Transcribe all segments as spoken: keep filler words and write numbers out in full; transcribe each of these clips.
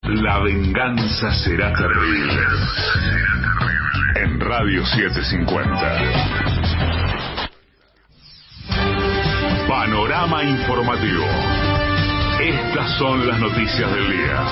La venganza será terrible. En Radio setecientos cincuenta. Panorama informativo. Estas son las noticias del día.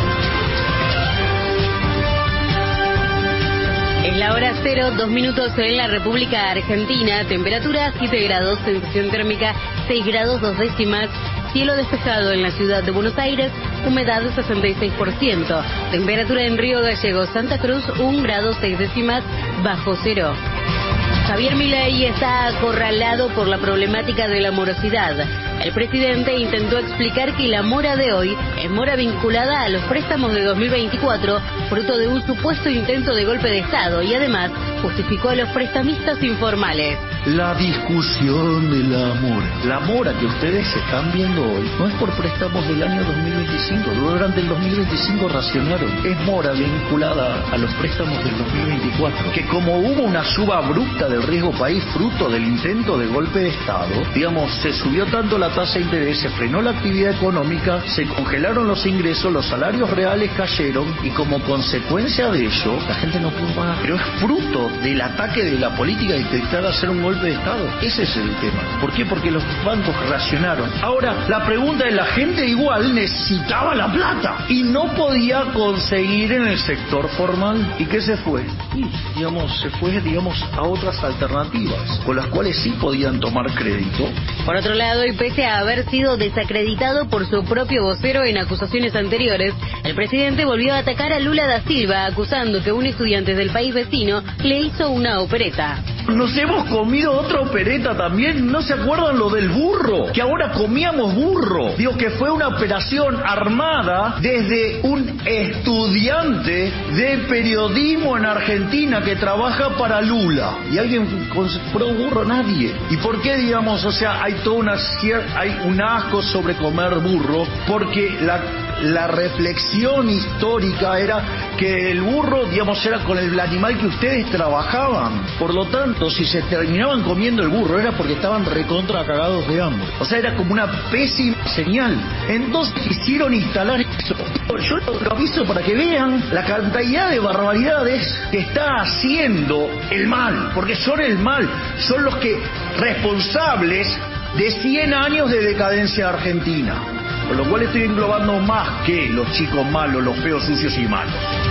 En la hora cero, dos minutos en la República Argentina, temperatura siete grados, sensación térmica seis grados dos décimas, cielo despejado en la ciudad de Buenos Aires, humedad sesenta y seis por ciento, temperatura en Río Gallegos, Santa Cruz, un grado seis décimas bajo cero. Javier Milei está acorralado por la problemática de la morosidad. El presidente intentó explicar que la mora de hoy es mora vinculada a los préstamos de dos mil veinticuatro, fruto de un supuesto intento de golpe de Estado, y además justificó a los prestamistas informales. La discusión de la mora. La mora que ustedes están viendo hoy no es por préstamos del año dos mil veinticinco. Durante el dos mil veinticinco racionaron. Es mora vinculada a los préstamos del dos mil veinticuatro. Que como hubo una suba abrupta del riesgo país fruto del intento de golpe de Estado, digamos, se subió tanto la tasa de interés, se frenó la actividad económica, se congelaron los ingresos, los salarios reales cayeron y como consecuencia de ello, la gente no pudo pagar. Pero es fruto del ataque de la política de intentar hacer un golpe de Estado. Ese es el tema. ¿Por qué? Porque los bancos racionaron. Ahora, la pregunta es, la gente igual necesitaba la plata y no podía conseguir en el sector formal. ¿Y qué se fue? Y, digamos, se fue, digamos, a otras alternativas, con las cuales sí podían tomar crédito. Por otro lado, y pese a haber sido desacreditado por su propio vocero en acusaciones anteriores, el presidente volvió a atacar a Lula da Silva, acusando que un estudiante del país vecino le hizo una opereta. Nos hemos comido otra opereta también. ¿No se acuerdan lo del burro? Que ahora comíamos burro. Digo que fue una operación armada desde un estudiante de periodismo en Argentina que trabaja para Lula. ¿Y alguien compró burro? Nadie. ¿Y por qué, digamos, o sea, hay toda una cierta, hay un asco sobre comer burro? Porque la la reflexión histórica era que el burro, digamos, era con el animal que ustedes trabajaban. Por lo tanto, si se terminaban comiendo el burro era porque estaban recontra cagados de hambre. O sea, era como una pésima señal. Entonces quisieron instalar eso. Yo lo aviso para que vean la cantidad de barbaridades que está haciendo el mal, porque son el mal, son los que responsables de cien años de decadencia argentina. Con lo cual estoy englobando más que los chicos malos, los feos, sucios y malos.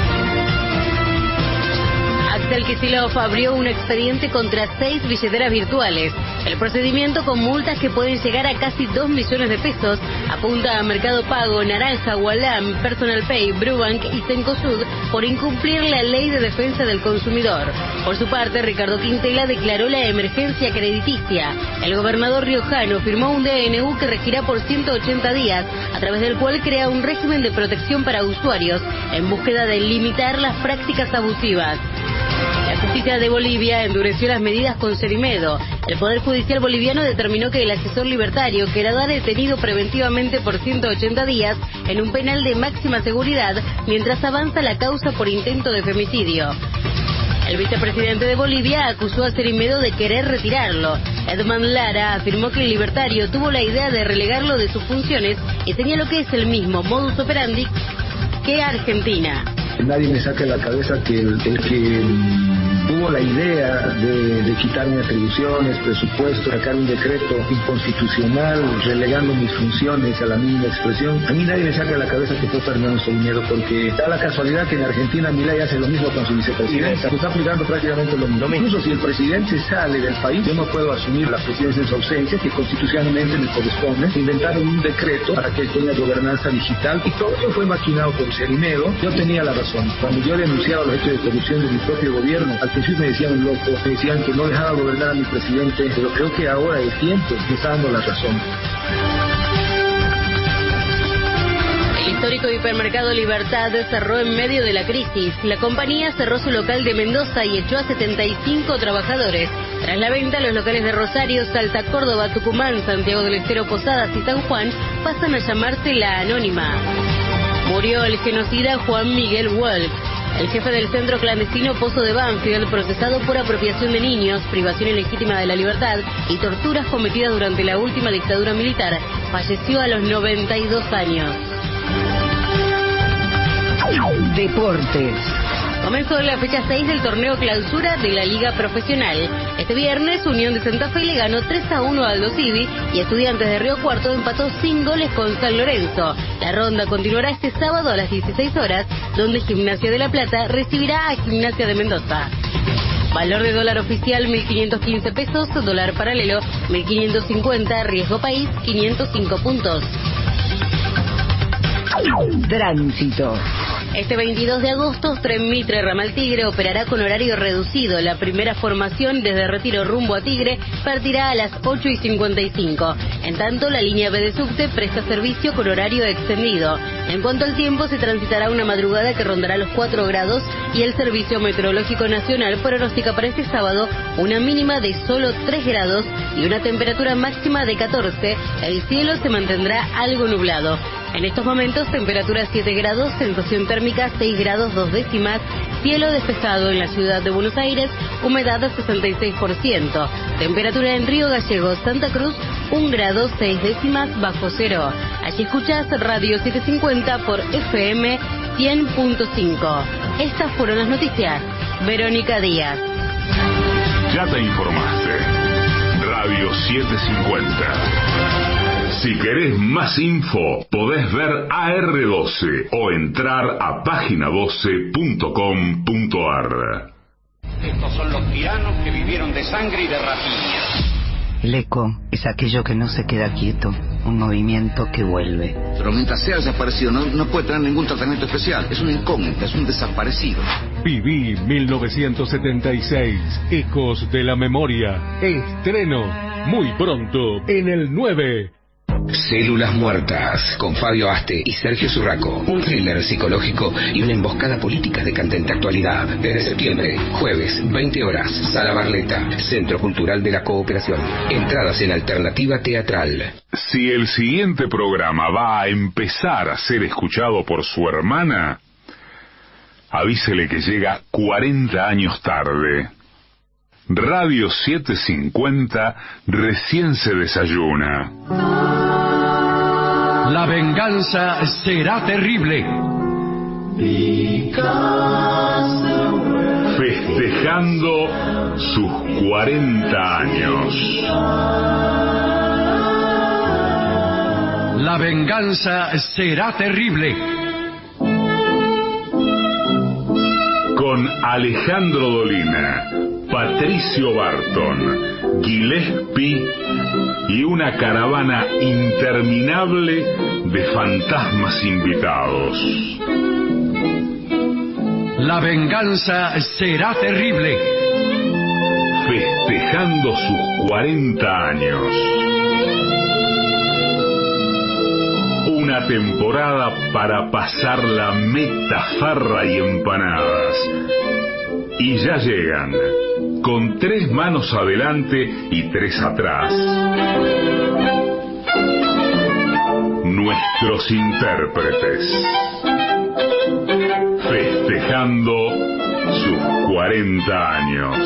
Axel Kicillof abrió un expediente contra seis billeteras virtuales. El procedimiento, con multas que pueden llegar a casi dos millones de pesos, apunta a Mercado Pago, Naranja, Walam, Personal Pay, Brubank y Cencosud por incumplir la Ley de Defensa del Consumidor. Por su parte, Ricardo Quintela declaró la emergencia crediticia. El gobernador riojano firmó un D N U que regirá por ciento ochenta días, a través del cual crea un régimen de protección para usuarios en búsqueda de limitar las prácticas abusivas. La justicia de Bolivia endureció las medidas con Cerimedo. El Poder Judicial boliviano determinó que el asesor libertario quedará detenido preventivamente por ciento ochenta días en un penal de máxima seguridad mientras avanza la causa por intento de femicidio. El vicepresidente de Bolivia acusó a Cerimedo de querer retirarlo. Edman Lara afirmó que el libertario tuvo la idea de relegarlo de sus funciones y señaló que es el mismo modus operandi que Argentina. Nadie me saca de la cabeza que el, el que tuvo la idea de, de quitarme atribuciones, presupuesto, sacar un decreto inconstitucional, relegando mis funciones a la mínima expresión. A mí nadie me saca de la cabeza que fue Fernando Cerimedo, porque da la casualidad que en Argentina Milei hace lo mismo con su vicepresidenta. Está aplicando prácticamente lo mismo. Incluso si el presidente sale del país, yo no puedo asumir la presidencia en su ausencia, que constitucionalmente me corresponde. Inventaron un decreto para que tenga gobernanza digital y todo eso fue maquinado por Cerimedo. Yo tenía la razón. Cuando yo denunciaba los hechos de corrupción de mi propio gobierno, al principio me decían un loco, me decían que no dejaba gobernar a mi presidente, pero creo que ahora el tiempo me está dando la razón. El histórico hipermercado Libertad cerró en medio de la crisis. La compañía cerró su local de Mendoza y echó a setenta y cinco trabajadores. Tras la venta, los locales de Rosario, Salta, Córdoba, Tucumán, Santiago del Estero, Posadas y San Juan pasan a llamarse La Anónima. Murió el genocida Juan Miguel Wolf, el jefe del centro clandestino Pozo de Banfield, procesado por apropiación de niños, privación ilegítima de la libertad y torturas cometidas durante la última dictadura militar. Falleció a los noventa y dos años. Deportes. Comenzó la fecha seis del torneo clausura de la Liga Profesional. Este viernes, Unión de Santa Fe le ganó tres a uno a Aldo Civi y Estudiantes de Río Cuarto empató sin goles con San Lorenzo. La ronda continuará este sábado a las dieciséis horas, donde Gimnasia de La Plata recibirá a Gimnasia de Mendoza. Valor de dólar oficial mil quinientos quince pesos, dólar paralelo mil quinientos cincuenta, riesgo país quinientos cinco puntos. Tránsito. Este veintidós de agosto, Tren Mitre Ramal Tigre operará con horario reducido. La primera formación desde Retiro rumbo a Tigre partirá a las ocho y cincuenta y cinco. En tanto, la línea B de subte presta servicio con horario extendido. En cuanto al tiempo, se transitará una madrugada que rondará los cuatro grados y el Servicio Meteorológico Nacional pronostica para este sábado una mínima de solo tres grados y una temperatura máxima de catorce. El cielo se mantendrá algo nublado. En estos momentos, temperatura siete grados, sensación térmica seis grados dos décimas, cielo despejado en la ciudad de Buenos Aires, humedad sesenta y seis por ciento, temperatura en Río Gallegos, Santa Cruz, un grado seis décimas bajo cero. Allí escuchás Radio setecientos cincuenta por F M cien punto cinco. Estas fueron las noticias. Verónica Díaz. Ya te informaste. Radio setecientos cincuenta. Si querés más info, podés ver A R doce o entrar a página doce punto com punto a r. Estos son los tiranos que vivieron de sangre y de rapiña. El eco es aquello que no se queda quieto, un movimiento que vuelve. Pero mientras sea desaparecido, no, no puede tener ningún tratamiento especial. Es una incógnita, es un desaparecido. Viví mil novecientos setenta y seis, Ecos de la Memoria. Estreno muy pronto en el nueve. Células Muertas, con Fabio Aste y Sergio Zurraco. Un thriller psicológico y una emboscada política de candente actualidad. Desde septiembre, jueves, veinte horas, Sala Barleta, Centro Cultural de la Cooperación. Entradas en Alternativa Teatral. Si el siguiente programa va a empezar a ser escuchado por su hermana, avísele que llega cuarenta años tarde. Radio setecientos cincuenta recién se desayuna. La venganza será terrible. Festejando sus cuarenta años. La venganza será terrible. Con Alejandro Dolina, Patricio Barton, Gillespie y una caravana interminable de fantasmas invitados. La venganza será terrible. Festejando sus cuarenta años. Una temporada para pasar la meta, farra y empanadas. Y ya llegan, con tres manos adelante y tres atrás, nuestros intérpretes, festejando sus cuarenta años.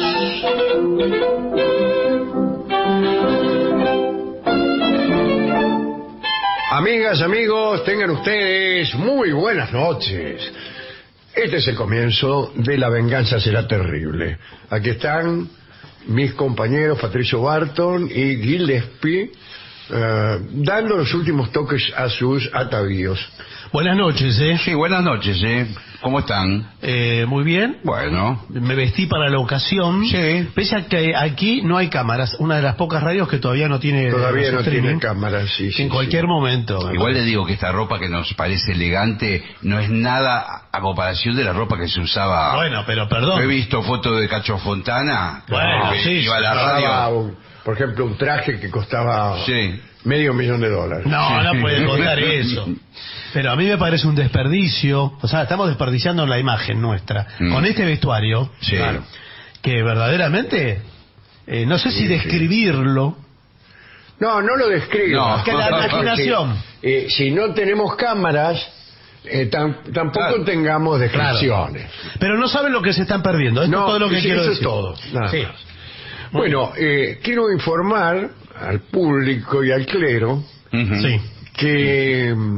Amigas, amigos, tengan ustedes muy buenas noches. Este es el comienzo de La venganza será terrible. Aquí están mis compañeros Patricio Barton y Gillespie, uh, dando los últimos toques a sus atavíos. Buenas noches, ¿eh? Sí, buenas noches, ¿eh? ¿Cómo están? Eh, muy bien. Bueno. Me vestí para la ocasión. Sí. Pese a que aquí no hay cámaras. Una de las pocas radios que todavía no tiene... Todavía no tiene cámaras, sí, sí. En cualquier sí. momento. Igual le digo que esta ropa que nos parece elegante no es nada a comparación de la ropa que se usaba... Bueno, pero perdón. He visto fotos de Cacho Fontana. Bueno, que sí. Iba a la radio. Un, por ejemplo, un traje que costaba sí. medio millón de dólares. No, no puede contar eso. Pero a mí me parece un desperdicio. O sea, estamos desperdiciando la imagen nuestra. Mm. Con este vestuario, sí. Claro, que verdaderamente, eh, no sé si describirlo. No, no lo describo. No. Es que la imaginación. Eh, si no tenemos cámaras, eh, tam, tampoco claro. tengamos descripciones. Claro. Pero no saben lo que se están perdiendo. Esto no, es todo lo que sí, quiero eso decir. es todo. Nada sí. más. Bueno, eh, quiero informar al público y al clero uh-huh. sí. que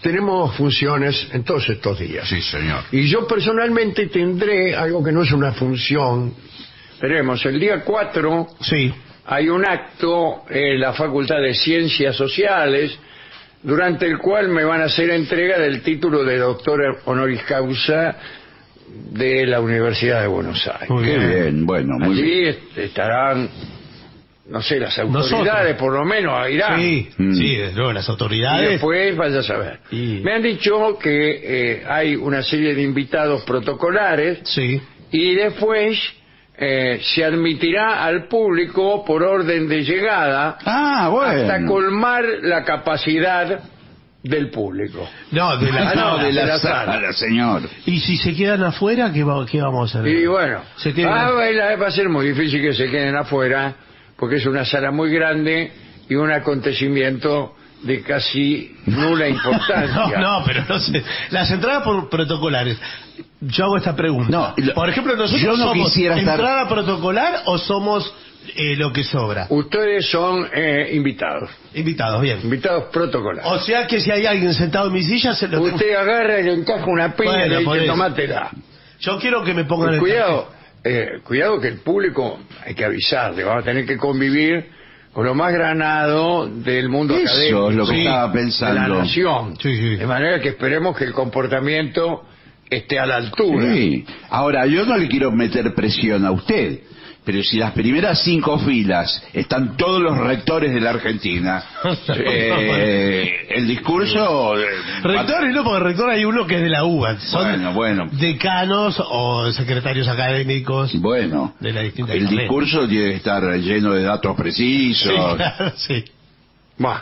tenemos funciones en todos estos días. Sí, señor. Y yo personalmente tendré algo que no es una función. Veremos, el día cuatro sí. hay un acto en la Facultad de Ciencias Sociales, durante el cual me van a hacer entrega del título de doctor honoris causa de la Universidad de Buenos Aires. Muy bien, bien bueno, muy Allí bien. estarán, no sé, las autoridades, Nosotros. por lo menos, irán. Sí, mm. sí, desde luego, las autoridades. Y después vaya a saber. Y... Me han dicho que eh, hay una serie de invitados protocolares. Sí. Y después eh, se admitirá al público por orden de llegada. Ah, bueno. Hasta colmar la capacidad del público. No, de la, ah, no, de de la, la sala, sala, señor. Y si se quedan afuera, ¿qué, va, qué vamos a hacer? Y bueno, se quedan... ah, va a ser muy difícil que se queden afuera, porque es una sala muy grande y un acontecimiento de casi nula importancia. no, no, pero no sé. Las entradas por protocolares. Yo hago esta pregunta. No, lo, por ejemplo, nosotros yo no somos quisiera entrada estar... protocolar o somos eh, lo que sobra. Ustedes son eh, invitados. Invitados, bien. Invitados protocolares. O sea que si hay alguien sentado en mi silla, se lo Usted tengo... agarra y le encaja una peña bueno, y le dice, tomátela. Yo quiero que me pongan... Pues cuidado, eh, cuidado que el público, hay que avisarle, vamos a tener que convivir con lo más granado del mundo Eso académico. Eso es lo que sí, estaba pensando. De la nación. Sí, sí. De manera que esperemos que el comportamiento esté a la altura. Sí. Ahora, yo no le quiero meter presión a usted, pero si las primeras cinco filas están todos los rectores de la Argentina, eh, el discurso... Eh, rectores no, porque rector hay uno que es de la U B A. Son bueno, bueno. decanos o secretarios académicos. Bueno, de la distinta el carrera. discurso tiene que estar lleno de datos precisos. Sí, claro, sí. Bueno,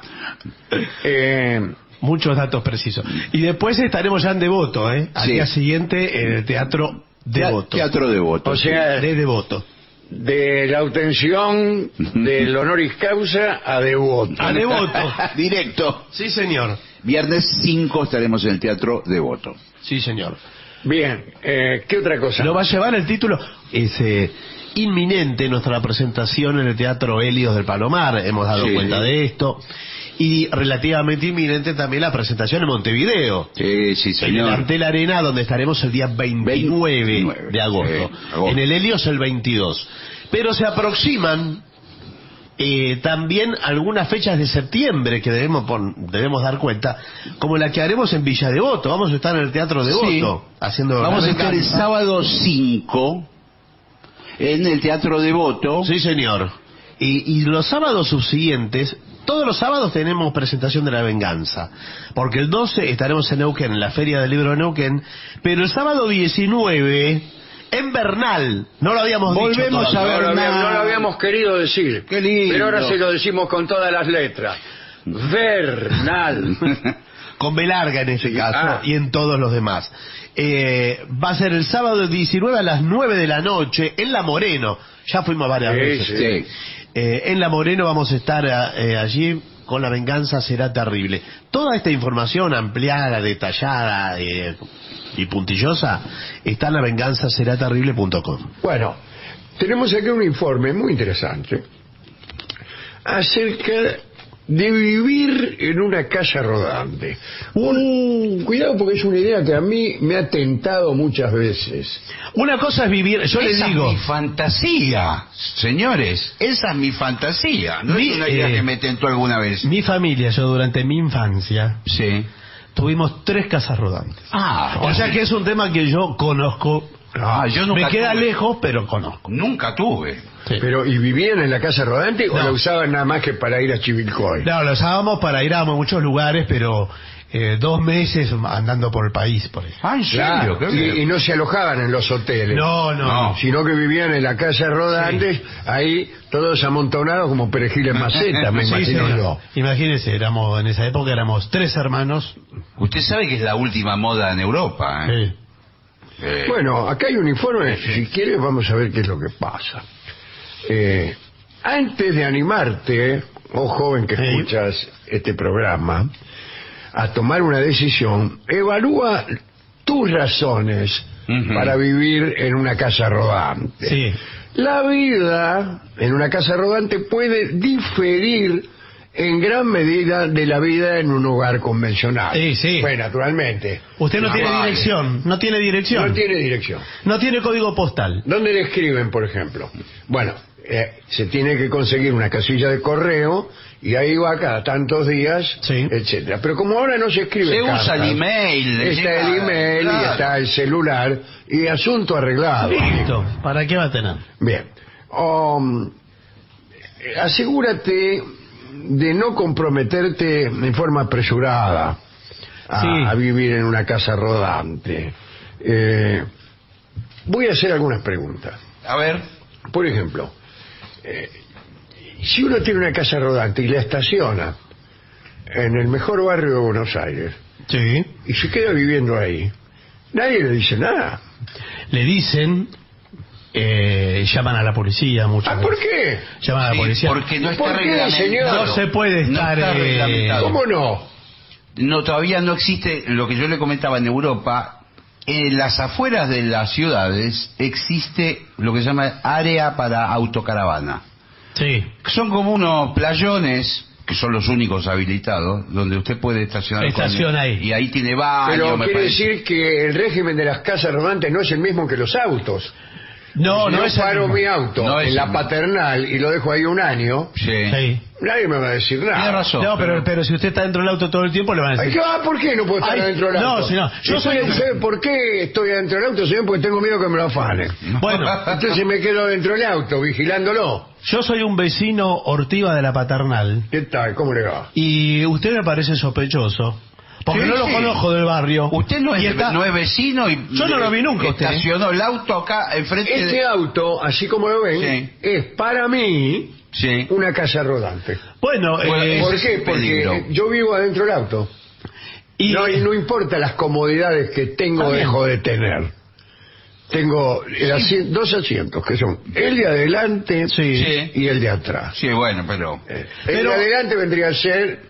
eh... muchos datos precisos. Y después estaremos ya en Devoto, ¿eh? Al sí. día siguiente en el Teatro Devoto. Teatro Devoto. O sea, de Devoto. De la obtención del honoris causa a Devoto. A Devoto. Directo. Sí, señor. Viernes cinco estaremos en el Teatro Devoto. Sí, señor. Bien, eh, ¿qué otra cosa? ¿Lo va a llevar el título? Es eh, inminente nuestra presentación en el Teatro Helios del Palomar. Hemos dado sí. cuenta de esto. Y relativamente inminente también la presentación en Montevideo. Sí, sí, señor. En el Antel Arena, donde estaremos el día veintinueve, veintinueve de agosto. Sí, agosto. En el Helios el veintidós. Pero se aproximan eh, también algunas fechas de septiembre que debemos pon, debemos dar cuenta, como la que haremos en Villa Devoto. Vamos a estar en el Teatro Devoto. Sí. Haciendo Vamos a estar el sábado cinco en el Teatro Devoto. Sí, señor. Y, y los sábados subsiguientes... Todos los sábados tenemos presentación de La Venganza, porque el doce estaremos en Neuquén, en la Feria del Libro de Neuquén, pero el sábado diecinueve, en Bernal, no lo habíamos Volvemos dicho a Bernal. No lo, habíamos, no lo habíamos querido decir. Qué lindo. Pero ahora se lo decimos con todas las letras. Bernal. Con B larga en ese caso, ah. y en todos los demás. Eh, va a ser el sábado diecinueve a las nueve de la noche, en La Moreno. Ya fuimos varias sí, veces. Sí. Eh, en La Moreno vamos a estar eh, allí con La Venganza será terrible. Toda esta información ampliada, detallada eh, y puntillosa está en la venganza será terrible punto com. Bueno, tenemos aquí un informe muy interesante acerca de vivir en una casa rodante. Uh, cuidado porque es una idea que a mí me ha tentado muchas veces. Una cosa es vivir, yo esa les digo... es mi fantasía, señores, esa es mi fantasía, no mi, es una idea eh, que me tentó alguna vez. Mi familia, yo durante mi infancia, sí, tuvimos tres casas rodantes. Ah, o sea que es un tema que yo conozco. Ah, yo nunca me queda tuve. lejos, pero conozco. Nunca tuve. Sí. Pero, ¿y vivían en la casa rodante no. o la usaban nada más que para ir a Chivilcoy? No, la usábamos para ir a muchos lugares, pero eh, dos meses andando por el país, por ejemplo. Ah, ¿en serio? Claro. Y, y no se alojaban en los hoteles. No, no. no sino que vivían en la casa rodante, sí. ahí todos amontonados como perejiles macetas, me sí, imagino sí, yo. Imagínese, éramos, en esa época éramos tres hermanos. Usted sabe que es la última moda en Europa, ¿eh? Sí. Eh, bueno, acá hay un informe, sí. Si quieres vamos a ver qué es lo que pasa. Eh, antes de animarte, oh joven que sí. escuchas este programa, a tomar una decisión, evalúa tus razones uh-huh. para vivir en una casa rodante. Sí. La vida en una casa rodante puede diferir en gran medida de la vida en un hogar convencional. Sí, sí. Pues naturalmente. Usted no Ah, tiene vale. dirección, no tiene dirección. No tiene dirección. No tiene código postal. ¿Dónde le escriben, por ejemplo? Bueno, eh, se tiene que conseguir una casilla de correo y ahí va cada tantos días, etcétera. Pero como ahora no se escribe Se cartas, usa el email, le está llega- el email y claro. está el celular y asunto arreglado. Listo. ¿Para qué va a tener? Bien. Um, asegúrate de no comprometerte en forma apresurada a, Sí. a vivir en una casa rodante. Eh, voy a hacer algunas preguntas. A ver. Por ejemplo, eh, si uno tiene una casa rodante y la estaciona en el mejor barrio de Buenos Aires Sí. y se queda viviendo ahí, nadie le dice nada. Le dicen, eh, llaman a la policía muchas ¿Ah, por veces. qué? Llaman a la Sí, policía. porque no está ¿Por qué, reglamentado. señor? No se puede No estar... está eh, reglamentado. ¿Cómo no? No, todavía no existe lo que yo le comentaba en Europa. En las afueras de las ciudades existe lo que se llama área para autocaravana. Sí. Son como unos playones, que son los únicos habilitados, donde usted puede estacionar. Estaciona con- ahí. Y ahí tiene baño, Pero me quiere parece. decir que el régimen de las casas rodantes no es el mismo que los autos. No, Si no yo es el paro mismo. mi auto No es en el la mismo. paternal y lo dejo ahí un año, Sí. Sí. nadie me va a decir nada. Tiene razón. No, pero, pero si usted está dentro del auto todo el tiempo, le van a Ay, decir... ¿qué- ah, ¿por qué no puedo estar Ay, adentro del auto? no, señor, yo soy un- ¿Sabe por qué estoy adentro del auto, señor? Porque tengo miedo que me lo afanen. Bueno, Entonces me quedo dentro del auto, vigilándolo. yo soy un vecino ortiva de la paternal ¿Qué tal? ¿Cómo le va? y usted me parece sospechoso. Porque Sí, no lo sí. conozco del barrio. Usted no Y es, está- no es vecino y Yo no lo vi nunca, usted, ¿eh? estacionó el auto acá enfrente Este de... auto, así como lo ven, Sí. es para mí Sí. una casa rodante. Bueno, Bueno, eh, ¿Por ese qué? es el Porque peligro. yo vivo adentro del auto. y, No, y no importa las comodidades que tengo Está o bien. dejo de tener. Tengo el asi- dos asientos, que son el de adelante Sí. Sí. y el de atrás. Sí, bueno, pero... Eh, el Pero- de adelante vendría a ser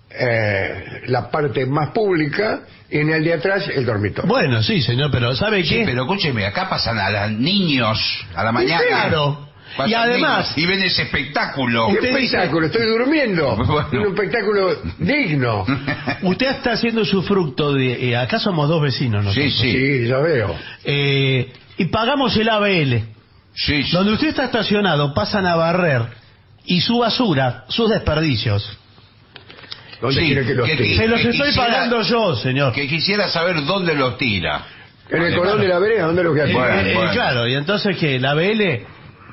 eh, la parte más pública y en el de atrás el dormitorio. bueno, sí, señor, pero ¿sabe Sí, qué? pero escúcheme, acá pasan a los niños a la mañana. claro. Pasan Y además- niños y ven ese espectáculo. ¿Qué usted dice- espectáculo? Estoy durmiendo. Bueno. Es un espectáculo digno. Usted está haciendo su fruto de... eh, acá somos dos vecinos Sí, nosotros. sí, Sí, ya veo. Eh, y pagamos el A B L. sí, sí. Donde usted está estacionado pasan a barrer y su basura, sus desperdicios. ¿Dónde Sí, quiere que los que- tire? Se los que estoy quisiera- pagando yo, señor. Que quisiera saber dónde los tira. En el cordón de la vereda, ¿dónde lo que hace? Eh, Bueno, eh, bueno. Claro, y entonces que el A B L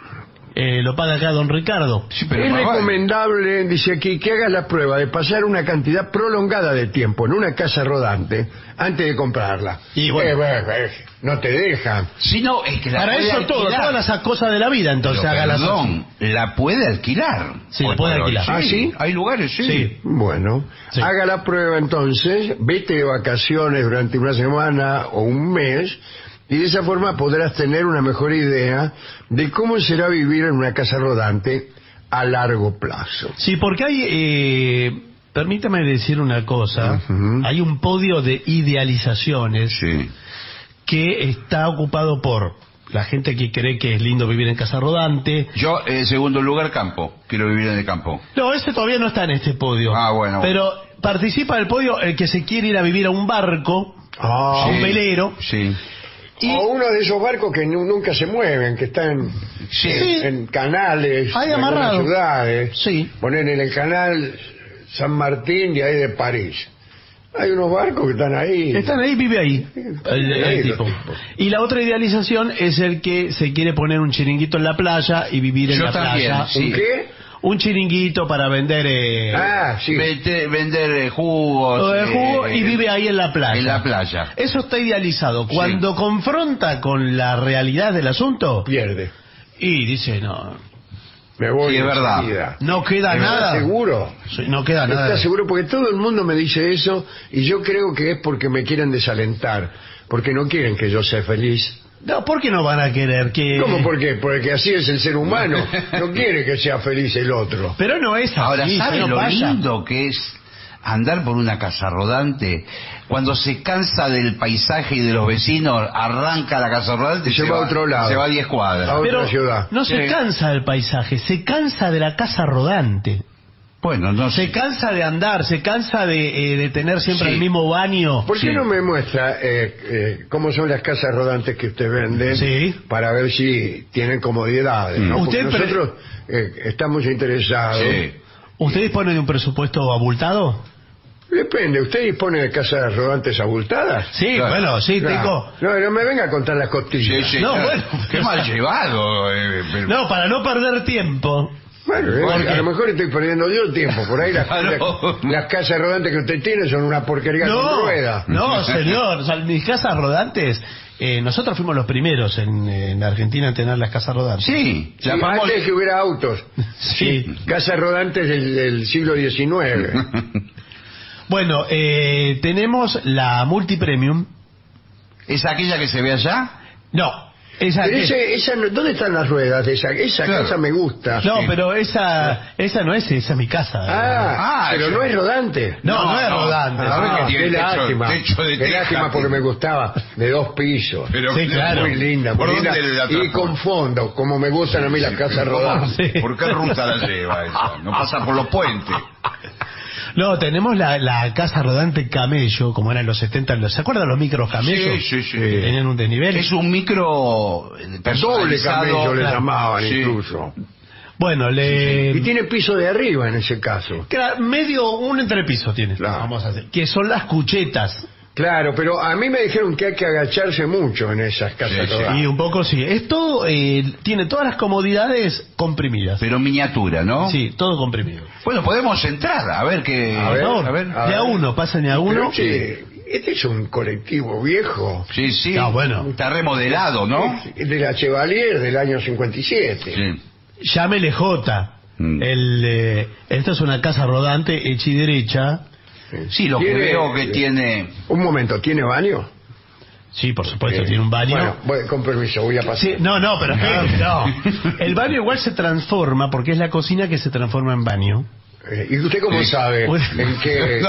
eh, lo paga acá don Ricardo. Sí, pero Es más vale. recomendable, dice aquí, que hagas la prueba de pasar una cantidad prolongada de tiempo en una casa rodante antes de comprarla. Y bueno. Eh, bueno, eh, no te dejan. Si no, es que la Para puede eso todo, alquilar. todas las cosas de la vida, entonces Pero, haga las perdón, la puede alquilar. Sí, la Hoy puede por hoy. alquilar. ¿Ah, sí? Hay lugares, sí. Sí. Bueno, Sí. haga la prueba entonces, vete de vacaciones durante una semana o un mes y de esa forma podrás tener una mejor idea de cómo será vivir en una casa rodante a largo plazo. Sí, porque hay, eh, permítame decir una cosa, Ujú. hay un podio de idealizaciones Sí. que está ocupado por la gente que cree que es lindo vivir en casa rodante. Yo, en segundo lugar, campo. Quiero vivir en el campo. No, ese todavía no está en este podio. Ah, bueno, bueno. Pero participa del podio el que se quiere ir a vivir a un barco, a un Sí. velero. Sí. Y- O uno de esos barcos que nu- nunca se mueven, que están Sí. en, en canales, Ahí de algunas amarrado. ciudades. Sí. Ponen en el canal San Martín y ahí de París. Hay unos barcos que están ahí. Están ahí, vive ahí. El, el Ahí los tipo. tipos. Y la otra idealización es el que se quiere poner un chiringuito en la playa y vivir en Yo la también, playa. sí. ¿Un qué? Un chiringuito para vender eh, Ah, sí. Vete- vender eh, jugos. todo el jugo eh, y vive ahí en la playa. En la playa. Eso está idealizado. Cuando confronta con la realidad del asunto, Pierde. y dice, no, Me voy. Sí, es verdad. enseguida. no queda ¿Estás nada. seguro? Sí, no queda nada. ¿Estás seguro? Porque todo el mundo me dice eso y yo creo que es porque me quieren desalentar. Porque no quieren que yo sea feliz. No, ¿por qué no van a querer que...? ¿Cómo por qué? Porque así es el ser humano. No quiere que sea feliz el otro. Pero no es así. Ahora, ¿sabe no lo pasa. lindo que es andar por una casa rodante? Cuando se cansa del paisaje y de los vecinos, arranca la casa rodante y Se va a otro lado. Se va a diez cuadras. A otra Pero ciudad. no se Sí. cansa del paisaje, se cansa de la casa rodante. Bueno, no sé. Se cansa de andar, se cansa de, eh, de tener siempre sí. el mismo baño. ¿Por qué sí. no me muestra eh, eh, cómo son las casas rodantes que usted vende? Sí. Para ver si tienen comodidades, ¿no? ¿Usted Porque nosotros eh, estamos interesados. Sí. ¿Usted dispone de un presupuesto abultado? Depende, ¿usted dispone de casas rodantes abultadas? Sí, claro. bueno, sí, claro. tengo... No, no me venga a contar las costillas. Sí, sí, no, claro. bueno. Qué mal llevado. Eh, pero... No, para no perder tiempo. Bueno, eh, Porque... a lo mejor estoy perdiendo yo tiempo. Por ahí las, claro. las, las casas rodantes que usted tiene son una porquería no, con ruedas. No, señor. O sea, mis casas rodantes... Eh, nosotros fuimos los primeros en, en Argentina en tener las casas rodantes. Sí, sí antes que hubiera autos. Sí. Casas rodantes del, del siglo diecinueve. Bueno, eh, tenemos la Multipremium. ¿Es aquella que se ve allá? No. Esa, pero es... ese, esa, ¿dónde están las ruedas de esa? Esa claro. casa me gusta. No, sí. pero esa esa no es, esa es mi casa. Ah, ah pero yo... no es rodante. No, no, no es rodante. No, no, no, qué techo, lástima. Techo de qué teja, lástima porque me gustaba, de dos pisos. Pero sí, claro. Muy linda, muy linda. Y con fondo, como me gustan a mí las casas rodantes. Sí. ¿Por qué ruta la lleva esa? No pasa por los puentes. No, tenemos la, la casa rodante Camello, como eran los setenta. ¿Se acuerdan los micros Camello? Sí, sí, sí. Que tenían un desnivel. Es un micro doble Camello le claro. llamaban sí. incluso. Bueno, le... Sí, sí. Y tiene piso de arriba en ese caso. Claro, medio, un entrepiso tiene. Claro. Vamos a hacer. Que son las cuchetas. Claro, pero a mí me dijeron que hay que agacharse mucho en esas casas. Sí, sí. Y un poco sí. Es todo, eh, tiene todas las comodidades comprimidas. Pero miniatura, ¿no? Sí, todo comprimido. Bueno, podemos entrar, a ver qué... A ver, a ver. A de ver. a uno, pasen de a uno. Pero, sí. Este es un colectivo viejo. Sí, sí. No, bueno. Está remodelado, ¿no? De la Chevalier del año cincuenta y siete. Sí. Llámele J. Mm. El, eh, esta es una casa rodante hecha y derecha. Sí, lo que veo que tiene... Un momento, ¿tiene baño? Sí, por supuesto, eh, tiene un baño. Bueno, voy, con permiso, voy a pasar. Sí, no, no, pero no. El baño igual se transforma, porque es la cocina que se transforma en baño. Eh, ¿Y usted cómo sí. sabe en qué,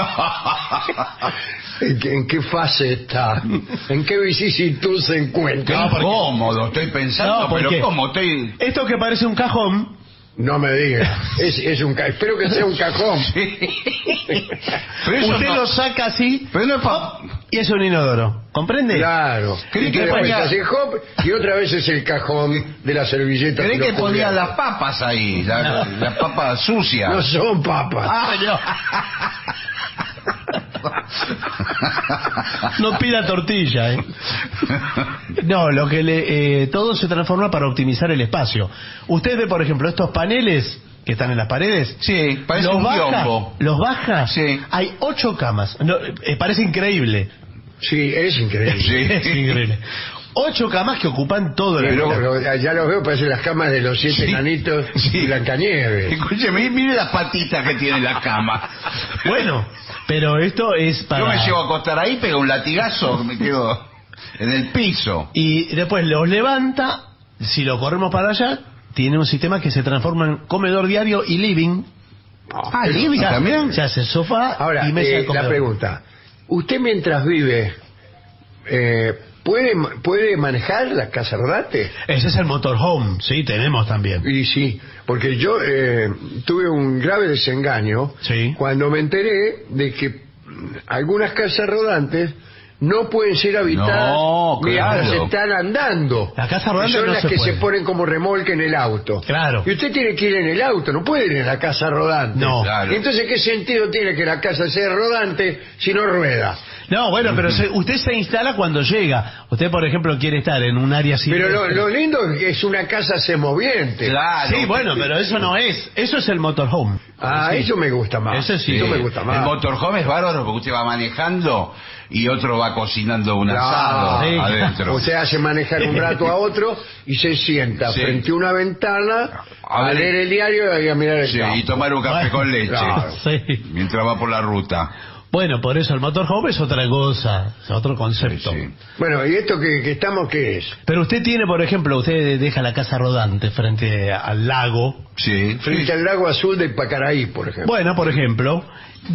en qué en qué fase está? ¿En qué vicisitud se encuentra? No, porque... cómodo, estoy pensando, no, pero ¿cómo estoy...? Esto que parece un cajón... No me diga, es, es un ca... espero que sea un cajón. Sí. Pero eso usted no... lo saca así, pero no es pa... y es un inodoro, ¿comprende? Claro. ¿Cree que ponía... hace hop y otra vez es el cajón de la servilleta? ¿Cree que, que ponía las papas ahí, la, no. las papas sucias? No son papas. Ah, no. No pida tortilla, ¿eh? No, lo que le, eh, todo se transforma para optimizar el espacio. Usted ve, por ejemplo, estos paneles que están en las paredes. Sí, parece los un baja, biombo. Los baja. Sí. Hay ocho camas. No, eh, parece increíble. Sí, es increíble. Sí. Es increíble. Ocho camas que ocupan todo el pero, pero ya los veo, parecen las camas de los siete sí. enanitos sí. y Blancanieves. Escúcheme, mire las patitas que tiene la cama. Bueno, pero esto es para... Yo me llevo a acostar ahí, pego un latigazo, me quedo en el piso. Y después los levanta, si lo corremos para allá, tiene un sistema que se transforma en comedor diario y living. Ah, living se también. Se hace sofá Ahora, y mesa eh, de comedor. La pregunta, ¿usted mientras vive... Eh, ¿Puede, ¿Puede manejar la casa rodante? Ese es el motorhome, sí, tenemos también. Y sí, porque yo eh, tuve un grave desengaño sí. cuando me enteré de que algunas casas rodantes no pueden ser habitadas no, claro. mientras están andando. Las casas rodantes son no las se que puede. se ponen como remolque en el auto. Claro. Y usted tiene que ir en el auto, no puede ir en la casa rodante. No. Claro. Y entonces, ¿qué sentido tiene que la casa sea rodante si no rueda? No, bueno, pero se, usted se instala cuando llega. Usted, por ejemplo, quiere estar en un área así. Pero lo, lo lindo es que es una casa semoviente. Claro. Sí, bueno, pero eso no es. Eso es el motorhome. Ah, sí. eso me gusta más. Eso sí. Eso me gusta más. El motorhome es bárbaro porque usted va manejando y otro va cocinando un claro, asado sí. adentro. Usted hace manejar un rato a otro y se sienta sí. frente a una ventana a, a leer el diario y a mirar el sí, campo. y tomar un café con leche claro. Sí. mientras va por la ruta. Bueno, por eso el motorhome es otra cosa, es otro concepto. Sí, sí. Bueno, ¿y esto que, que estamos qué es? Pero usted tiene, por ejemplo, usted deja la casa rodante frente al lago. Sí. Frente sí. al lago azul de Pacaraí, por ejemplo. Bueno, por ejemplo,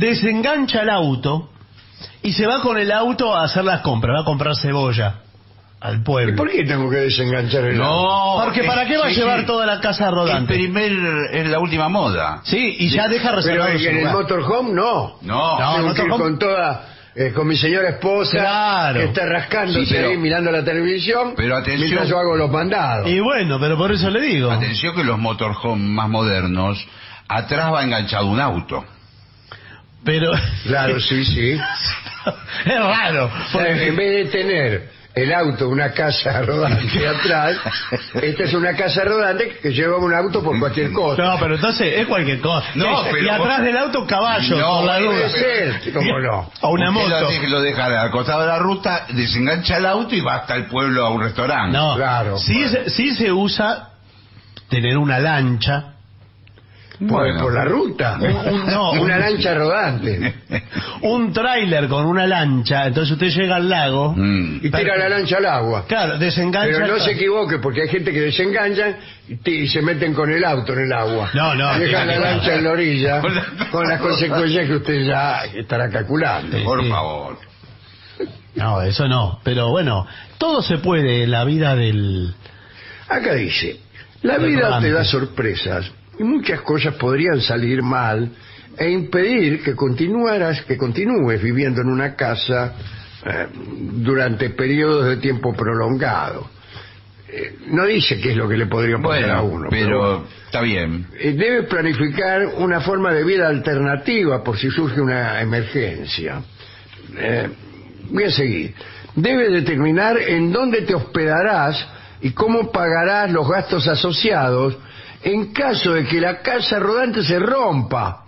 desengancha el auto y se va con el auto a hacer las compras, va a comprar cebolla. al pueblo. ¿Y por qué tengo que desenganchar el No, auto? Porque ¿para qué va a sí, llevar sí. toda la casa rodante? El primer es la última moda. Sí, y ya deja Pero reservado su en el lugar. motorhome no. No, No, Tengo que ir motorhome- con toda... eh, con mi señora esposa Claro. que está rascándose Sí, pero- ahí mirando la televisión pero atención. mientras yo hago los mandados. Y bueno, pero por eso le digo. Atención que los motorhome más modernos, atrás va enganchado un auto. Pero Claro, sí, sí. es raro. O sea, en vez de tener el auto, una casa rodante atrás, esta es una casa rodante que lleva un auto por cualquier cosa. No, pero entonces es cualquier cosa. No, y, pero- y atrás del auto caballo, No, por la puede duda. Puede ser, cómo no. O una Usted moto. Lo deja, lo deja al costado de la ruta, desengancha el auto y va hasta el pueblo a un restaurante. No, Claro. sí, se, sí se usa tener una lancha. Por, Bueno. por la ruta. Un- un- no, una un- lancha rodante. Un tráiler con una lancha, entonces usted llega al lago. Mm. Y tira la lancha al agua. Claro, desengancha. Pero no el- se equivoque, porque hay gente que desengancha y, te- y se meten con el auto en el agua. No, no. Dejan la Sí, lancha en la orilla, Con la- con las consecuencias que usted ya estará calculando. Sí, Por sí. favor. No, eso no. Pero bueno, todo se puede en la vida del... Acá dice, la Del vida rodante. te da sorpresas y muchas cosas podrían salir mal e impedir que continuaras, que continúes viviendo en una casa eh, durante periodos de tiempo prolongado. Eh, no dice qué es lo que le podría pasar a Bueno, uno. pero está bien. Eh, debes planificar una forma de vida alternativa por si surge una emergencia. Eh, voy a seguir. Debes determinar en dónde te hospedarás y cómo pagarás los gastos asociados en caso de que la casa rodante se rompa.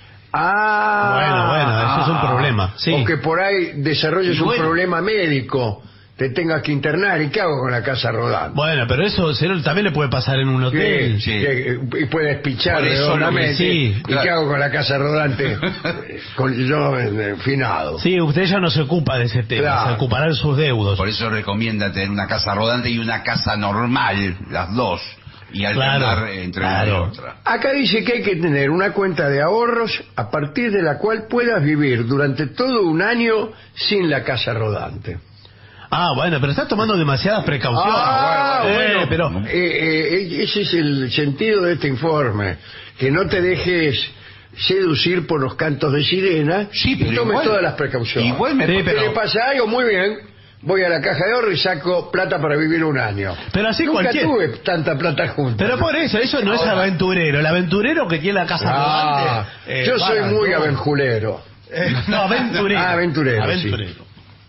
Ah, Bueno, bueno, eso es un problema, sí. O que por ahí desarrolles Y bueno. un problema médico, te tengas que internar. ¿Y qué hago con la casa rodante? Bueno, pero eso se lo- también le puede pasar en un hotel. Sí, que- y puedes pichar Por eso lo redondamente. que- sí, ¿Y claro. qué hago con la casa rodante? Con yo eh, finado. Sí, usted ya no se ocupa de ese tema, Claro. se ocupará de sus deudos. Por eso recomienda tener una casa rodante y una casa normal, las dos, y alternar Claro, entre claro. una y otra. Acá dice que hay que tener una cuenta de ahorros a partir de la cual puedas vivir durante todo un año sin la casa rodante. Ah, bueno, pero está tomando demasiadas precauciones. Ah, Eh, bueno, pero... eh, eh, ese es el sentido de este informe, que no te dejes seducir por los cantos de sirena Sí, y pero tomes igual- todas las precauciones. igual me- Si pero- le pasa algo, muy bien, voy a la caja de ahorro y saco plata para vivir un año. Pero así Nunca cualquier- tuve tanta plata junta. Pero por eso, eso no es aventurero. El aventurero que tiene la casa Ah, rodante... eh, yo soy para, muy no. aventurero. Eh, no, aventurero. Ah, aventurero, Aventurero.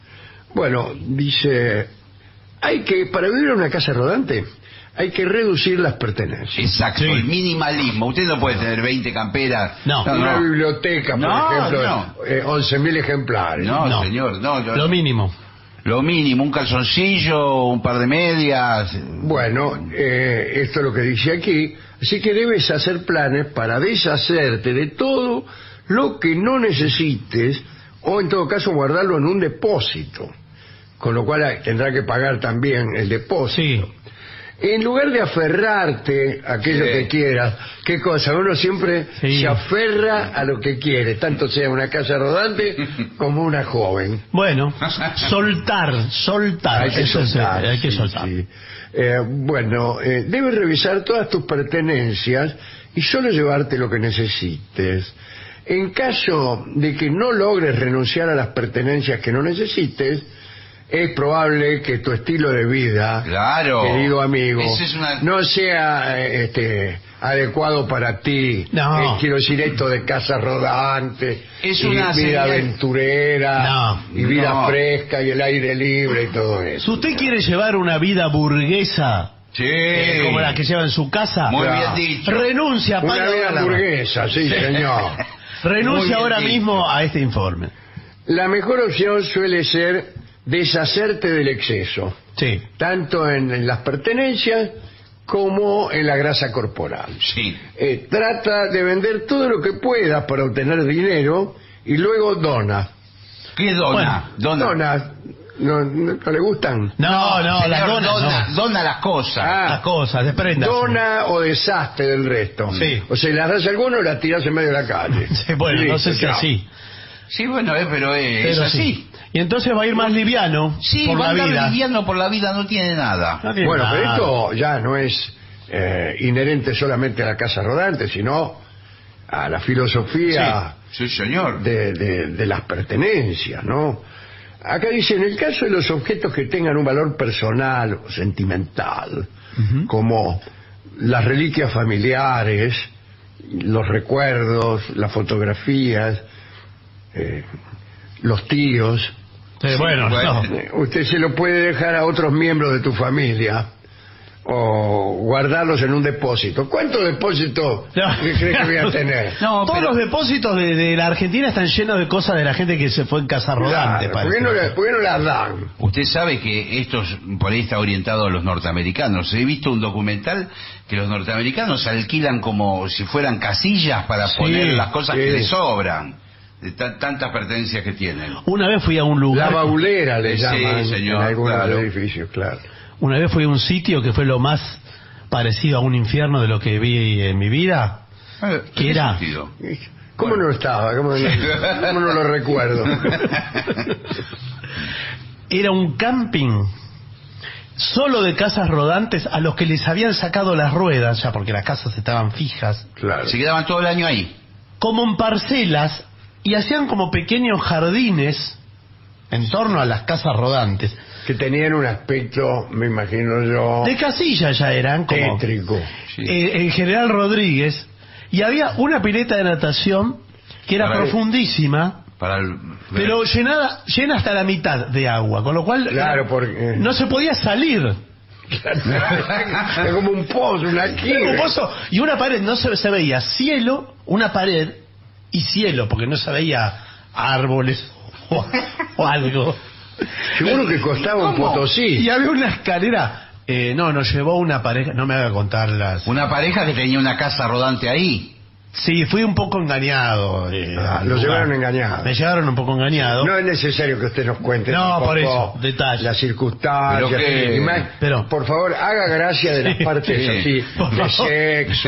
Bueno, dice, hay que, para vivir en una casa rodante, hay que reducir las pertenencias. Exacto, Sí. el minimalismo. Usted no puede tener veinte camperas. No. Una biblioteca, por No, ejemplo, no. eh, once mil ejemplares. No, No. señor, no, no. Lo mínimo. Lo mínimo, un calzoncillo, un par de medias. Bueno, eh, esto es lo que dice aquí. Así que debes hacer planes para deshacerte de todo lo que no necesites o en todo caso guardarlo en un depósito. Con lo cual eh, tendrá que pagar también el depósito. Sí. En lugar de aferrarte a aquello Sí. que quieras, ¿qué cosa? Uno siempre Sí. se aferra a lo que quiere, tanto sea una casa rodante como una joven. Bueno, soltar, soltar. Hay que Eso es, soltar. eh, hay que sí, soltar. sí. Eh, bueno, eh, debes revisar todas tus pertenencias y solo llevarte lo que necesites. En caso de que no logres renunciar a las pertenencias que no necesites, es probable que tu estilo de vida, Claro. querido amigo, Esa es una- no sea eh, este, adecuado para ti. No. Eh, quiero decir esto de casa rodante, Es y una vida señal- aventurera, No. y vida No. fresca y el aire libre y todo Si eso. usted quiere llevar una vida burguesa, Sí. eh, como la que lleva en su casa, Muy Claro. bien dicho. renuncia, Una paga vida la- burguesa, sí, señor. Muy renuncia bien ahora dicho. mismo a este informe. La mejor opción suele ser deshacerte del exceso, Sí. tanto en, en las pertenencias como en la grasa corporal. Sí. Eh, trata de vender todo lo que puedas para obtener dinero y luego dona. ¿Qué dona? Dona. Dona. ¿No, no, no le gustan? No, no, Señor, las donas dona, no. dona las cosas. Ah, Las cosas, desprendas. Dona o desastre del resto. Sí. O sea, las das a alguno y las tiras en medio de la calle. Sí, bueno, no sé Listo, si chao. así. Sí, bueno, eh, pero eh, es Pero así. sí. Y entonces va a ir más liviano Sí, por va a la andar vida. liviano por la vida, no tiene nada. No tiene Bueno, nada. pero esto ya no es eh, inherente solamente a la casa rodante, sino a la filosofía Sí, sí, señor. De, de, de las pertenencias, ¿no? Acá dice, en el caso de los objetos que tengan un valor personal o sentimental, uh-huh. como las reliquias familiares, los recuerdos, las fotografías, eh, los tíos, sí, bueno, bueno, no. usted se lo puede dejar a otros miembros de tu familia o guardarlos en un depósito. ¿Cuántos depósitos no. crees que voy a tener? No, todos pero... los depósitos de, de la Argentina están llenos de cosas de la gente que se fue en casa rodante. Claro, ¿por, qué no la, ¿Por qué no las dan? Usted sabe que esto es, por ahí está orientado a los norteamericanos. He visto un documental que los norteamericanos alquilan como si fueran casillas para sí, poner las cosas sí. que les sobran. De tantas pertenencias que tienen. Una vez fui a un lugar... La baulera le sí, llaman señor, en algunos claro. edificios, claro. Una vez fui a un sitio que fue lo más parecido a un infierno de lo que vi en mi vida. Ah, que era... Sentido? ¿Cómo bueno. no estaba? ¿Cómo no, ¿Cómo no lo recuerdo? Era un camping solo de casas rodantes a los que les habían sacado las ruedas, ya porque las casas estaban fijas. Claro. Se quedaban todo el año ahí. Como en parcelas, y hacían como pequeños jardines en torno a las casas rodantes. Que tenían un aspecto, me imagino yo... De casilla ya eran, como... Tétrico. Sí. Eh, en General Rodríguez. Y había una pileta de natación que era para profundísima, el, para el, pero llenada, llena hasta la mitad de agua, con lo cual claro, porque... no se podía salir. Es como un pozo, una quilla. Un pozo y una pared, no se, se veía cielo, una pared y cielo, porque no se veía árboles o, o algo. Seguro que costaba ¿Cómo? un potosí. Y había una escalera. Eh, no, nos llevó una pareja, no me haga contarlas. Una pareja que tenía una casa rodante ahí. Sí, fui un poco engañado. Eh, ah, lo llevaron engañado. Me llevaron un poco engañado. No es necesario que usted nos cuente. No, por eso, detalles. Las circunstancias. Pero, que... más, Pero por favor, haga gracia de las partes sí, así, de sexo,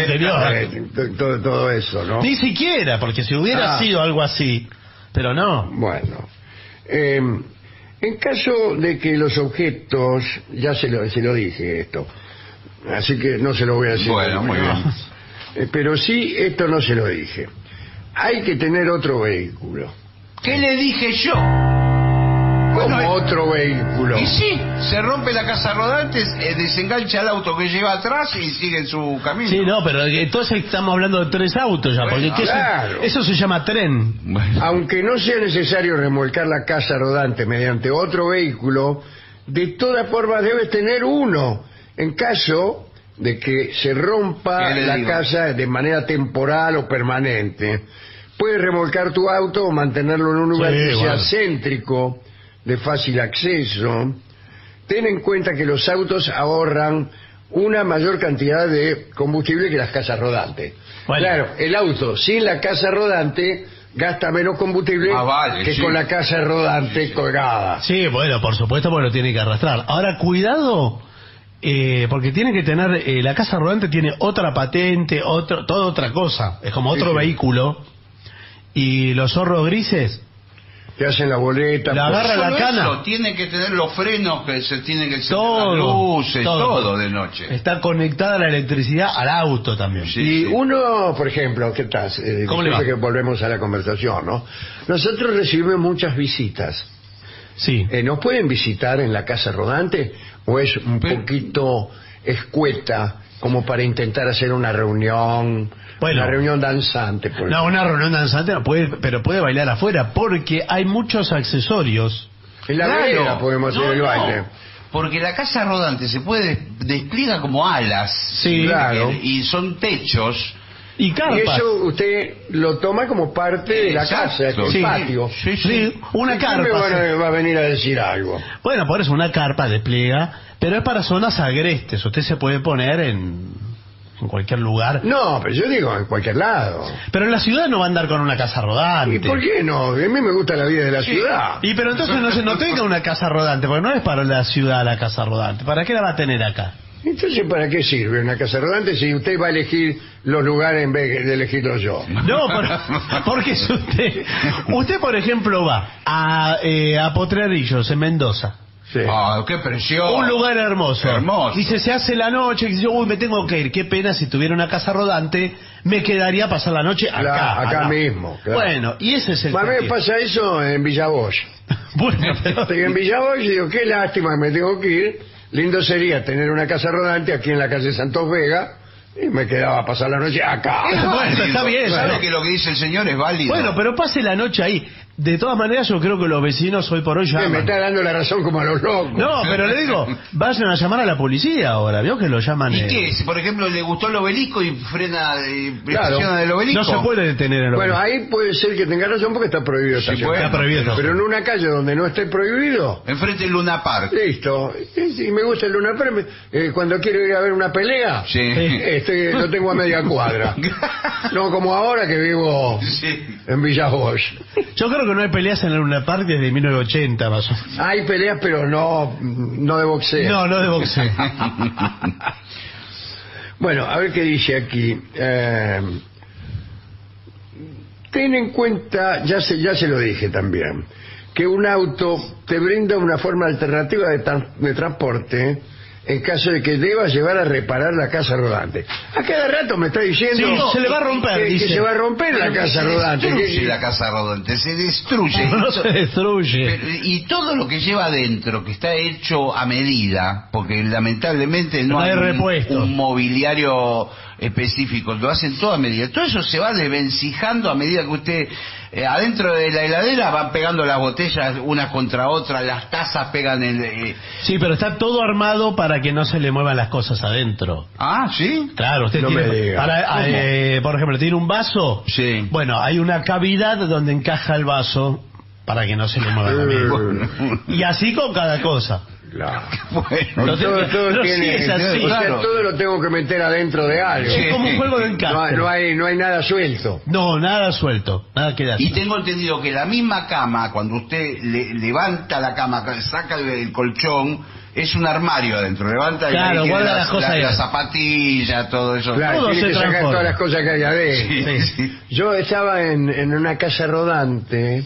eh, todo, todo eso, ¿no? Ni siquiera, porque si hubiera ah. sido algo así, pero no. Bueno. Eh, en caso de que los objetos, ya se lo, se lo dije esto, así que no se lo voy a decir. Bueno, muy bien. Eh, pero sí, esto no se lo dije. Hay que tener otro vehículo. ¿Qué le dije yo? Como bueno, otro vehículo. Y sí, se rompe la casa rodante, eh, desengancha el auto que lleva atrás y sigue en su camino. Sí, no, pero entonces estamos hablando de tres autos ya, bueno, porque claro. eso, eso se llama tren. Aunque no sea necesario remolcar la casa rodante mediante otro vehículo, de todas formas debes tener uno, en caso de que se rompa la digo? casa de manera temporal o permanente. Puedes remolcar tu auto o mantenerlo en un lugar sí, que sea bueno. céntrico, de fácil acceso. Ten en cuenta que los autos ahorran una mayor cantidad de combustible que las casas rodantes. Bueno. Claro, el auto sin la casa rodante gasta menos combustible ah, vale, que sí. con la casa rodante sí. colgada. Sí, bueno, por supuesto, porque lo tiene que arrastrar. Ahora, cuidado, eh, porque tiene que tener, eh, la casa rodante tiene otra patente, otro, toda otra cosa. Es como otro sí, vehículo. Y los zorros grises te hacen la boleta, la agarra la cana. Eso, tiene que tener los frenos, que se tienen que encender las luces, todo, todo de noche. Está conectada la electricidad al auto también. Sí, y sí. uno, por ejemplo, ¿qué tal? Eh, ¿Cómo le va? Que volvemos a la conversación, ¿no? Nosotros recibimos muchas visitas. Sí. Eh, ¿Nos pueden visitar en la casa rodante o es un Pero... poquito escueta como para intentar hacer una reunión? Bueno, una reunión danzante. Por no, una reunión danzante no puede, pero puede bailar afuera porque hay muchos accesorios. En la claro. vereda podemos hacer no, el baile. No, porque la casa rodante se puede despliega como alas. Sí, claro. Y son techos. Y carpas. Y eso usted lo toma como parte de la Exacto. casa, el sí. patio. Sí, sí. sí. Una carpa. Me van a, va a venir a decir algo. Bueno, por eso una carpa despliega, pero es para zonas agrestes. Usted se puede poner en... en cualquier lugar. No, pero yo digo en cualquier lado. Pero en la ciudad no va a andar con una casa rodante. ¿Y por qué no? A mí me gusta la vida de la sí. ciudad. Y pero entonces no, se, no tenga una casa rodante, porque no es para la ciudad la casa rodante. ¿Para qué la va a tener acá? Entonces, ¿para qué sirve una casa rodante si usted va a elegir los lugares en vez de elegirlos yo? No, pero, porque si usted, usted por ejemplo va a, eh, a Potrerillos en Mendoza. Sí. Oh, qué precioso. Un lugar hermoso. Hermoso. Dice, se hace la noche, y yo, uy, me tengo que ir. Qué pena si tuviera una casa rodante, me quedaría a pasar la noche acá. Claro, acá acá mismo. Claro. Bueno, y ese es el... A mí me sentido. pasa eso en Villa Bosch. Bueno, pero... Estoy en Villa Bosch y digo, qué lástima que me tengo que ir. Lindo sería tener una casa rodante aquí en la calle Santos Vega. Y me quedaba a pasar la noche acá. Bueno, está bien. ¿Sabe Claro. que lo que dice el señor es válido? Bueno, pero pase la noche ahí. De todas maneras, yo creo que los vecinos hoy por hoy Sí, llaman. me está dando la razón como a los locos. No, pero le digo, vayan a llamar a la policía ahora. ¿Vio que lo llaman? ¿Y eh? qué? Si por ejemplo le gustó el obelisco y frena eh, Claro. estaciona del obelisco. No se puede detener el Bueno, obelisco. ahí puede ser que tenga razón porque está prohibido Sí, estacionar. bueno, Está prohibido. Pero en una calle donde no esté prohibido, Enfrente del Luna Park. listo. Y y me gusta el Luna Park. eh, cuando quiero ir a ver una pelea, Sí. este, lo tengo a media cuadra. No como ahora que vivo Sí. en Villa Bosch. Yo creo que no hay peleas en el Luna Park desde mil novecientos ochenta, más o menos. Hay peleas, pero no, no de boxeo. No, no de boxeo. Bueno, a ver qué dice aquí. Eh, ten en cuenta, ya se, ya se lo dije también, que un auto te brinda una forma alternativa de, tra- de transporte en caso de que debas llevar a reparar la casa rodante. A cada rato me está diciendo Sí, se le va a romper, que, que dice. se va a romper la casa rodante. Destruye que- la casa rodante, se destruye. No se destruye. Pero- y todo lo que lleva adentro, que está hecho a medida, porque lamentablemente no, No hay un- repuesto. un mobiliario específico, lo hacen todo a medida. Todo eso se va desvencijando a medida que usted, eh, adentro de la heladera van pegando las botellas unas contra otras, las tazas pegan el... eh, Sí, pero está todo armado para que no se le muevan las cosas adentro. Ah, ¿sí? Claro, usted No tiene, me diga. para, ¿Cómo? eh, por ejemplo, tiene un vaso. Sí. Bueno, hay una cavidad donde encaja el vaso para que no se le mueva la mesa. Y así con cada cosa. Claro. Bueno, Lo Todo, tiene- todo pero tiene, sí es así. o sea, Claro. todo lo tengo que meter adentro de algo. Es como un juego de No, encaje. no hay, no hay nada suelto. No, nada suelto, nada queda así. Y tengo entendido que la misma cama, cuando usted le- levanta la cama, saca el, el colchón, es un armario adentro. Levanta y Claro, ahí tiene guarda las, las cosas la- ahí. las zapatillas, todo eso. Claro, Todo tiene se que sacar transforma. todas las cosas que hay adentro. Sí, sí. Yo estaba en, en una casa rodante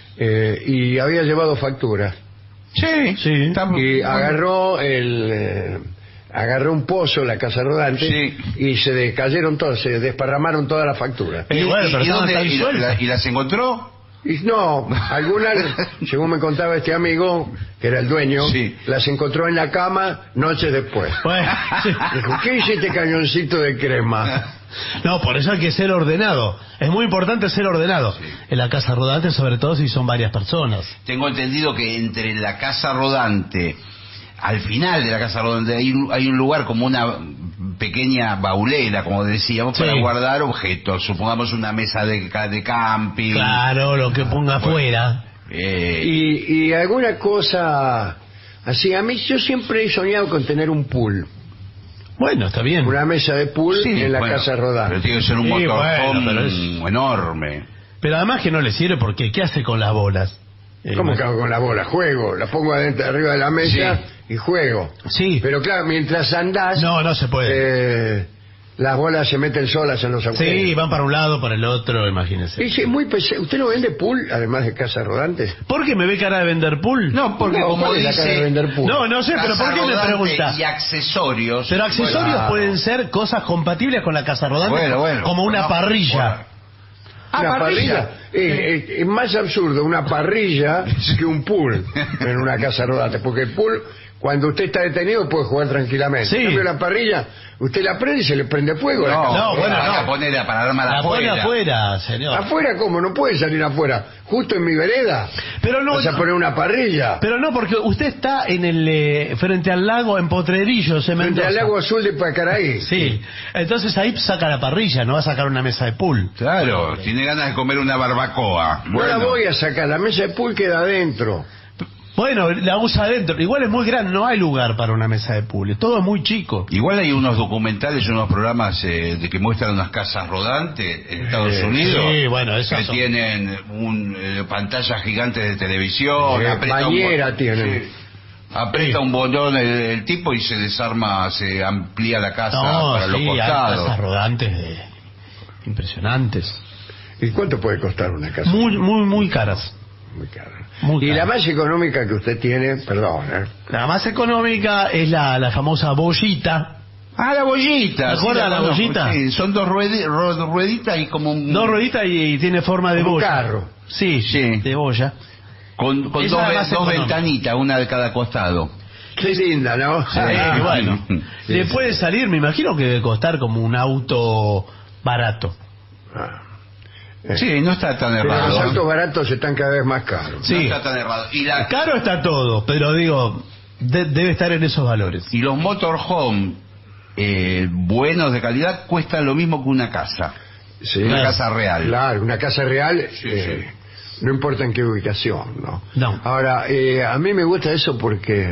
eh, y había llevado facturas. Sí, Sí. está- Y agarró el eh, agarró un pozo la casa rodante Sí. y se de- cayeron todas, se desparramaron todas las facturas. Eh, bueno, pero ¿Y, estaban dónde- tan y la- sueltas. y las encontró? Y no, algunas, según me contaba este amigo, que era el dueño, Sí. las encontró en la cama noches después. Bueno, sí. Dijo, ¿qué hice este cañoncito de crema? No, por eso hay que ser ordenado. Es muy importante ser ordenado. En la casa rodante, sobre todo si son varias personas. Tengo entendido que entre la casa rodante, al final de la casa rodante, hay un, hay un lugar como una pequeña baulera, como decíamos, Sí. para guardar objetos. Supongamos una mesa de, ca- de camping. Claro, lo que ponga afuera. Eh, Y, y alguna cosa así, a mí yo siempre he soñado con tener un pool, Bueno, está bien. una mesa de pool sí, en la bueno, casa rodante. Pero tiene que ser un Sí, motorhome bueno, pero es- enorme. Pero además que no le sirve porque ¿qué hace con las bolas? Eh, ¿Cómo que hago con la bola? Juego, la pongo adentro, arriba de la mesa y juego. Sí. Pero claro, mientras andás, No, no se puede. eh, las bolas se meten solas en los agujeros. Sí, van para un lado, para el otro, imagínese. Y sí, muy pesado. ¿Usted no vende pool, además de casas rodantes? ¿Por qué me ve cara de vender pool? No, porque No, como ¿cuál es la cara de dice... vender pool? No, no sé, pero casa ¿por qué me rodante pregunta? y accesorios. Pero accesorios Bueno, pueden ser cosas compatibles con la casa rodante, Bueno, bueno. como una No, parrilla. Ah, ¿Una parrilla. parrilla? Eh, eh, es más absurdo una parrilla que un pool en una casa rodante, porque el pool, cuando usted está detenido, puede jugar tranquilamente. Sí. En cambio, la parrilla, usted la prende y se le prende fuego a la No, casa. No, bueno, van a no. poner para armar La pone afuera. afuera, señor. ¿Afuera cómo? No puede salir afuera. Justo en mi vereda. Pero no, ¿Vas a poner una parrilla? pero no, porque usted está en el eh, frente al lago en Potrerillos, en Frente Mendoza. al lago azul de Pacaraí. Sí, entonces ahí saca la parrilla, no va a sacar una mesa de pool. Claro, tiene ganas de comer una barbacoa. No la voy a sacar, la mesa de pool queda adentro. Bueno, la usa adentro. Igual es muy grande, no hay lugar para una mesa de pool. Todo es muy chico. Igual hay unos documentales, unos programas eh, de que muestran unas casas rodantes en Estados Sí, Unidos. sí, bueno, esas que son- tienen un, eh, pantallas gigantes de televisión. Eh, aprieta un bañera botón. tienen. Sí. Aprieta Sí. un botón el, el tipo y se desarma, se amplía la casa No, para sí, los hay costados. casas rodantes de... impresionantes. ¿Y cuánto puede costar una casa? Muy, muy, muy caras. Muy cara. Muy Y caras. la más económica que usted tiene, perdón, ¿eh? La más económica es la, la famosa bollita. Ah, la bollita. ¿Te acuerdas de la conozco, bollita? sí, son dos ruedi- ru- rueditas y como un... Dos rueditas y, y tiene forma de Como un bolla. carro. Sí, Sí. de bolla. Con, con Esa dos, es la ve- más dos económica. ventanitas, una de cada costado. Qué linda, ¿no? Sí, bueno. Sí, Le sí. puede salir, me imagino que debe costar como un auto barato. Ah. Sí, no está tan Pero errado. los ¿eh? autos baratos están cada vez más caros. Sí. No está tan errado. Y, la, Caro está todo, pero digo, de- debe estar en esos valores. y los motorhome eh, buenos de calidad cuestan lo mismo que una casa. Sí. Una casa real. Claro, una casa real, Sí, eh, sí. no importa en qué ubicación, ¿no? No. Ahora, eh, a mí me gusta eso porque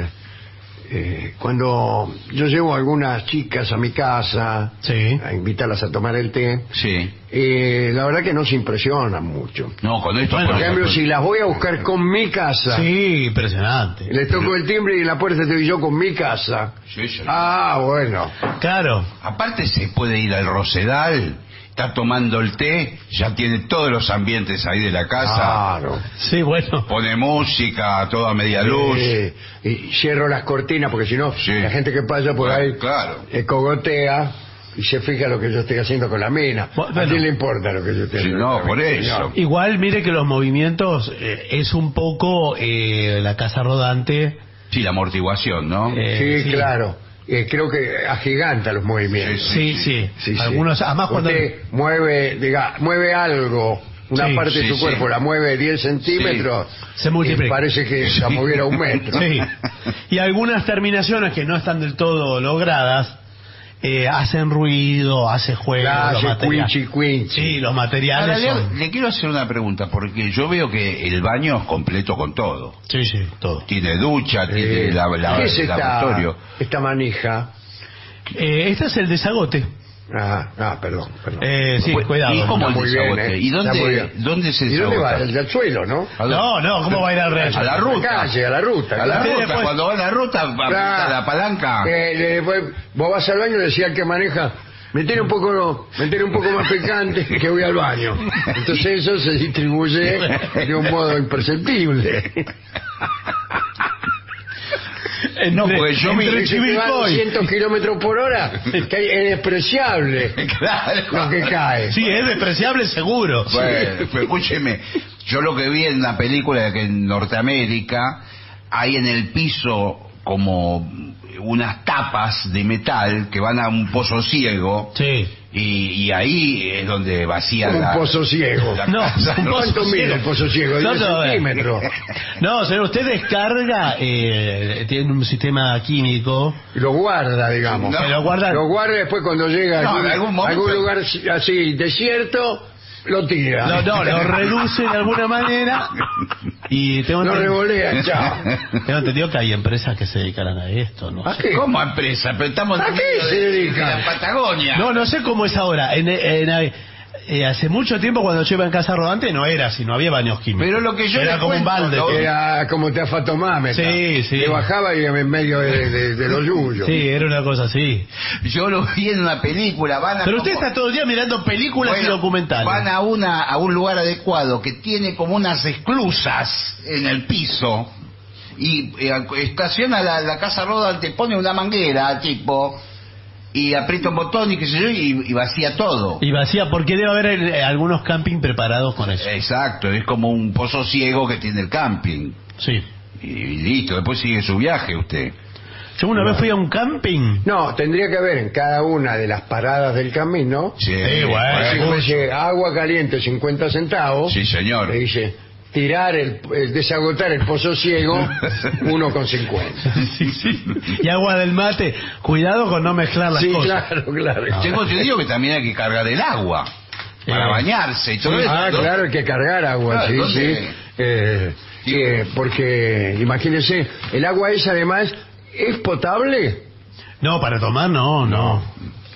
eh, cuando yo llevo a algunas chicas a mi casa, Sí. a invitarlas a tomar el té, Sí. eh, la verdad que no se impresionan mucho. No, con esto... Bueno, Por ejemplo, si las voy a buscar con mi casa, Sí, impresionante. les toco el timbre y en la puerta estoy yo con mi casa. Sí, sí. Ah, bueno. Claro. Aparte se puede ir al Rosedal, está tomando el té, ya tiene todos los ambientes ahí de la casa, Claro. Sí, bueno. pone música a toda media luz. Eh, y cierro las cortinas porque si no, Sí. la gente que pasa por Claro, ahí claro. eh, cogotea y se fija lo que yo estoy haciendo con la mina. Bueno. ¿A quién le importa lo que yo estoy Sí, haciendo? no, con la por mina, eso. señor? Igual mire que los movimientos eh, es un poco eh, la casa rodante. Sí, la amortiguación, ¿no? eh, Sí, claro. Eh, creo que agiganta los movimientos. Sí, sí. Sí, sí. Algunos, además cuando... Usted mueve, diga, mueve algo, una Sí, parte de sí, su sí. cuerpo, la mueve diez centímetros, Se multiplica. y parece que la moviera un metro. Sí. Y algunas terminaciones que no están del todo logradas eh, hacen ruido, hace juego. La los hace materiales. quinchi, quinchi. Sí, los Ahora, materiales le, son... le quiero hacer una pregunta, porque yo veo que el baño es completo con todo. Sí, sí, todo. Tiene ducha, tiene Eh, la, la- ¿Qué es el esta, lavatorio. esta manija? Eh, este es el desagote. Ah, ah, perdón, perdón. Eh, sí, Pues, cuidado. ¿y cómo Está el muy bien, desagote? ¿eh? ¿Y Está muy dónde, bien. dónde se ¿Y dónde va? desagota? El del suelo, ¿no? ¿A dónde? No, no, ¿cómo va a ir al real? A la ruta. calle, a la ruta. A la claro. ruta, después- cuando va a la ruta, aprieta Claro. la palanca. Eh, le- después, vos vas al baño y decía al que maneja, meter un poco, meter un poco más picante que voy al baño. Entonces eso se distribuye de un modo imperceptible. No, porque yo me... entre Si te va a Chivilcoy. doscientos kilómetros por hora, que es despreciable Claro. lo que cae. Sí, es despreciable seguro. Bueno, pero escúcheme, yo lo que vi en la película que en Norteamérica hay en el piso como unas tapas de metal que van a un pozo ciego Sí. y, y ahí es donde vacían Un la, pozo ciego. la No, casa. un pozo ¿Cuánto mide ciego. el pozo ciego? No, diez no, eh. centímetros. No, señor, usted descarga, eh, tiene un sistema químico. Y lo guarda, digamos. No. Que lo guarda. Lo guarda y después cuando llega a No, algún, en algún momento- algún lugar así desierto, lo tira. No, no, lo reduce de alguna manera. Y tengo Lo entendido, revolea, chao. tengo entendido que hay empresas que se dedican a esto, ¿no? ¿A sé. qué? ¿Cómo empresa? Pero estamos en ¿A el qué medio se de- dedican? de la Patagonia. No, no sé cómo es ahora. En, en- eh, hace mucho tiempo cuando yo iba en casa rodante no era así, no había baños químicos. Pero lo que yo era le como un cuento, balde. lo- Era como te afatomámetra. Sí, sí. Que bajaba y en medio de, de, de los yuyos. Sí, era una cosa así. Yo lo vi en una película. Van a Pero usted como- está todo el día mirando películas Bueno, y documentales. Van a una a un lugar adecuado que tiene como unas esclusas en el piso y eh, estaciona la, la casa rodante, pone una manguera tipo y aprieta un botón y qué sé yo y, y vacía todo. Y vacía, porque debe haber eh, algunos camping preparados con eso. Exacto, es como un pozo ciego que tiene el camping. Sí. Y, y listo, después sigue su viaje usted. Yo una vez fui a un camping. No, tendría que haber en cada una de las paradas del camino, Sí, bueno. así como dice, agua caliente cincuenta centavos. Sí, señor. Le dice, tirar el, el desagotar el pozo ciego uno con cincuenta. Sí, sí. Y agua del mate. Cuidado con no mezclar las Sí, cosas. claro, claro. Tengo entendido que también hay que cargar el agua para Eh. bañarse y todo eso. Ah, ¿no? claro, hay que cargar agua, Claro, sí, ¿dónde? sí. Eh, eh, porque, imagínense, el agua esa además, ¿es potable? No, para tomar no, no.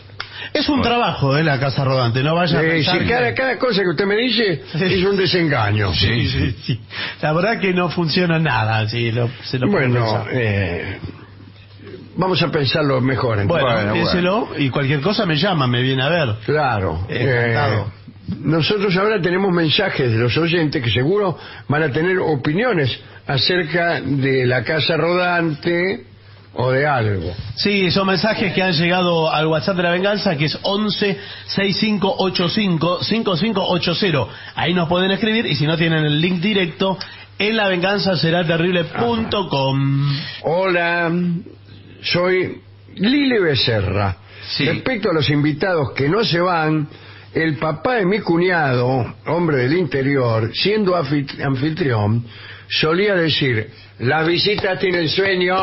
Es un trabajo, ¿eh? La casa rodante, no vaya a Eh, pensar si que- cada, cada cosa que usted me dice es un desengaño. Sí, sí, sí. La verdad que no funciona nada, sí, lo, se lo puede Bueno, pensar. eh, vamos a pensarlo mejor. entonces. Bueno, piénselo y cualquier cosa me llama, me viene a ver. Claro. Encantado. eh, nosotros ahora tenemos mensajes de los oyentes que seguro van a tener opiniones acerca de la casa rodante o de algo. Sí, son mensajes que han llegado al WhatsApp de la venganza, que es once sesenta y cinco ochenta y cinco cincuenta y cinco ochenta. Ahí nos pueden escribir y si no tienen el link directo en la venganza será terrible punto com. Hola, soy Lili Becerra. Respecto a los invitados que no se van, el papá de mi cuñado, hombre del interior, siendo anfit- anfitrión, solía decir: las visitas tienen sueño.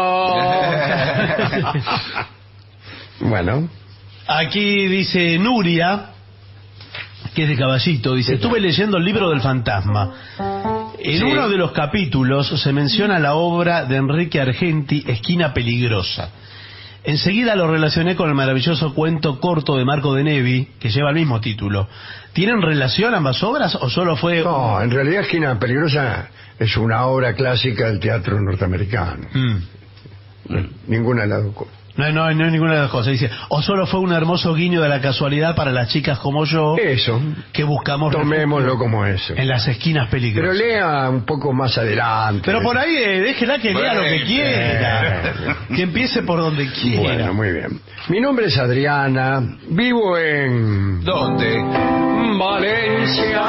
Bueno. Aquí dice Nuria, que es de Caballito, dice: estuve leyendo el libro del fantasma. En Sí. uno de los capítulos se menciona la obra de Enrique Argenti, Esquina Peligrosa. Enseguida lo relacioné con el maravilloso cuento corto de Marco de Nevi, que lleva el mismo título. ¿Tienen relación ambas obras o solo fue...? No, en realidad Esquina Peligrosa es una obra clásica del teatro norteamericano. Mm. Ninguna de las dos cosas. No, no, no es ninguna de las cosas. Dice, o solo fue un hermoso guiño de la casualidad para las chicas como yo. Eso. Que buscamos... Tomémoslo como eso. En las esquinas peligrosas. Pero lea un poco más adelante. Pero por ahí, eh, déjela que lea lo que Bueno. quiera. Que empiece por donde quiera. Bueno, muy bien. Mi nombre es Adriana. Vivo en... ¿Dónde? Valencia.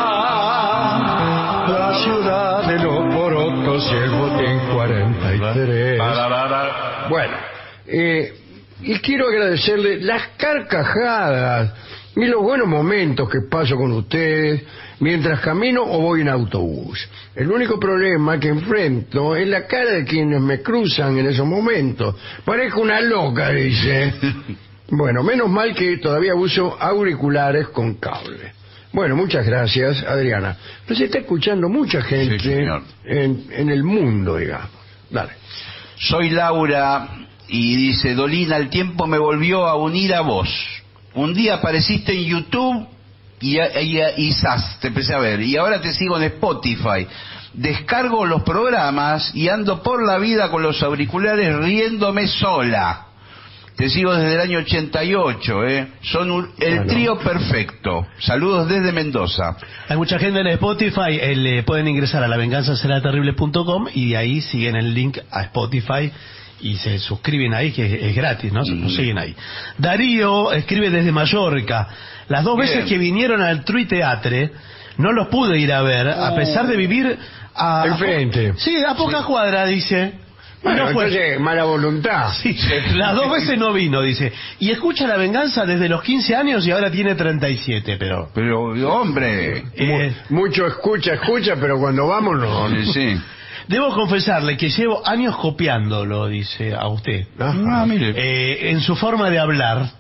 La ciudad de los porotos y el botín cuarenta y tres. Bueno, eh, y quiero agradecerle las carcajadas y los buenos momentos que paso con ustedes mientras camino o voy en autobús. El único problema que enfrento es la cara de quienes me cruzan en esos momentos. Parezco una loca, dice. Bueno, menos mal que todavía uso auriculares con cable. Bueno, muchas gracias, Adriana. Pero se está escuchando mucha gente Sí, señor. en, en el mundo, digamos. Dale. Soy Laura y dice: Dolina, el tiempo me volvió a unir a vos. Un día apareciste en YouTube y, y, y zas, te empecé a ver. Y ahora te sigo en Spotify. Descargo los programas y ando por la vida con los auriculares riéndome sola. Te sigo desde el año ochenta y ocho, ¿eh? Son un- el Bueno. trío perfecto. Saludos desde Mendoza. Hay mucha gente en Spotify, eh, le pueden ingresar a la venganza será terrible punto com y de ahí siguen el link a Spotify y se suscriben ahí, que es, es gratis, ¿no? Se nos siguen ahí. Darío escribe desde Mallorca. Las dos veces Bien. que vinieron al Trui Teatre, no los pude ir a ver, a pesar de vivir a... Enfrente. Sí, a poca cuadra, dice. Y Bueno, no fue. entonces, mala voluntad. Sí, las dos veces no vino, dice. Y escucha La Venganza desde los quince años y ahora tiene treinta y siete, pero... Pero, hombre... Eh, Mucho escucha, escucha, pero cuando vamos no. Sí, sí. Debo confesarle que llevo años copiándolo, dice a usted. Ajá. Ah, mire. Eh, en su forma de hablar.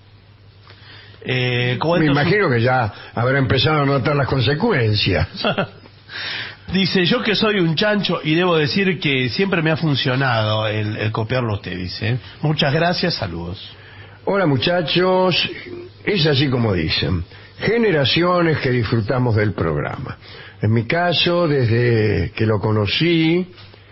Eh, Me cuento su- imagino que ya habrá empezado a notar las consecuencias. Dice, yo que soy un chancho y debo decir que siempre me ha funcionado el, el copiarlo a usted, dice. Muchas gracias, saludos. Hola muchachos, es así como dicen, generaciones que disfrutamos del programa. En mi caso, desde que lo conocí,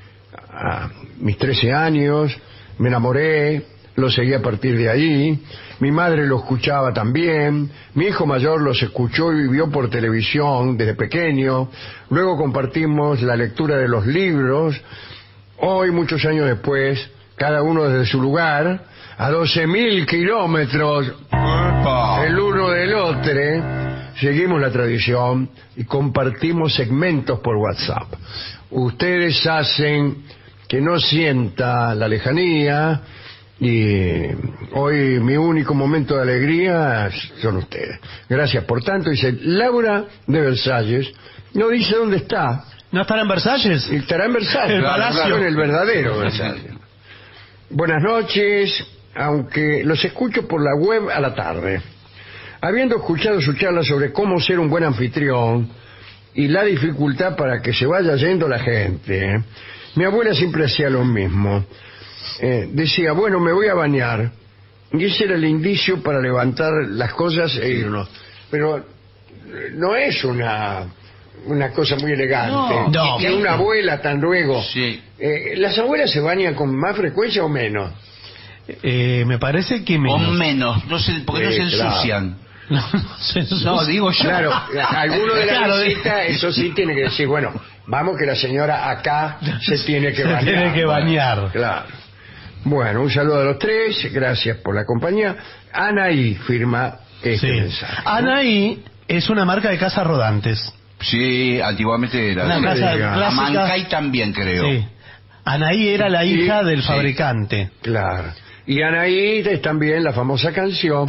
a mis trece años, me enamoré, lo seguí a partir de ahí, mi madre lo escuchaba también, mi hijo mayor los escuchó y vio por televisión desde pequeño, luego compartimos la lectura de los libros, hoy, muchos años después, cada uno desde su lugar, a doce mil kilómetros el uno del otro, seguimos la tradición y compartimos segmentos por WhatsApp. Ustedes hacen que no sienta la lejanía y hoy mi único momento de alegría son ustedes. Gracias por tanto. Dice Laura de Versalles, no dice dónde está. ¿No estará en Versalles? Estará en Versalles, El palacio. en el verdadero Versalles. Buenas noches, aunque los escucho por la web a la tarde. Habiendo escuchado su charla sobre cómo ser un buen anfitrión y la dificultad para que se vaya yendo la gente, ¿eh? Mi abuela siempre hacía lo mismo. Eh, decía, bueno, me voy a bañar. Y ese era el indicio para levantar las cosas e irnos. Pero no es una una cosa muy elegante. No, no. Que una abuela tan luego. Sí. Eh, ¿Las abuelas se bañan con más frecuencia o menos? Eh, me parece que menos. O menos, no sé, porque no Sí, se claro. ensucian. No, no se ensucia. No, digo yo. Claro, alguno de la Claro, visita, eso sí tiene que decir, bueno, vamos que la señora acá se tiene que Se bañar. tiene que bañar. Claro. Bueno, un saludo a los tres, gracias por la compañía. Anaí firma este Sí. mensaje. Anaí es una marca de casas rodantes. Sí, antiguamente era. Una Sí. casa diga. clásica. Amancay también, creo. Sí. Anaí era la hija Y- del sí. fabricante. Claro. Y Anaí es también la famosa canción.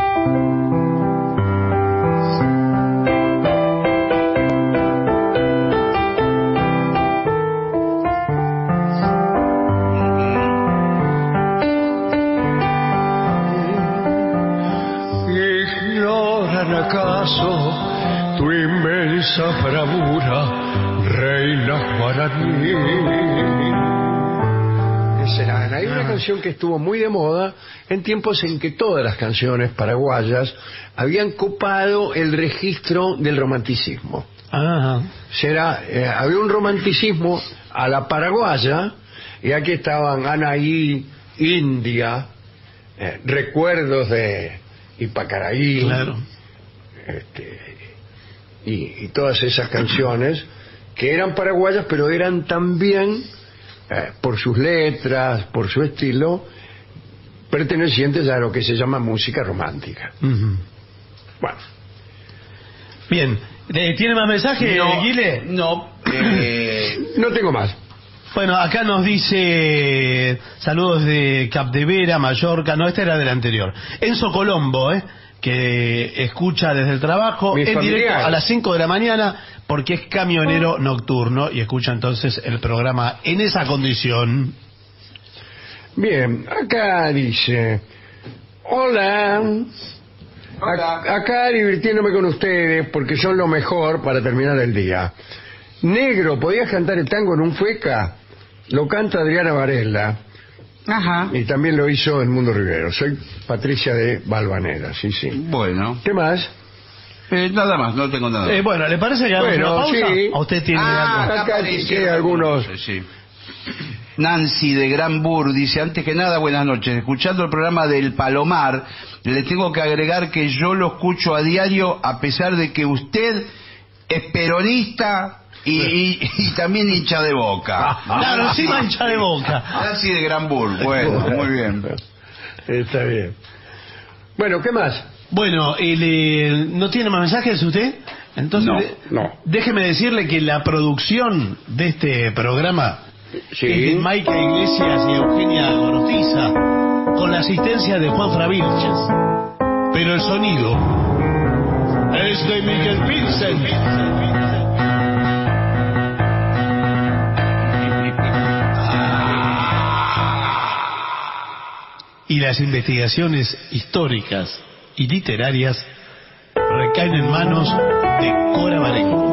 ¿Ignoran acaso tu inmensa bravura, reina guaraní? Esa era Anaí, una canción que estuvo muy de moda en tiempos en que todas las canciones paraguayas habían copado el registro del romanticismo. Ah, Será, eh, había un romanticismo a la paraguaya, y aquí estaban Anaí, India, eh, recuerdos de Ipacaraí, claro. este, y, y todas esas canciones que eran paraguayas, pero eran también, eh, por sus letras, por su estilo, pertenecientes a lo que se llama música romántica. Ujú. Bueno, Bien. Eh, ¿Tiene más mensajes, No, Guile? no, eh, no tengo más. Bueno, acá nos dice saludos de Capdevera, Mallorca. No, este era del anterior. Enzo Colombo, ¿eh? Que escucha desde el trabajo Mi en familiar. directo a las cinco de la mañana porque es camionero nocturno y escucha entonces el programa en esa condición. Bien, acá dice, hola, Hola. A- acá divirtiéndome con ustedes porque son lo mejor para terminar el día. Negro, ¿podías cantar el tango en un fueca? Lo canta Adriana Varela ajá. y también lo hizo el Mundo Rivero. Soy Patricia de Valvanera, sí, sí. Bueno, ¿Qué más? eh, nada más, no tengo nada. Eh, bueno, ¿le parece que hagamos Bueno, una pausa? sí. ¿O usted tiene Ah, algo? Acá aparecieron tiene algunos. Sí, sí. Nancy de Gran Bur dice, antes que nada, buenas noches. Escuchando el programa del Palomar, le tengo que agregar que yo lo escucho a diario a pesar de que usted es peronista y, y, y también hincha de Boca. Claro, encima hincha de Boca. Nancy de Gran Bur, bueno, muy bien. Está bien. Bueno, ¿qué más? Bueno, el, eh, ¿no tiene más mensajes usted? Entonces, No, de- no. déjeme decirle que la producción de este programa Sí. es de Maica Iglesias y Eugenia Gorostiza, con la asistencia de Juan Fravilches. Pero el sonido es de Miguel Vincent. Y las investigaciones históricas y literarias recaen en manos de Cora Barenco.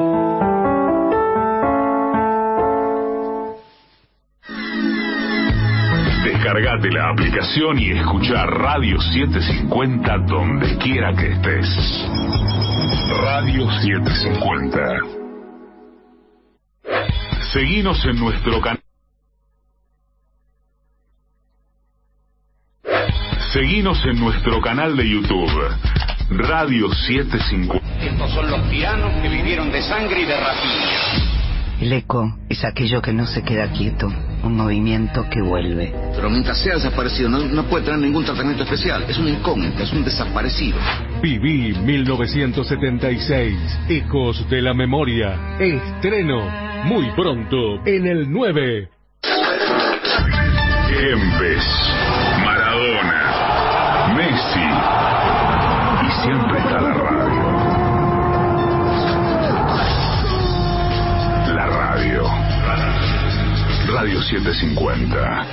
Descargate la aplicación y escucha Radio setecientos cincuenta donde quiera que estés. Radio setecientos cincuenta. Seguinos en nuestro canal. Seguinos en nuestro canal de YouTube, Radio setecientos cincuenta. Estos son los tiranos que vivieron de sangre y de rapiña. El eco es aquello que no se queda quieto, un movimiento que vuelve. Pero mientras sea desaparecido, no, no puede tener ningún tratamiento especial. Es una incógnita, es un desaparecido. Viví mil novecientos setenta y seis, Ecos de la Memoria. Estreno muy pronto en el nueve. Kempes, Maradona, Messi. Y siempre está la radio. La radio. Radio setecientos cincuenta.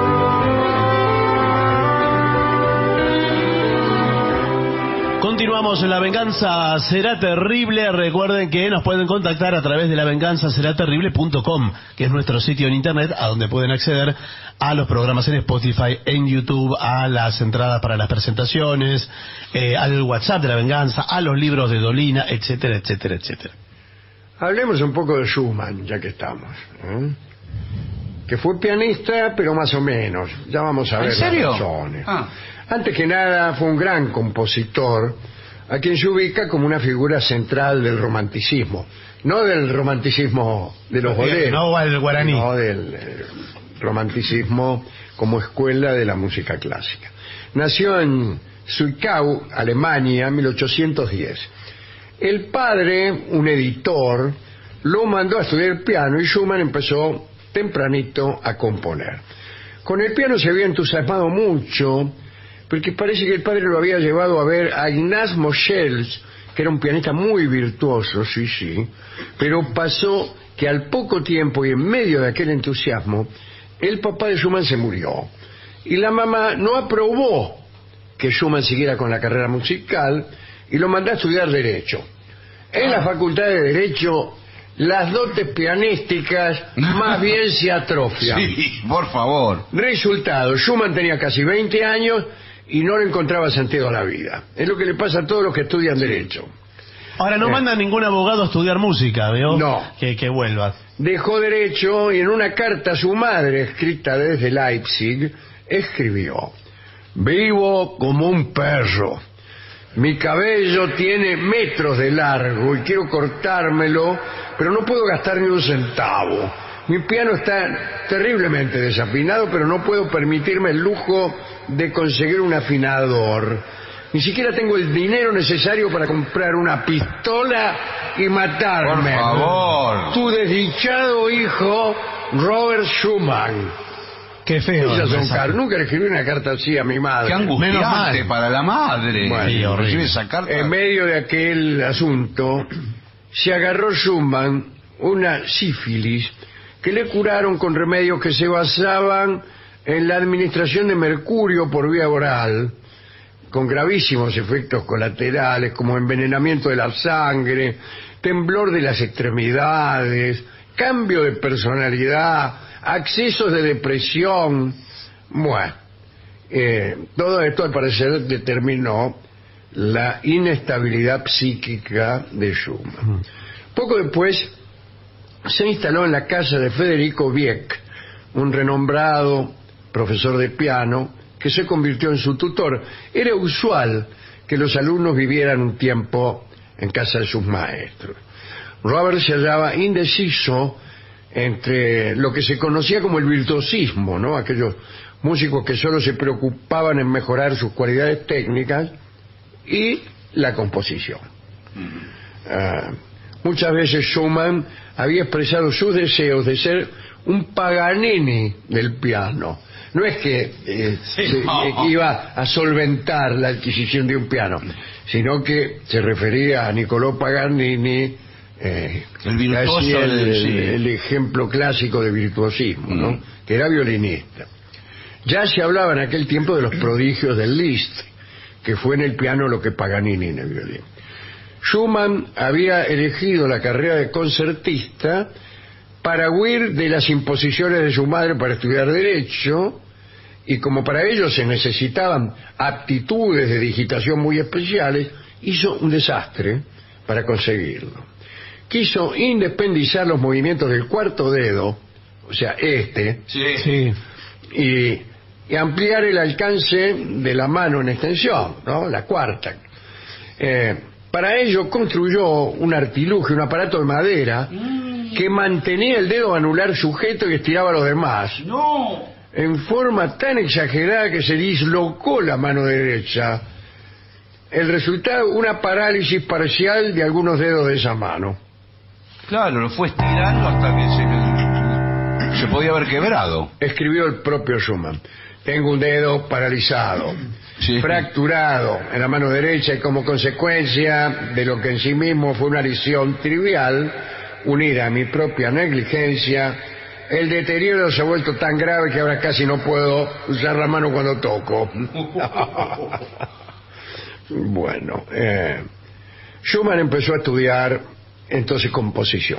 Continuamos somos La Venganza Será Terrible. Recuerden que nos pueden contactar a través de la venganza será terrible punto com, que es nuestro sitio en internet, a donde pueden acceder a los programas en Spotify, en YouTube, a las entradas para las presentaciones, eh, al WhatsApp de La Venganza, a los libros de Dolina, etcétera, etcétera, etcétera. Hablemos un poco de Schumann, ya que estamos, ¿eh? Que fue pianista, pero más o menos. Ya vamos a ver ¿En serio? las razones. Ah. Antes que nada, fue un gran compositor, a quien se ubica como una figura central del romanticismo. No del romanticismo de los boleros, no al guaraní. No del eh, romanticismo como escuela de la música clásica. Nació en Zwickau, Alemania, en mil ochocientos diez. El padre, un editor, lo mandó a estudiar piano y Schumann empezó tempranito a componer. Con el piano se había entusiasmado mucho, porque parece que el padre lo había llevado a ver a Ignaz Moscheles, que era un pianista muy virtuoso, sí, sí, pero pasó que al poco tiempo y en medio de aquel entusiasmo, el papá de Schumann se murió. Y la mamá no aprobó que Schumann siguiera con la carrera musical y lo mandó a estudiar Derecho. En la Facultad de Derecho, las dotes pianísticas más bien se atrofian. Sí, por favor. Resultado, Schumann tenía casi veinte años y no le encontraba sentido a la vida. Es lo que le pasa a todos los que estudian Derecho. Ahora, no Eh. manda ningún abogado a estudiar música, ¿veo? No. Que, que vuelva. Dejó Derecho y en una carta a su madre, escrita desde Leipzig, escribió: vivo como un perro. Mi cabello tiene metros de largo y quiero cortármelo, pero no puedo gastar ni un centavo. Mi piano está terriblemente desafinado, pero no puedo permitirme el lujo de conseguir un afinador. Ni siquiera tengo el dinero necesario para comprar una pistola y matarme. Por favor. Tu desdichado hijo, Robert Schumann. Qué feo. Esas son esa- car- Nunca le escribí una carta así a mi madre. Qué angustiante Menos mal. para la madre. Bueno, Sí, horrible. Recibir esa carta. En medio de aquel asunto, se agarró Schumann una sífilis que le curaron con remedios que se basaban en la administración de mercurio por vía oral, con gravísimos efectos colaterales como envenenamiento de la sangre, temblor de las extremidades, cambio de personalidad, accesos de depresión. Bueno, eh, todo esto al parecer determinó la inestabilidad psíquica de Schumann. Poco después se instaló en la casa de Federico Wieck, un renombrado profesor de piano que se convirtió en su tutor. Era usual que los alumnos vivieran un tiempo en casa de sus maestros. Robert se hallaba indeciso entre lo que se conocía como el virtuosismo, ¿no? Aquellos músicos que solo se preocupaban en mejorar sus cualidades técnicas, y la composición. Uh, muchas veces Schumann había expresado sus deseos de ser un Paganini del piano. No es que eh, Sí, se, no. eh, iba a solventar la adquisición de un piano, sino que se refería a Niccolò Paganini, eh, El virtuoso casi el, del- sí. el- el ejemplo clásico de virtuosismo, ¿no? Mm. Que era violinista. Ya se hablaba en aquel tiempo de los prodigios del Liszt, que fue en el piano lo que Paganini en el violín. Schumann había elegido la carrera de concertista para huir de las imposiciones de su madre para estudiar Derecho, y como para ello se necesitaban aptitudes de digitación muy especiales, hizo un desastre para conseguirlo. Quiso independizar los movimientos del cuarto dedo, o sea, este, Sí. Sí. y, y ampliar el alcance de la mano en extensión, ¿no? La cuarta. Eh, para ello construyó un artilugio, un aparato de madera que mantenía el dedo anular sujeto y estiraba a los demás. No. En forma tan exagerada que se dislocó la mano derecha. El resultado, una parálisis parcial de algunos dedos de esa mano. Claro, lo fue estirando hasta que se, se podía haber quebrado. Escribió el propio Schumann: tengo un dedo paralizado, Sí. fracturado en la mano derecha, y como consecuencia de lo que en sí mismo fue una lesión trivial, unida a mi propia negligencia, el deterioro se ha vuelto tan grave que ahora casi no puedo usar la mano cuando toco. Bueno, eh, Schumann empezó a estudiar entonces composición,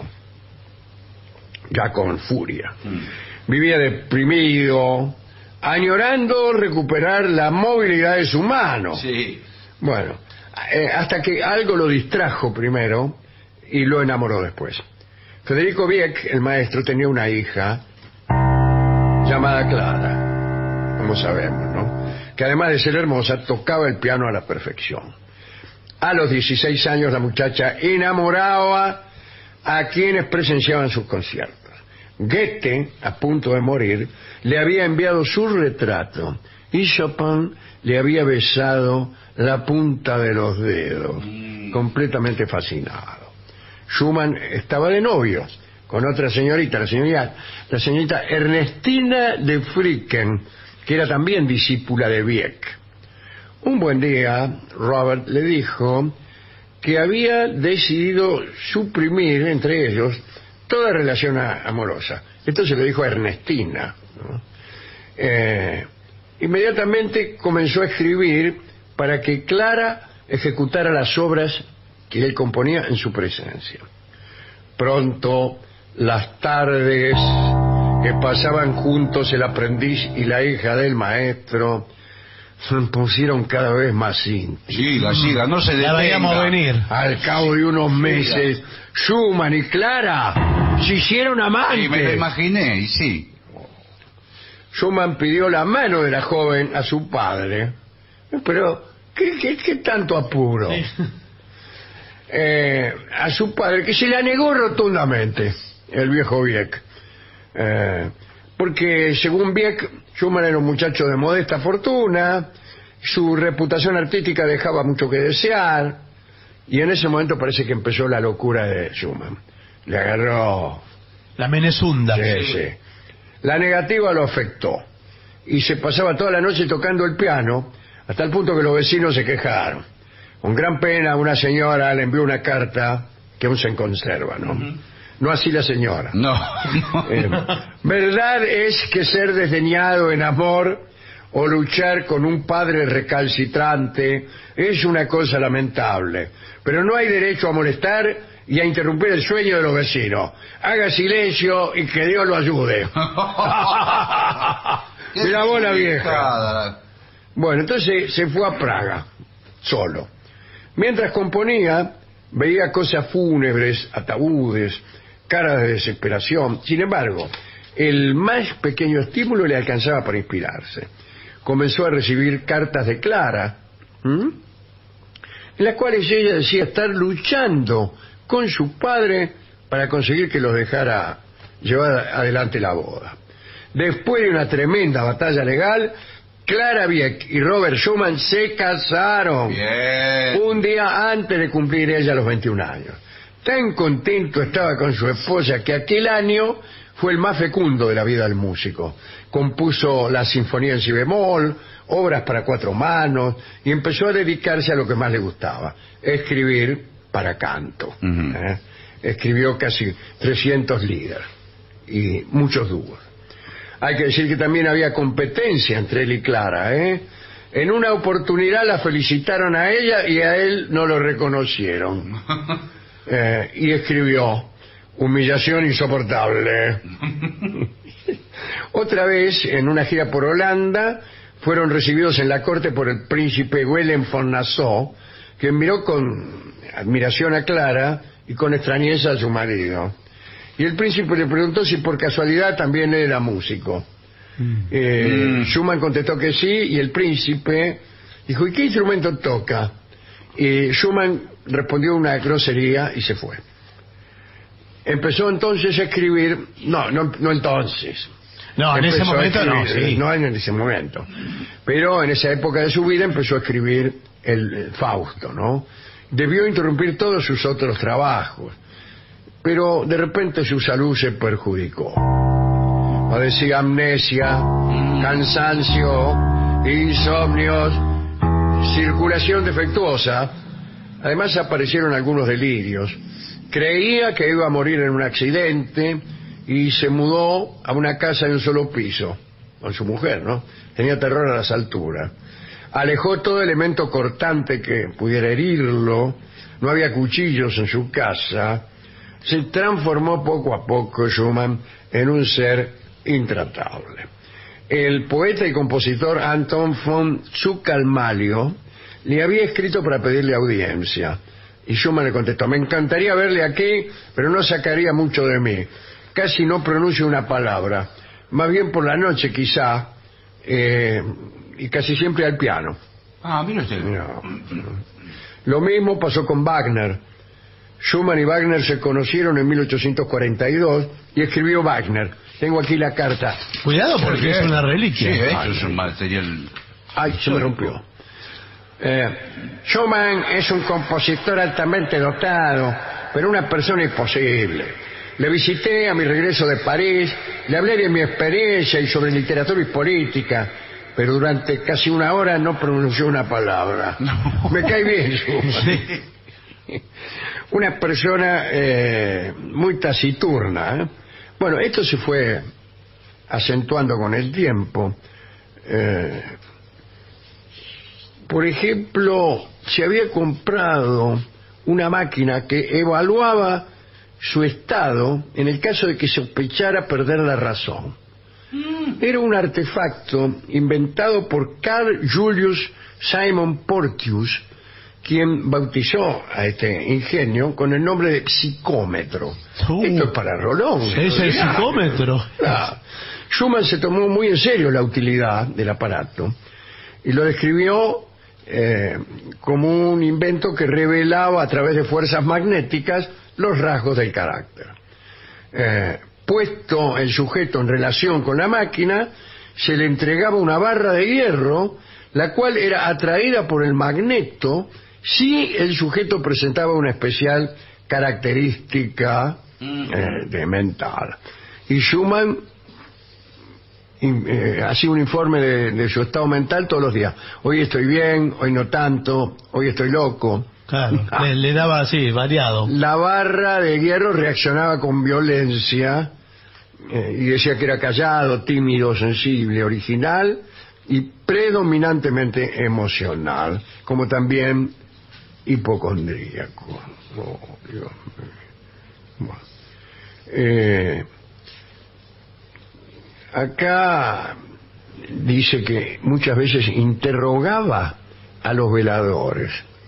ya con furia. Mm. Vivía deprimido, añorando recuperar la movilidad de su mano. Sí. Bueno, eh, hasta que algo lo distrajo primero y lo enamoró después. Federico Wieck, el maestro, tenía una hija llamada Clara, como sabemos, ¿no? Que además de ser hermosa, tocaba el piano a la perfección. A los dieciséis años la muchacha enamoraba a quienes presenciaban sus conciertos. Goethe, a punto de morir, le había enviado su retrato y Chopin le había besado la punta de los dedos, completamente fascinado. Schumann estaba de novio con otra señorita, la señorita, la señorita Ernestina de Fricken, que era también discípula de Wieck. Un buen día, Robert le dijo que había decidido suprimir entre ellos toda relación amorosa. Esto se lo dijo a Ernestina, ¿no? Eh, inmediatamente comenzó a escribir para que Clara ejecutara las obras que él componía en su presencia. Pronto, las tardes que pasaban juntos el aprendiz y la hija del maestro se pusieron cada vez más íntimas. Siga, siga, no se detenga. La veíamos venir. Al cabo de unos meses, siga. Schumann y Clara se hicieron amantes. Sí, me lo imaginé, y sí. Schumann pidió la mano de la joven a su padre. Pero, ¿qué, qué, qué tanto apuro? Sí. Eh, a su padre, que se la negó rotundamente, el viejo Wieck. Eh, porque, según Wieck, Schumann era un muchacho de modesta fortuna, su reputación artística dejaba mucho que desear, y en ese momento parece que empezó la locura de Schumann. Le agarró... la menezunda. Sí, sí. La negativa lo afectó, y se pasaba toda la noche tocando el piano, hasta el punto que los vecinos se quejaron. Con gran pena, una señora le envió una carta que aún se conserva, ¿no? Uh-huh. No así la señora. No. Eh, verdad es que ser desdeñado en amor o luchar con un padre recalcitrante es una cosa lamentable, pero no hay derecho a molestar y a interrumpir el sueño de los vecinos. Haga silencio y que Dios lo ayude. Mira vos la vieja. Bueno, entonces se fue a Praga, solo. Mientras componía, veía cosas fúnebres, ataúdes, caras de desesperación. Sin embargo, el más pequeño estímulo le alcanzaba para inspirarse. Comenzó a recibir cartas de Clara, ¿m? en las cuales ella decía estar luchando con su padre para conseguir que los dejara llevar adelante la boda. Después de una tremenda batalla legal, Clara Wieck y Robert Schumann se casaron. Bien. Un día antes de cumplir ella los veintiún años. Tan contento estaba con su esposa que aquel año fue el más fecundo de la vida del músico. Compuso la sinfonía en si bemol, obras para cuatro manos, y empezó a dedicarse a lo que más le gustaba, escribir para canto. Uh-huh. ¿eh? Escribió casi trescientos lieder y muchos dúos. Hay que decir que también había competencia entre él y Clara, ¿eh? En una oportunidad la felicitaron a ella y a él no lo reconocieron. Eh, y escribió: humillación insoportable. Otra vez, en una gira por Holanda, fueron recibidos en la corte por el príncipe Willem von Nassau, que miró con admiración a Clara y con extrañeza a su marido. Y el príncipe le preguntó si por casualidad también era músico. Mm. Eh, mm. Schumann contestó que sí, y el príncipe dijo: ¿y qué instrumento toca? Y Schumann respondió una grosería y se fue. Empezó entonces a escribir, no, no, no entonces. No, en ese momento escribir, no, sí. No en ese momento. Pero en esa época de su vida empezó a escribir el, el Fausto, ¿no? Debió interrumpir todos sus otros trabajos, pero de repente su salud se perjudicó. Padecía amnesia, cansancio, insomnios, circulación defectuosa. Además aparecieron algunos delirios. Creía que iba a morir en un accidente y se mudó a una casa de un solo piso con su mujer, ¿no? Tenía terror a las alturas. alejó todo elemento cortante que pudiera herirlo, no había cuchillos en su casa, se transformó poco a poco Schumann en un ser intratable. El poeta y compositor Anton von Zucalmalio le había escrito para pedirle audiencia, y Schumann le contestó: me encantaría verle aquí, pero no sacaría mucho de mí, casi no pronuncio una palabra, más bien por la noche quizá, eh, y casi siempre al piano. Ah, mira usted. No, no. Lo mismo pasó con Wagner. Schumann y Wagner se conocieron en mil ochocientos cuarenta y dos y escribió Wagner. Tengo aquí la carta. Cuidado porque es una reliquia. Sí, ¿eh? Es un material... Ay, se me rompió. Eh, Schumann es un compositor altamente dotado, pero una persona imposible. Le visité a mi regreso de París, le hablé de mi experiencia y sobre literatura y política, pero durante casi una hora no pronunció una palabra. No. Me cae bien Schumann. Sí. Una persona eh, muy taciturna, ¿eh? Bueno, esto se fue acentuando con el tiempo. Eh, por ejemplo, se había comprado una máquina que evaluaba su estado en el caso de que sospechara perder la razón. Era un artefacto inventado por Carl Julius Simon Porteus, quien bautizó a este ingenio con el nombre de psicómetro. Uh, Esto es para Rolón. Es el psicómetro. Claro. Schumann se tomó muy en serio la utilidad del aparato y lo describió eh, como un invento que revelaba a través de fuerzas magnéticas los rasgos del carácter. Eh, puesto el sujeto en relación con la máquina, se le entregaba una barra de hierro, la cual era atraída por el magneto si el sujeto presentaba una especial característica eh, de mental. Y Schumann eh, hacía un informe de, de su estado mental todos los días. Hoy estoy bien, hoy no tanto, hoy estoy loco. Claro, ah. le, le daba así, variado. La barra de hierro reaccionaba con violencia eh, y decía que era callado, tímido, sensible, original y predominantemente emocional, como también hipocondríaco. Oh, Dios mío. Bueno. Eh, acá dice que muchas veces interrogaba a los veladores.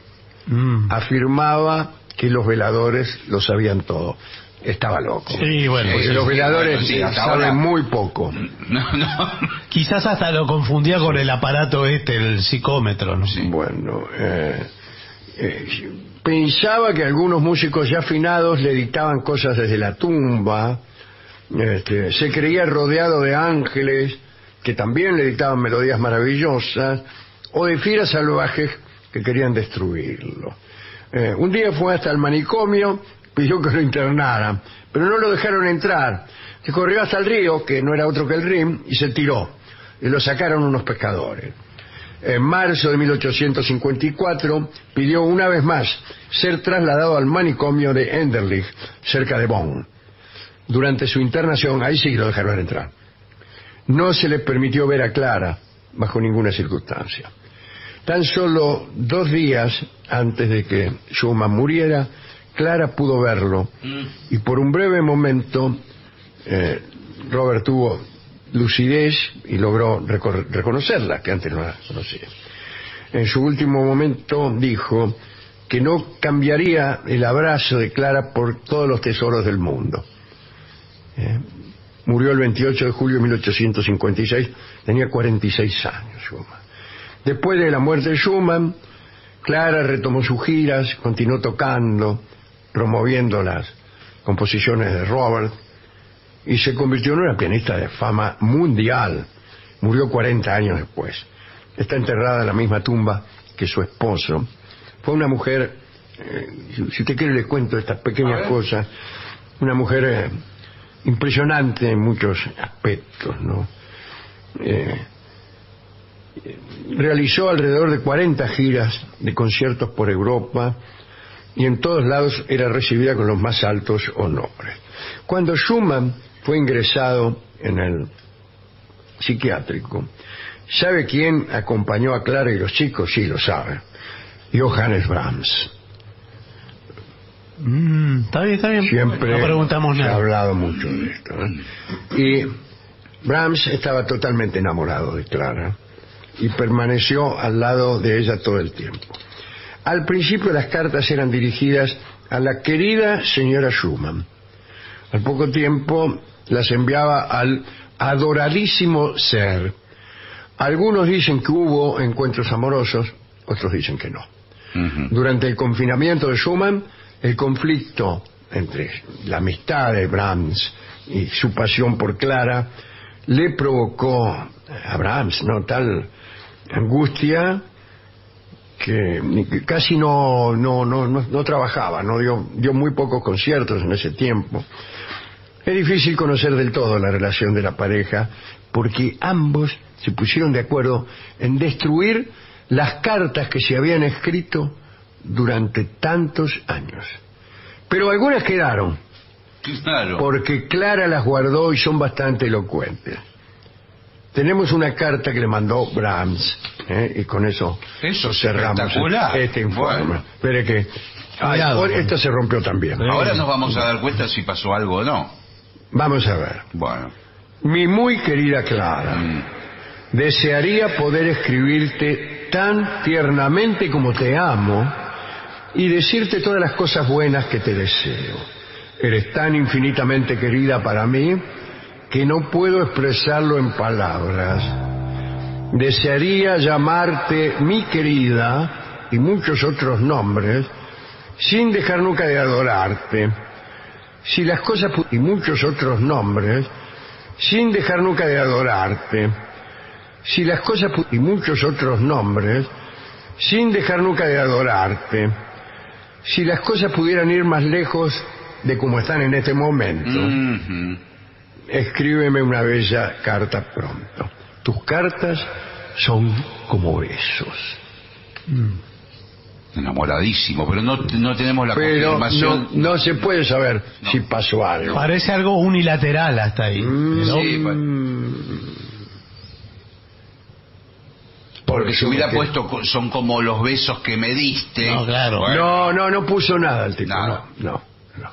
Mm. Afirmaba que los veladores lo sabían todo. Estaba loco. Sí, bueno. Porque los veladores sí, saben ahora... muy poco. No, no. Quizás hasta lo confundía con el aparato este, el psicómetro, ¿no? Sí. Bueno, eh, eh, pensaba que algunos músicos ya afinados le dictaban cosas desde la tumba. Este, se creía rodeado de ángeles que también le dictaban melodías maravillosas, o de fieras salvajes que querían destruirlo. Eh, un día fue hasta el manicomio, pidió que lo internaran, pero no lo dejaron entrar. Se corrió hasta el río, que no era otro que el Rin, y se tiró. Y lo sacaron unos pescadores. En marzo de mil ochocientos cincuenta y cuatro pidió una vez más ser trasladado al manicomio de Enderlich, cerca de Bonn. Durante su internación, ahí sí lo dejaron entrar. No se le permitió ver a Clara, bajo ninguna circunstancia. Tan solo dos días antes de que Schumann muriera, Clara pudo verlo, y por un breve momento eh, Robert tuvo lucidez y logró reconocerla, que antes no la conocía. En su último momento dijo que no cambiaría el abrazo de Clara por todos los tesoros del mundo. Eh, murió el veintiocho de julio de mil ochocientos cincuenta y seis, tenía cuarenta y seis años Schumann. Después de la muerte de Schumann, Clara retomó sus giras, continuó tocando, promoviendo las composiciones de Robert, y se convirtió en una pianista de fama mundial. Murió cuarenta años después. Está enterrada en la misma tumba que su esposo. Fue una mujer, eh, si usted quiere le cuento estas pequeñas cosas, una mujer eh, impresionante en muchos aspectos, ¿no? Eh, realizó alrededor de cuarenta giras de conciertos por Europa y en todos lados era recibida con los más altos honores. Cuando Schumann fue ingresado en el psiquiátrico. ¿Sabe quién acompañó a Clara y los chicos? Sí, lo sabe. Johannes Brahms. Mm, está bien, está bien. Siempre no preguntamos se nada. ha hablado mucho de esto, ¿eh? Y Brahms estaba totalmente enamorado de Clara y permaneció al lado de ella todo el tiempo. Al principio las cartas eran dirigidas a la querida señora Schumann. Al poco tiempo las enviaba al adoradísimo ser. Algunos dicen que hubo encuentros amorosos, otros dicen que no. Uh-huh. Durante el confinamiento de Schumann, el conflicto entre la amistad de Brahms y su pasión por Clara le provocó a Brahms, ¿no?, tal angustia que casi no no no no, no trabajaba, no dio dio muy pocos conciertos en ese tiempo. Es difícil conocer del todo la relación de la pareja porque ambos se pusieron de acuerdo en destruir las cartas que se habían escrito durante tantos años. Pero algunas quedaron, claro, porque Clara las guardó y son bastante elocuentes. Tenemos una carta que le mandó Brahms, ¿eh? Y con eso, eso cerramos este informe. Bueno. Espere que ay, esta se rompió también. Ahora nos vamos a dar cuenta si pasó algo o no. Vamos a ver. Bueno. Mi muy querida Clara, mm. desearía poder escribirte tan tiernamente como te amo y decirte todas las cosas buenas que te deseo. Eres tan infinitamente querida para mí que no puedo expresarlo en palabras. Desearía llamarte mi querida y muchos otros nombres sin dejar nunca de adorarte. Si las cosas y muchos otros nombres sin dejar nunca de adorarte. Si las cosas y muchos otros nombres sin dejar nunca de adorarte. Si las cosas pudieran ir más lejos de como están en este momento, mm-hmm. escríbeme una bella carta pronto. Tus cartas son como besos. Mm. Enamoradísimo, pero no, no tenemos la pero confirmación. No, no se puede saber no. si pasó algo. Parece algo unilateral hasta ahí. Mm, pero... Sí, pa... Porque si hubiera que... puesto son como los besos que me diste. No, claro. Bueno. No, no, no puso nada el tipo. No, no, no, no.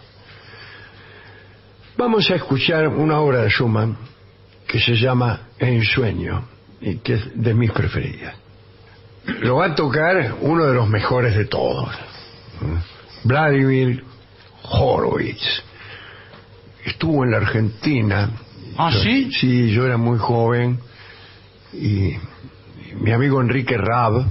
Vamos a escuchar una obra de Schumann que se llama Ensueño y que es de mis preferidas. Lo va a tocar uno de los mejores de todos, Vladimir Horowitz. Estuvo en la Argentina. ¿Ah, yo, sí? Sí, yo era muy joven y mi amigo Enrique Raab,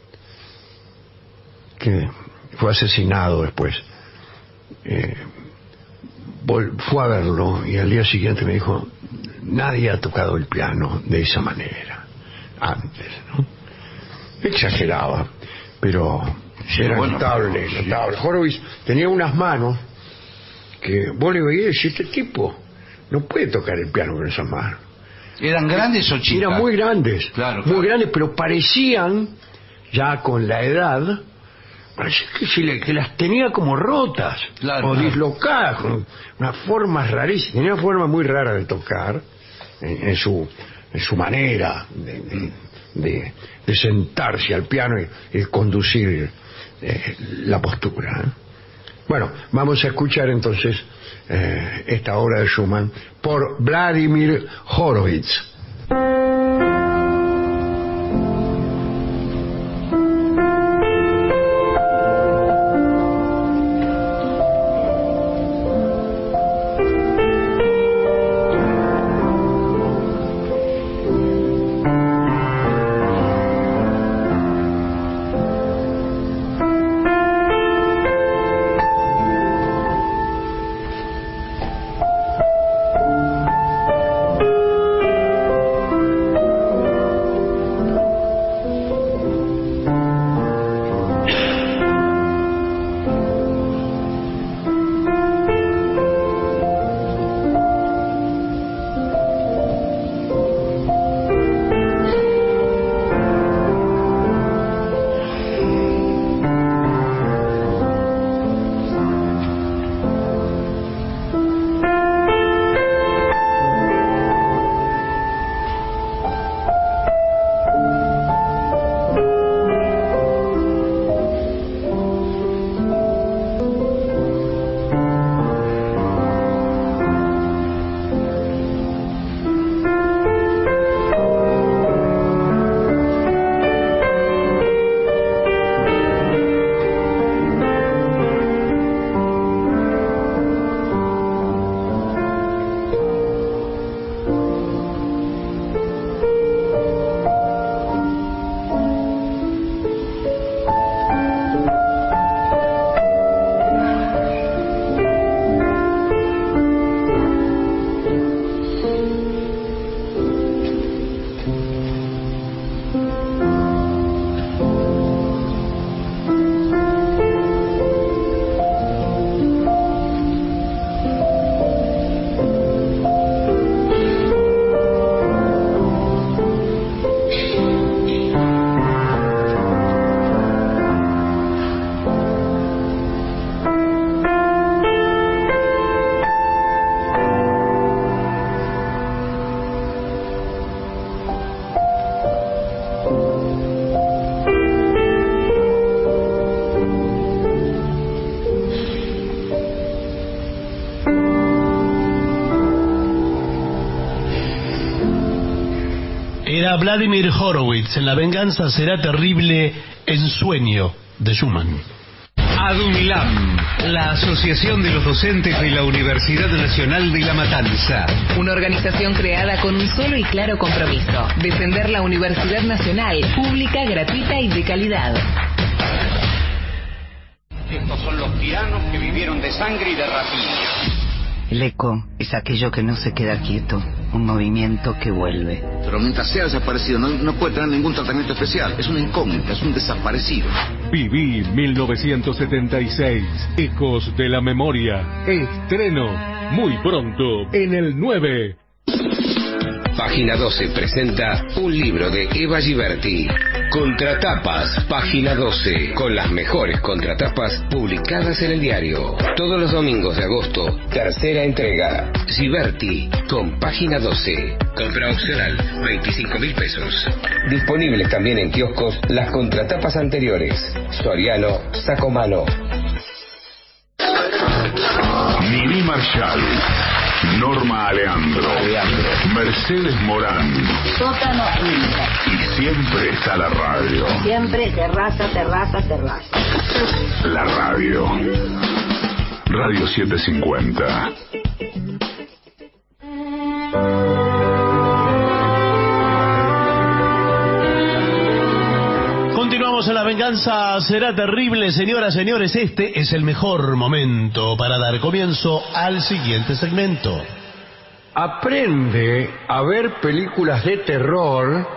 que fue asesinado después, eh, fue a verlo y al día siguiente me dijo: nadie ha tocado el piano de esa manera antes, ¿no? Exageraba, pero sí, era bueno, notable, sí. notable. Horowitz tenía unas manos que vos le veías y decís: este tipo no puede tocar el piano con esas manos. ¿Eran grandes o chicas? Eran muy grandes, claro, muy claro. grandes, pero parecían, ya con la edad, parecía que, se le, que las tenía como rotas, claro, o claro. dislocadas, con unas formas rarísimas. Tenía una forma muy rara de tocar, en, en su en su manera de, de, de, de sentarse al piano y, y conducir eh, la postura, ¿eh? Bueno, vamos a escuchar entonces eh, esta obra de Schumann por Vladimir Horowitz. a Vladimir Horowitz en La venganza será terrible en Sueño, de Schumann. ADUNLAM, la Asociación de los Docentes de la Universidad Nacional de La Matanza. Una organización creada con un solo y claro compromiso: defender la Universidad Nacional, pública, gratuita y de calidad. Estos son los tiranos que vivieron de sangre y de rapiña. El eco es aquello que no se queda quieto, un movimiento que vuelve. Pero mientras sea desaparecido no, no puede tener ningún tratamiento especial. Es una incógnita, es un desaparecido. Viví mil novecientos setenta y seis, Ecos de la Memoria. Estreno muy pronto en el nueve. Página doce presenta un libro de Eva Giberti. Contratapas, Página doce, con las mejores contratapas publicadas en el diario. Todos los domingos de agosto, tercera entrega. Giberti, con Página doce. Compra opcional, veinticinco mil pesos. Disponibles también en kioscos las contratapas anteriores. Soriano, Sacomano. Nini Marshall, Norma Aleandro, Mercedes Morán. Sótano Inca. Y siempre está la radio. Siempre terraza, terraza, terraza. La radio. Radio setecientos cincuenta. Continuamos en La venganza será terrible, señoras, señores. Este es el mejor momento para dar comienzo al siguiente segmento. Aprende a ver películas de terror.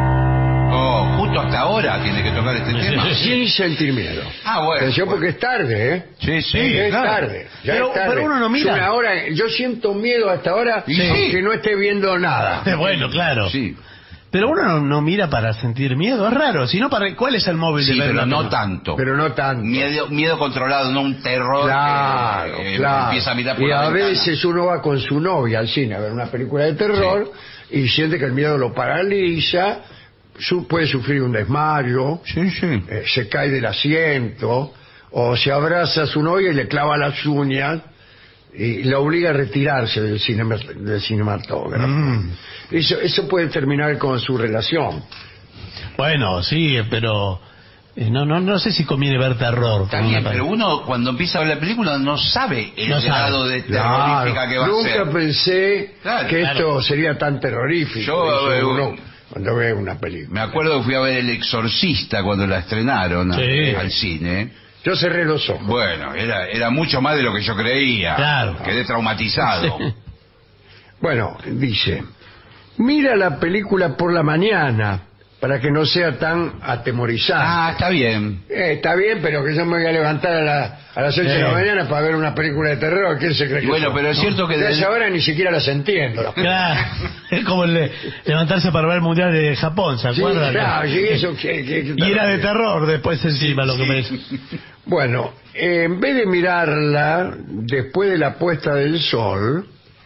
Oh, justo hasta ahora tiene que tocar este tema. Sin sentir miedo. Ah, bueno. Atención, bueno. porque es tarde, ¿eh? Sí, sí. Ya es claro. tarde. Ya Pero- es tarde. pero uno no mira. Es una hora- yo siento miedo hasta ahora, Sí. aunque no esté viendo nada. Bueno, claro. Sí, Pero uno no, no mira para sentir miedo, es raro. Sino para ¿cuál es el móvil sí, de ver pero la no película? tanto. Pero no tanto. Miedo, miedo controlado, no un terror. Claro, que, eh, claro. empieza a mirar por y la a ventana. veces uno va con su novia al cine a ver una película de terror y siente que el miedo lo paraliza, su- puede sufrir un desmayo, Sí, sí. eh, se cae del asiento, o se abraza a su novia y le clava las uñas y la obliga a retirarse del, cinema, del cinematógrafo. Mm. Eso, eso puede terminar con su relación. Bueno, sí, pero eh, no, no, no sé si conviene ver terror. Está con bien, una pero película. uno cuando empieza a ver la película no sabe el No sabe. grado de terrorífica Claro, que va nunca a ser. pensé Claro, que claro. esto sería tan terrorífico. Yo, Dice eh, uno cuando ve una película. Me acuerdo que fui a ver El Exorcista cuando la estrenaron Sí. eh, al cine. Yo cerré los ojos. Bueno, era, era mucho más de lo que yo creía. Claro. Quedé traumatizado. Bueno, dice, mira la película por la mañana para que no sea tan atemorizante. Ah, está bien. Eh, está bien, pero que yo me voy a levantar a, la- a las ocho de la Sí. mañana para ver una película de terror. ¿Quién se cree Y que bueno, soy? pero es cierto que Ya a desde- esa hora ni siquiera las entiendo. Claro, es como el de levantarse para ver el Mundial de Japón, ¿se Sí, acuerdan? claro, sí, eso, que- que- Y era de terror después encima lo que me dice. Bueno, eh, en vez de mirarla después de la puesta del sol,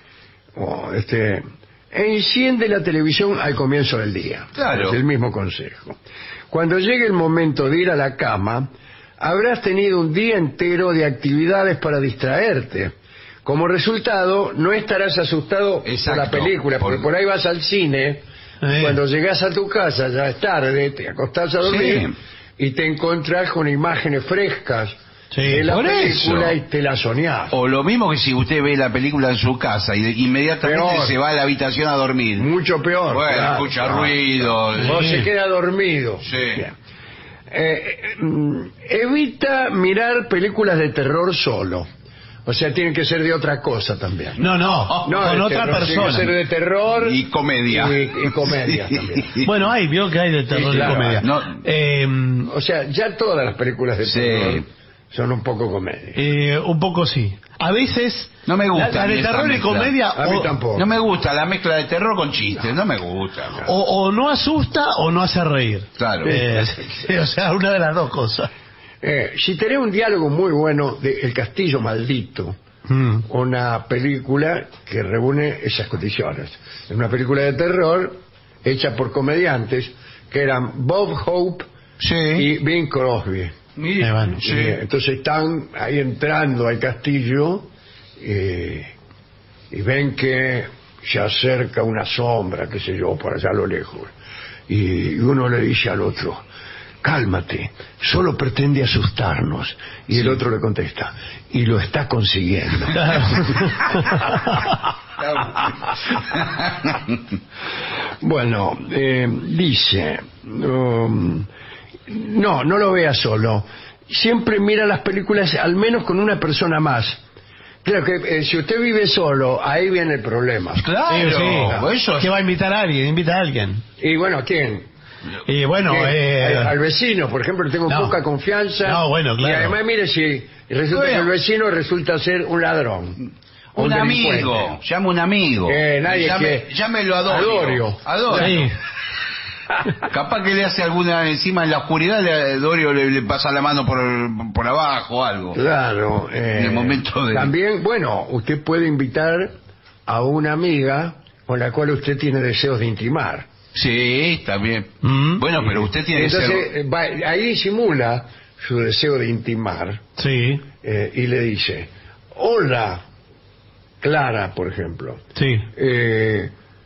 o este, enciende la televisión al comienzo del día. Claro. Es el mismo consejo. Cuando llegue el momento de ir a la cama, habrás tenido un día entero de actividades para distraerte. Como resultado, no estarás asustado Exacto. por la película, porque Por- por ahí vas al cine, Eh. cuando llegas a tu casa, ya es tarde, te acostás a dormir y te encontrás con imágenes frescas Sí, de la por película eso. y te la soñás. O lo mismo que si usted ve la película en su casa y de- inmediatamente Peor. se va a la habitación a dormir. Mucho peor. Bueno, claro, escucha claro. ruido. O Sí. se queda dormido. Sí. Bien. Eh, mm, evita mirar películas de terror solo. O sea, tienen que ser de otra cosa también. No, no, No, con de otra terror, tiene que persona. ser de terror Y comedia. y, y comedia Sí. también. Bueno, hay, vio que hay de terror Sí, claro. y comedia. No. Eh, O sea, ya todas las películas de Sí. terror son un poco comedia. eh, un poco sí. A veces... No me gusta La, la a mí de esa terror y mezcla. comedia A mí o, tampoco. No me gusta la mezcla de terror con chistes, no me gusta. o, o no asusta o no hace reír. Claro. Eh, sí, o sea, una de las dos cosas. Eh, si tenés un diálogo muy bueno de El Castillo Maldito, Mm. una película que reúne esas condiciones. Es una película de terror hecha por comediantes que eran Bob Hope Sí. y Bing Crosby. Mire, Eh, bueno, sí. Eh, entonces están ahí entrando al castillo eh, y ven que se acerca una sombra, qué sé yo, por allá a lo lejos. y uno le dice al otro, cálmate, solo pretende asustarnos. Y sí. El otro le contesta, y lo está consiguiendo. Bueno, eh, dice, um, no, no lo vea solo. Siempre mira las películas al menos con una persona más. Claro que eh, si usted vive solo, ahí viene el problema. Claro, sí, sí. Eso es... que va a invitar a alguien, invita a alguien. Y bueno, ¿a quién? Y bueno, eh... al, al vecino, por ejemplo, le tengo no. poca confianza. No, bueno, claro. Y además, mire, si resulta bueno. que el vecino resulta ser un ladrón. Un, un amigo, llama un amigo. Eh, nadie llame, que... Llámelo a Dorio. Adorio. Adorio. Sí. Capaz que le hace alguna encima en la oscuridad, le, Dorio le, le pasa la mano por, por abajo o algo. Claro. Eh, en el momento de... También, bueno, usted puede invitar a una amiga con la cual usted tiene deseos de intimar. Sí, también. Mm. Bueno, pero usted tiene Entonces, que ser... va, ahí simula su deseo de intimar. Sí. Eh, y le dice, hola, Clara, por ejemplo. Sí. Eh,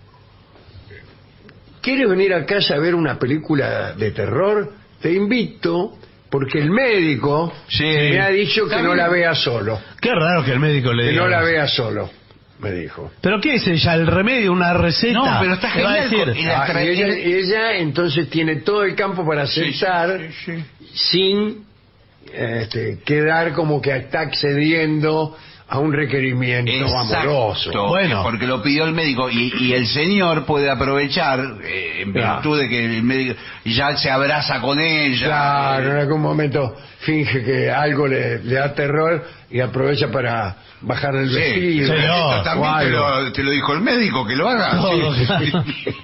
¿Quieres venir a casa a ver una película de terror? Te invito, porque el médico sí. me ha dicho que ¿También? no la vea solo. Qué raro que el médico le que diga. Que no la vea solo, me dijo. ¿Pero qué es ella? ¿El remedio? ¿Una receta? No, pero está genial. Y, ah, y, ella, y ella entonces tiene todo el campo para aceptar sí, sí, sí. sin este, quedar como que está accediendo a un requerimiento Exacto, amoroso. Bueno, porque lo pidió el médico y, y el señor puede aprovechar eh, en virtud claro. de que el médico ya se abraza con ella. Claro, en algún momento finge que algo le, le da terror y aprovecha para bajar el sí, vestido. Sí, esto también te lo, te lo dijo el médico, que lo haga. No, sí. Claro.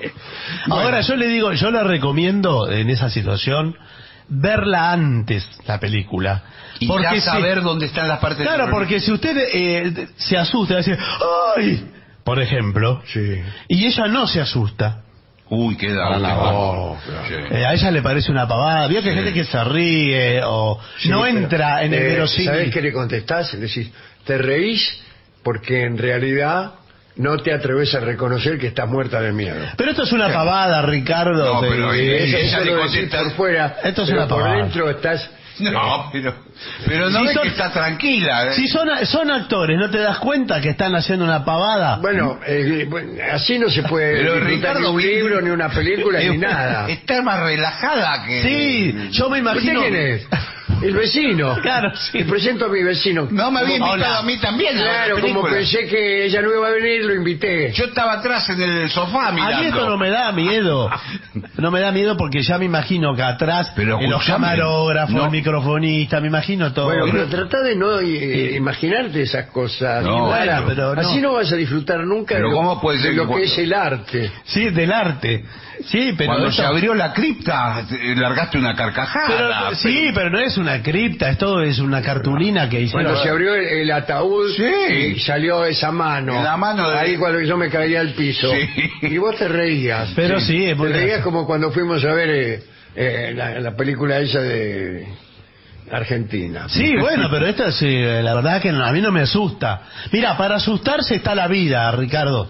Ahora bueno. yo le digo, yo le recomiendo en esa situación verla antes, la película. Y porque ya saber si, dónde están las partes. Claro, porque si usted eh, se asusta, va a decir, ¡ay! Por ejemplo, sí. y ella no se asusta. Uy, queda. Oh, sí. eh, a ella le parece una pavada. Vio que hay sí. gente que se ríe o sí, no pero, entra en el eh, verosímil. ¿Sabés qué le contestás? Le decís, te reís porque en realidad no te atreves a reconocer que estás muerta de miedo. Pero esto es una claro. pavada, Ricardo. No, pero eh, eso, eso lo decís por fuera. Esto es pero una pavada. Por dentro estás. No, pero, pero no si ves son, que está tranquila. ¿eh? Si son, son actores, ¿no te das cuenta que están haciendo una pavada? Bueno, eh, así no se puede pero Ricardo, ni un libro, ni una película, ni nada. Está más relajada que... Sí, yo me imagino... ¿Usted quién es? El vecino. Claro, sí. Le presento a mi vecino. No me había invitado Hola. a mí también. Claro, como pensé que ella no iba a venir, lo invité. Yo estaba atrás en el sofá mirando. A mí esto no me da miedo. No me da miedo porque ya me imagino que atrás, pero en los camarógrafos, no. el microfonista, me imagino todo. Bueno, pero trata de no eh, imaginarte esas cosas. No, Clara, pero no. Así no vas a disfrutar nunca pero de lo, ¿cómo puede ser de lo que, que es el arte. Sí, del arte. Sí, pero cuando esto... se abrió la cripta, largaste una carcajada. Pero, pero... Sí, pero no es una cripta, esto es una cartulina que hicieron. Cuando se abrió el, el ataúd sí. y salió esa mano. La mano de... Ahí cuando yo me caía al piso. Sí. Y vos te reías. Pero sí, sí es te reías eso. Como cuando fuimos a ver eh, eh, la, la película esa de Argentina. Sí, bueno, pero esta sí, la verdad es que a mí no me asusta. Mira, para asustarse está la vida, Ricardo.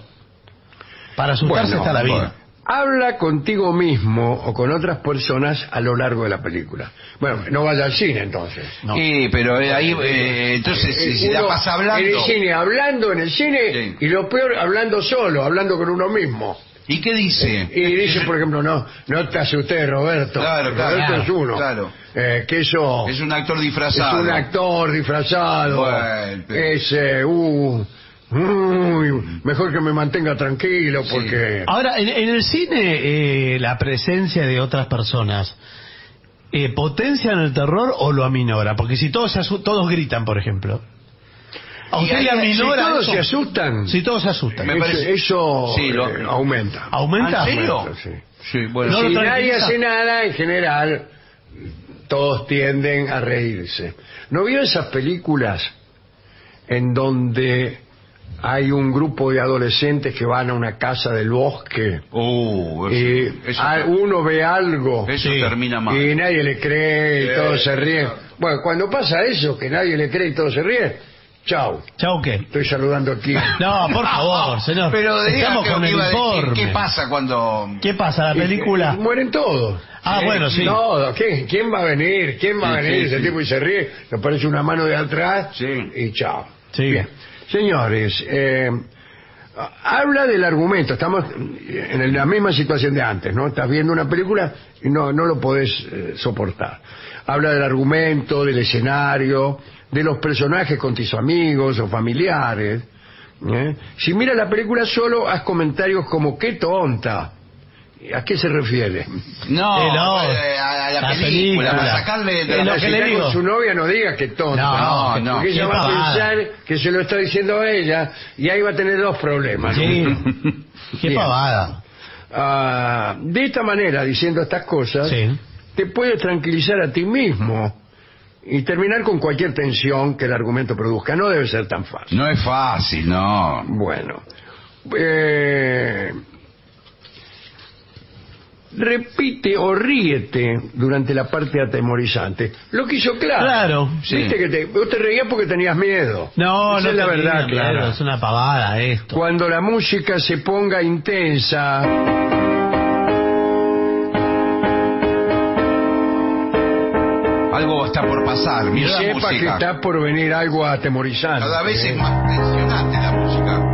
Para asustarse bueno, está la vida. Bueno. Habla contigo mismo o con otras personas a lo largo de la película. Bueno, no vaya al cine entonces. No. Sí, pero ahí, eh, entonces, eh, si la pasa hablando... En el cine, hablando en el cine, sí. Y lo peor, hablando solo, hablando con uno mismo. ¿Y qué dice? Y dice, por ejemplo, no, no te asustes, Roberto. Claro, claro. Roberto claro, es uno. Claro. Eh, que eso... Es un actor disfrazado. Es un actor disfrazado. Bueno, es, eh, uh... Uy, mejor que me mantenga tranquilo porque... Sí. Ahora, en, en el cine, eh, la presencia de otras personas, eh, ¿potencian el terror o lo aminora? Porque si todos, se asu- todos gritan, por ejemplo... ¿A usted le aminora si todos eso? se asustan? Si todos se asustan. Me parece... Eso, eso sí, lo... eh, aumenta. ¿Aumenta? ¿En serio? Aumenta, sí. Sí, bueno. Si nadie hace nada, en general, todos tienden a reírse. ¿No vio esas películas en donde... hay un grupo de adolescentes que van a una casa del bosque uh, eso, y eso, uno ve algo eso sí, termina mal y nadie le cree y sí, todos se ríen? Bueno, cuando pasa eso, que nadie le cree y todos se ríen, Chao. ¿Chao qué? Estoy saludando aquí. No, por favor, señor. Pero estamos con el informe. ¿Qué pasa cuando...? ¿Qué pasa? La película... Y, y mueren todos. Ah, ¿Sí? bueno, sí. No, ¿quién, ¿quién va a venir? ¿Quién va a Sí, venir? sí, Ese sí. tipo y se ríe, le aparece una mano de atrás Sí. y chao. Sí. Bien. Señores, eh, habla del argumento. Estamos en la misma situación de antes, ¿no? Estás viendo una película y no, no lo podés eh, soportar. Habla del argumento, del escenario, de los personajes con tus amigos o familiares. ¿eh? Si miras la película solo, haz comentarios como ¡qué tonta! ¿A qué se refiere? No, Eh, no, eh, a la, la película, película. para sacarle de Es la lo que Si le está digo. con su novia, no diga que tonta. No, no, Porque qué ella va a pavada. pensar que se lo está diciendo a ella y ahí va a tener dos problemas. ¿no? Sí. Qué Bien. pavada. Ah, de esta manera, diciendo estas cosas, Sí. te puedes tranquilizar a ti mismo y terminar con cualquier tensión que el argumento produzca. No debe ser tan fácil. No es fácil, no. Bueno. Eh, repite o ríete durante la parte atemorizante. Lo que hizo Clara. Claro, sí. Viste que te, vos te reías porque tenías miedo. No, Esa no es la tenía verdad, miedo, Clara. es una pavada esto. Cuando la música se ponga intensa, Algo está por pasar, y mira la sepa que música. está por venir algo atemorizante. Cada vez ¿eh? es más tensionante la música.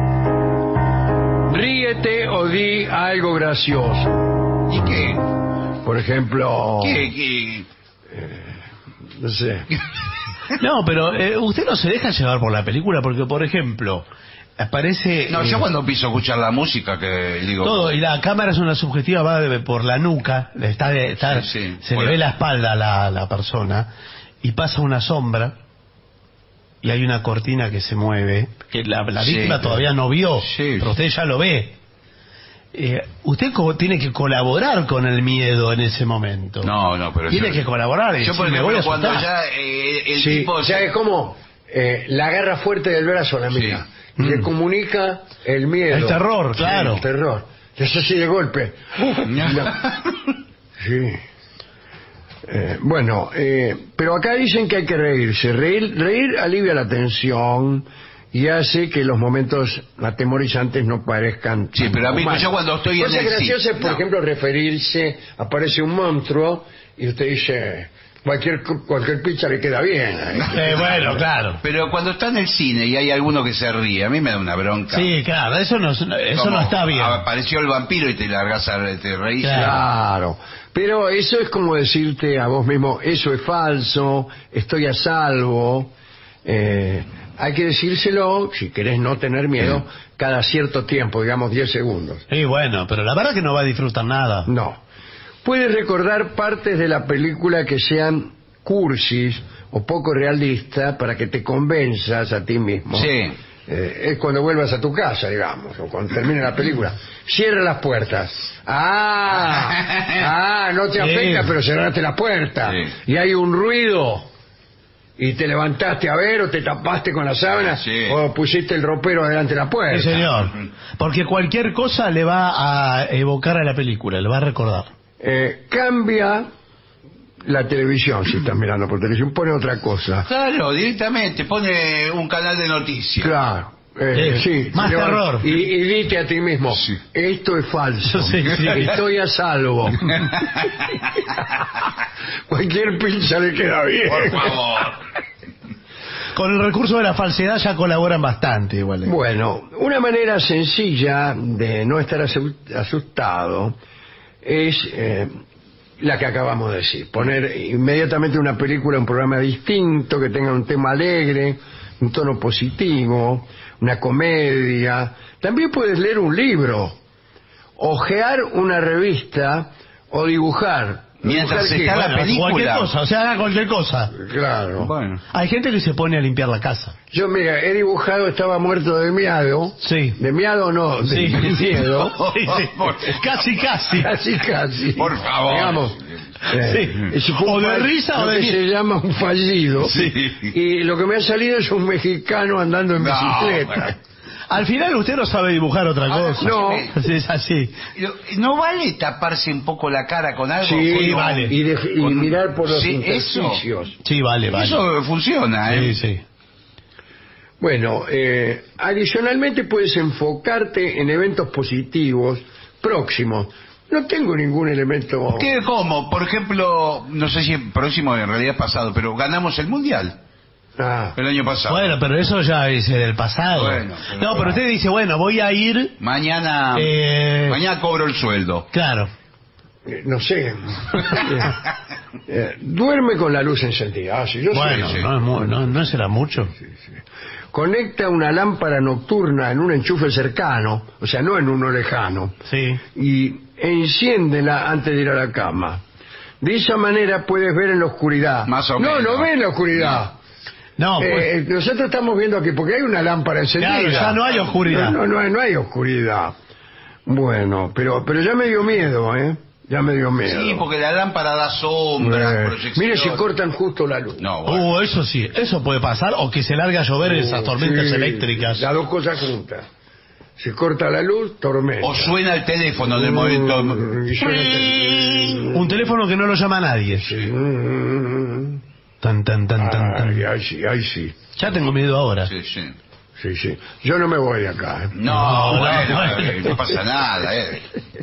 Ríete o di algo gracioso. ¿Y qué? Por ejemplo, ¿Qué? ¿Qué? no sé. No, pero eh, usted no se deja llevar por la película porque, por ejemplo, aparece... No, eh, yo cuando empiezo a escuchar la música que digo... todo, y la cámara es una subjetiva, va de- por la nuca, está, de- está- Sí, sí. se Por le la- ve la espalda a la, a la persona, y pasa una sombra, y hay una cortina que se mueve, que la, la Sí, víctima pero- todavía no vio, Sí. pero usted ya lo ve. Eh, usted co- tiene que colaborar con el miedo en ese momento. No, no, pero Tiene yo- que colaborar y Yo, por decir, me voy ejemplo, a cuando asustar. ya eh, el Sí, tipo... o sea, es como eh, la agarra fuerte del brazo a la amiga. Sí. Le Mm. comunica el miedo. El terror, Sí, claro. el terror. Y eso sí de golpe. La- Sí. Eh, bueno, eh, pero acá dicen que hay que reírse. Reír, reír alivia la tensión y hace que los momentos atemorizantes no parezcan. Sí, tan pero a mí, humanos. yo cuando estoy en Cosa el graciosa cine, es, por no. ejemplo, referirse, aparece un monstruo y usted dice, cualquier cualquier pizza le queda bien. Eh, bueno, claro. Pero cuando está en el cine y hay alguno que se ríe, a mí me da una bronca. Sí, claro, eso no, eso Como no está bien. Apareció el vampiro y te largas a te reís. Claro, pero eso es como decirte a vos mismo, eso es falso, estoy a salvo. Eh, hay que decírselo, si querés no tener miedo, cada cierto tiempo, digamos diez segundos. Sí, bueno, pero la verdad que no va a disfrutar nada. No. Puedes recordar partes de la película que sean cursis o poco realistas para que te convenzas a ti mismo. Sí. Eh, es cuando vuelvas a tu casa, digamos, o cuando termine la película. Cierra las puertas. Ah, ah, no te Sí. afecta, pero cerraste la puerta. Sí. Y hay un ruido. Y te levantaste a ver, o te tapaste con la sábana, Sí. o pusiste el ropero adelante de la puerta. Sí, señor. Porque cualquier cosa le va a evocar a la película, le va a recordar. Eh, cambia la televisión, si estás mirando por televisión, pone otra cosa. Claro, directamente, pone un canal de noticias. Claro. Eh, Sí, sí, más se levanta. terror. Y, y dite a ti mismo, esto es falso, Sí, sí. estoy a salvo. Cualquier pincha le queda bien. Por favor. Con el recurso de la falsedad ya colaboran bastante igual. eh. Bueno, una manera sencilla de no estar asu- asustado es eh, la que acabamos de decir. Poner inmediatamente una película, un programa distinto, que tenga un tema alegre, un tono positivo, una comedia. También puedes leer un libro, ojear una revista o dibujar. Mientras Dibujar está qué? la Bueno, película. cualquier cosa, o sea, haga cualquier cosa. Claro. Bueno. Hay gente que se pone a limpiar la casa. Yo, mira, he dibujado, estaba muerto de miedo. Sí. De miedo no, de Sí. miedo. Sí, sí. Casi, casi. Casi, casi. Por favor. Digamos. eh, Sí. ese fue un O de fall- risa o lo de que miedo. se llama un fallido. Sí. Y lo que me ha salido es un mexicano andando en No, bicicleta. bueno. Al final usted no sabe dibujar otra Ah, cosa. no. Sí, es así. ¿No vale taparse un poco la cara con algo? Sí, Con- vale. Y, de- y con- mirar por los Sí, eso. intersticios. Sí, vale, vale. Eso funciona, ¿eh? Sí, sí. Bueno, eh, adicionalmente puedes enfocarte en eventos positivos próximos. No tengo ningún elemento... ¿Qué, cómo? Por ejemplo, no sé si es próximo, en realidad pasado, pero ganamos el Mundial. Ah. El año pasado. Bueno, pero eso ya es del pasado. Bueno, pero no, pero usted dice, bueno, voy a ir... Mañana, eh... mañana cobro el sueldo. Claro. Eh, no sé. eh, duerme con la luz encendida. Ah, sí, yo bueno, sé, no, es muy, no, no será mucho. Sí, sí. Conecta una lámpara nocturna en un enchufe cercano, o sea, no en uno lejano, sí. y enciéndela antes de ir a la cama. De esa manera puedes ver en la oscuridad. Más o no, menos. no ves en la oscuridad. No, eh, pues... nosotros estamos viendo aquí, porque hay una lámpara encendida. Claro, ya no hay oscuridad. No, no, no, hay, no hay oscuridad. Bueno, pero, pero ya me dio miedo, ¿eh? Ya me dio miedo. Sí, porque la lámpara da sombra, eh, mire si cortan justo la luz. No, bueno. Uh, eso sí, eso puede pasar, o que se larga a llover uh, esas tormentas sí, eléctricas. Las dos cosas juntas. Se corta la luz, tormenta. O suena el teléfono en el momento. Uh, y suena el Un teléfono que no lo llama nadie. Sí. Uh, tan, tan, tan, tan, tan. Ay, ay, sí, ay, sí. Ya tengo miedo ahora. Sí, sí. Sí, sí. Yo no me voy de acá. ¿eh? No, No, bueno, no, eh, no pasa nada, eh.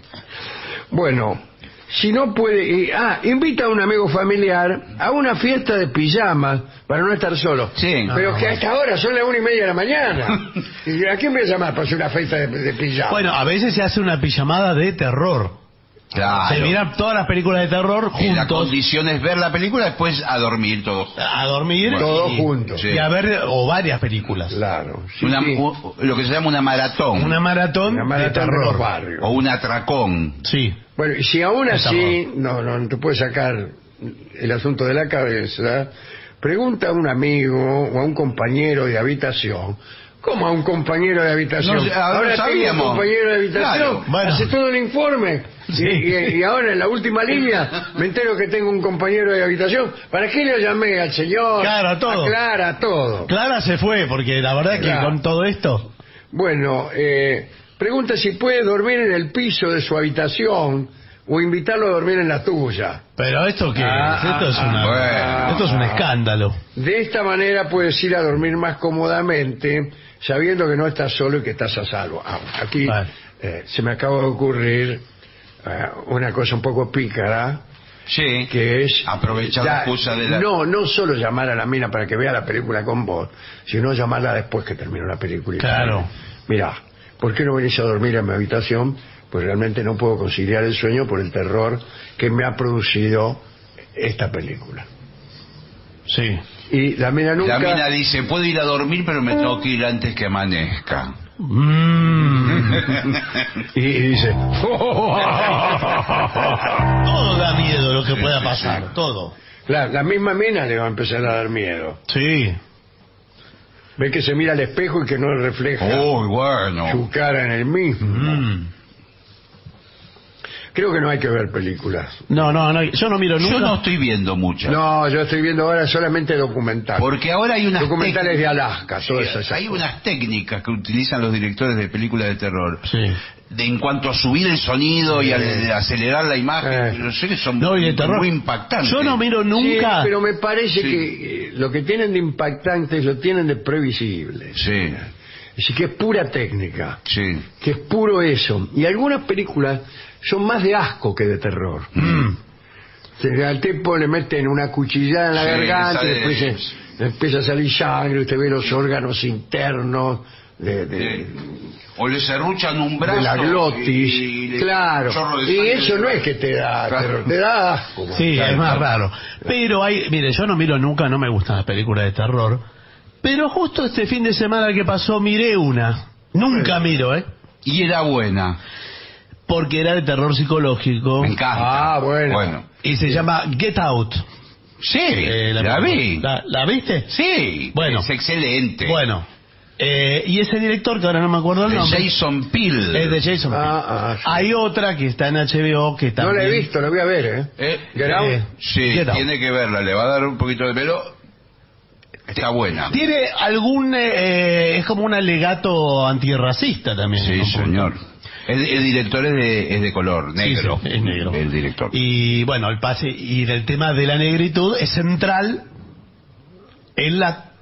Bueno, si no puede... y- ah, invita a un amigo familiar a una fiesta de pijamas para no estar solo. Sí. Pero Ah, que a esta hora son las una y media de la mañana. ¿Y a quién voy a llamar para hacer una fiesta de, de pijamas? Bueno, a veces se hace una pijamada de terror. Claro. Se miran todas las películas de terror Y la juntos. condición es ver la película, después a dormir todos. A dormir. Bueno, todos y, juntos. Sí. Y a ver, o varias películas. Claro. Sí, Una- sí. u- lo que se llama una maratón. Una maratón, Una maratón de de terror. los barrios. O un atracón. Sí. Bueno, y si aún Está así no, no, no te puedes sacar el asunto de la cabeza, pregunta a un amigo o a un compañero de habitación. ¿Cómo a un compañero de habitación? No, ahora ahora tengo un sabíamos. compañero de habitación, Claro. Bueno. hace todo el informe. Sí. Y, y- y ahora en la última línea me entero que tengo un compañero de habitación. ¿Para qué le llamé al señor? Claro, a todo. A Clara, a todo. Clara se fue, porque la verdad Claro. que con todo esto... Bueno, eh, pregunta si puede dormir en el piso de su habitación o invitarlo a dormir en la tuya. Pero esto que Ah, esto es ah, una, bueno. esto es un escándalo. De esta manera puedes ir a dormir más cómodamente, sabiendo que no estás solo y que estás a salvo. Ah, aquí Vale. eh, se me acaba de ocurrir eh, una cosa un poco pícara, Sí. que es... Aprovechar ya- la excusa de la... No, no solo llamar a la mina para que vea la película con vos, sino llamarla después que terminó la película. y Claro. decirle, Mirá, ¿por qué no venís a dormir a mi habitación? Pues realmente no puedo conciliar el sueño por el terror que me ha producido esta película. Sí. Y la mina nunca... La mina dice, puedo ir a dormir, pero me tengo que ir antes que amanezca. Mm. y, y dice... Todo da miedo lo que pueda pasar, todo. La, la misma mina le va a empezar a dar miedo. Sí. Ve que se mira al espejo y que no refleja Uy, bueno. su cara en el mismo. Mm. Creo que no hay que ver películas. No, no, no, yo no miro nunca. Yo no estoy viendo muchas. No, yo estoy viendo ahora solamente documentales. Porque ahora hay unas Documentales técnicas- de Alaska, todas Sí, esas hay cosas. unas técnicas que utilizan los directores de películas de terror. Sí. De, en cuanto a subir el sonido y a, Sí. a acelerar la imagen, Eh. no sé, que son No, y de terror. muy impactantes. Yo no miro nunca. Sí, pero me parece Sí. que eh, lo que tienen de impactantes lo tienen de previsible. Sí, Así que es pura técnica, sí. que es puro eso. Y algunas películas son más de asco que de terror. Mm. O sea, al tipo le meten una cuchillada en la Sí, garganta esa y después de- se- empieza a salir sangre, usted ve los órganos internos de, de- Eh, O le serruchan un brazo. de la glotis. y- y le- claro. chorro de Y sangre eso de- no es que te da Claro. terror, te da asco. Sí, Claro. es más raro. Pero hay, mire, yo no miro nunca, no me gustan las películas de terror. Pero justo este fin de semana que pasó miré una. Nunca miro, ¿eh? Y era buena. Porque era de terror psicológico. Me encanta. Ah, bueno. Bueno. Y se llama Get Out. Sí, Eh, la, vi. ¿La, la viste? Sí, Bueno. es excelente. Bueno. Eh, y ese director, que ahora no me acuerdo el De nombre. Jason Peele. Es de Jason Peele. Ah, ah, sí. Hay otra que está en H B O que No también... la he visto, la voy a ver, ¿eh? Eh, Get Out. eh, Sí, Get Out. tiene que verla, le va a dar un poquito de pelo. Está buena. Tiene algún... eh, es como un alegato antirracista también. Sí, ¿no? señor. El, el director es de, es de color, negro. Sí, sí, es negro. El director. Y bueno, el pase y el tema de la negritud es central en la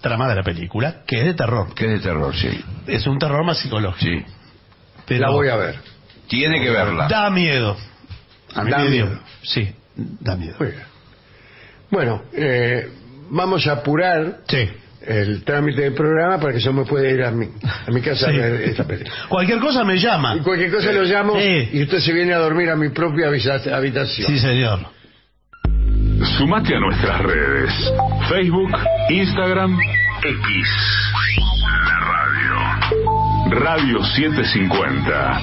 trama de la película, que es de terror. Que es de terror, sí. Es un terror más psicológico. Sí. Pero la voy a ver. Tiene que verla. Da miedo. A mí da me dio. miedo. Sí, da miedo. Muy bien. Bueno, eh, vamos a apurar sí. el trámite del programa para que yo me pueda ir a mi, a mi casa sí. a ver esta película. Cualquier cosa me llama. Y cualquier cosa sí. lo llamo sí. y usted se viene a dormir a mi propia habitación. Sí, señor. Sumate a nuestras redes. Facebook, Instagram, X. La radio. Radio setecientos cincuenta.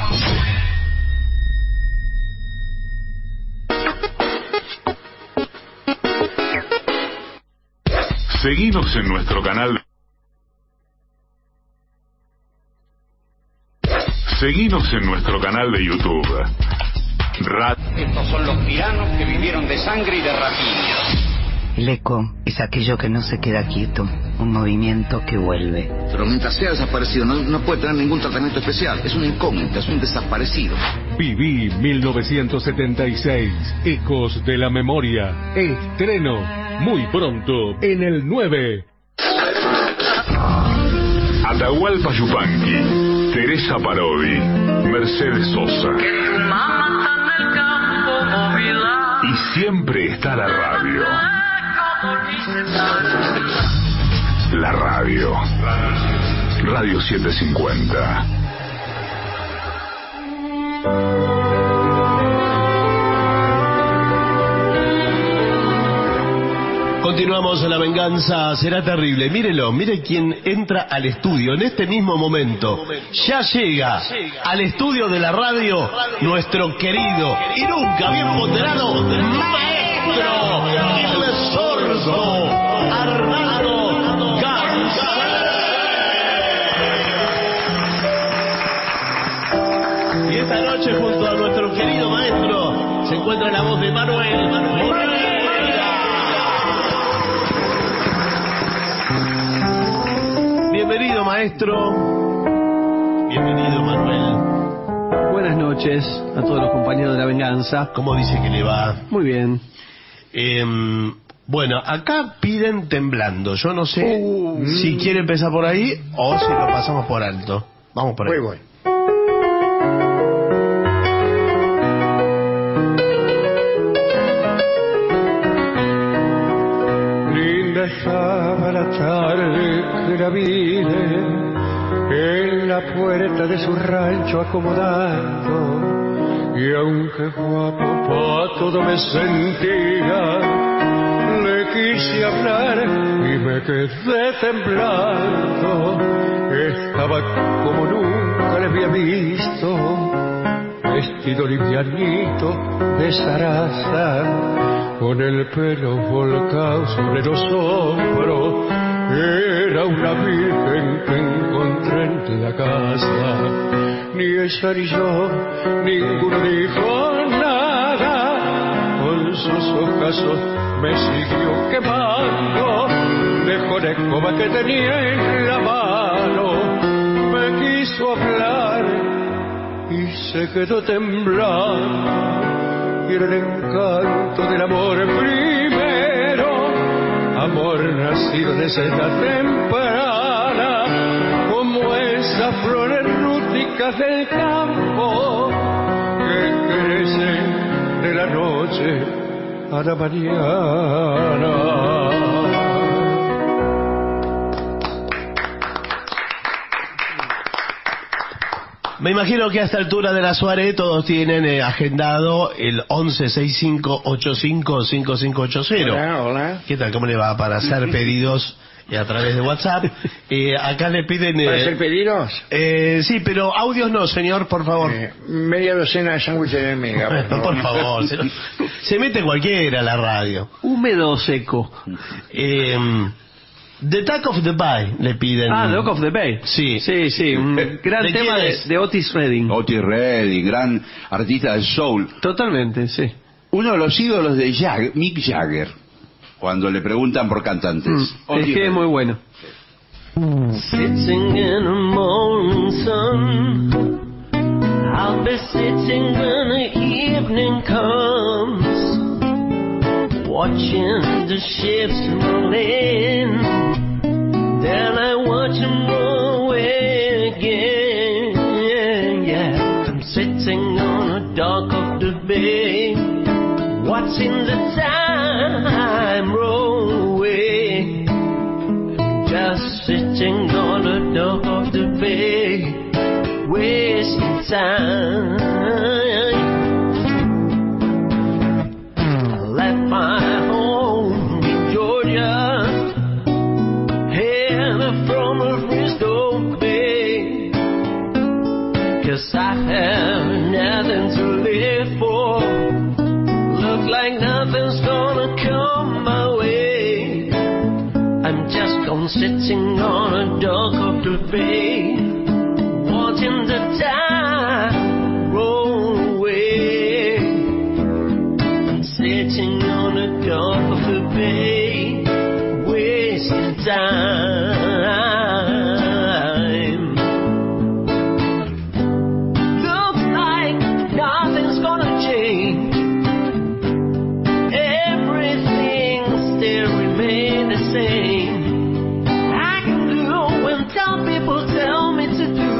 Seguinos en nuestro canal. Seguinos en nuestro canal de YouTube. Ra- Estos son los tiranos que vivieron de sangre y de rapiña. El eco es aquello que no se queda quieto, un movimiento que vuelve. Pero mientras sea desaparecido no, no puede tener ningún tratamiento especial. Es una incógnita, es un desaparecido. Viví mil novecientos setenta y seis, Ecos de la Memoria. Estreno muy pronto en el nueve. Atahualpa Yupanqui, Teresa Parodi, Mercedes Sosa. Y siempre está la radio. La radio. Radio setecientos cincuenta. Continuamos, La venganza será terrible. Mírelo, mire quién entra al estudio en este mismo momento. Ya llega al estudio de la radio nuestro querido y nunca bien ponderado maestro el sordo Arnaldo Ganz. Y esta noche junto a nuestro querido maestro se encuentra la voz de Manuel Manuel. Bienvenido, maestro. Bienvenido, Manuel. Buenas noches a todos los compañeros de La Venganza. ¿Cómo dice que le va? Muy bien. Eh, bueno, acá piden Temblando. Yo no sé uh, si quiere empezar por ahí o si lo pasamos por alto. Vamos por ahí. Muy bueno. Estaba la tarde que la vine en la puerta de su rancho acomodando, y aunque guapo pa' todo me sentía, le quise hablar y me quedé temblando. Estaba como nunca le había visto, vestido livianito de zaraza, con el pelo volcado sobre los hombros. Era una virgen que encontré en la casa. Ni ella ni yo, ninguno dijo nada. Con sus ojazos me siguió quemando. Dejó la escoba que tenía en la mano. Me quiso hablar y se quedó temblando. Y era el encanto del amor primero, amor nacido de esa edad temprana, como esas flores rústicas del campo que crecen de la noche a la mañana. Me imagino que a esta altura de la soirée todos tienen eh, agendado el once sesenta y cinco ochenta y cinco cincuenta y cinco ochenta. Hola, hola. ¿Qué tal? ¿Cómo le va? Para hacer pedidos eh, a través de WhatsApp. Eh, acá le piden... Eh, ¿Para hacer pedidos? Eh, sí, pero audios no, señor, por favor. Eh, media docena de sándwiches de mega. Por favor, por favor se, se mete cualquiera a la radio. Húmedo o seco. Eh... The Talk of the Bay le piden. Ah, The Talk of the Bay. Sí, sí, sí. Un gran ¿De tema de, de Otis Redding. Otis Redding, gran artista del soul. Totalmente, sí. Uno de los ídolos de Jagger, Mick Jagger, cuando le preguntan por cantantes. Mm, es que es muy bueno. Sitting in the morning sun, I'll be sitting when the evening comes, watching the ships roll in Then I watch him roll away again. Yeah, I'm sitting on a dock of the bay, watching the time roll away. Just sitting on the dock of the bay, wasting time. I left my home in Georgia, headed from a Bristol Bay, 'cause I have nothing to live for. Look like nothing's gonna come my way. I'm just gone sitting on a dock of the bay, watching the time roll away. I'm sitting on a dock of the bay, wasting time. Looks like nothing's gonna change. Everything still remain the same. I can do when some people tell me to do.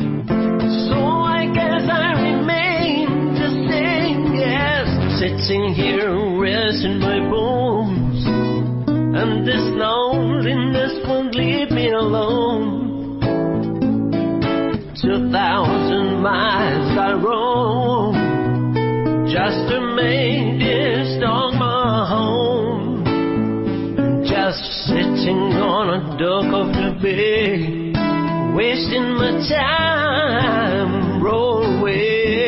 Sitting here resting my bones, and this loneliness won't leave me alone. Two thousand miles I roam just to make this dog my home. Just sitting on a dock of the bay, wasting my time, roll away.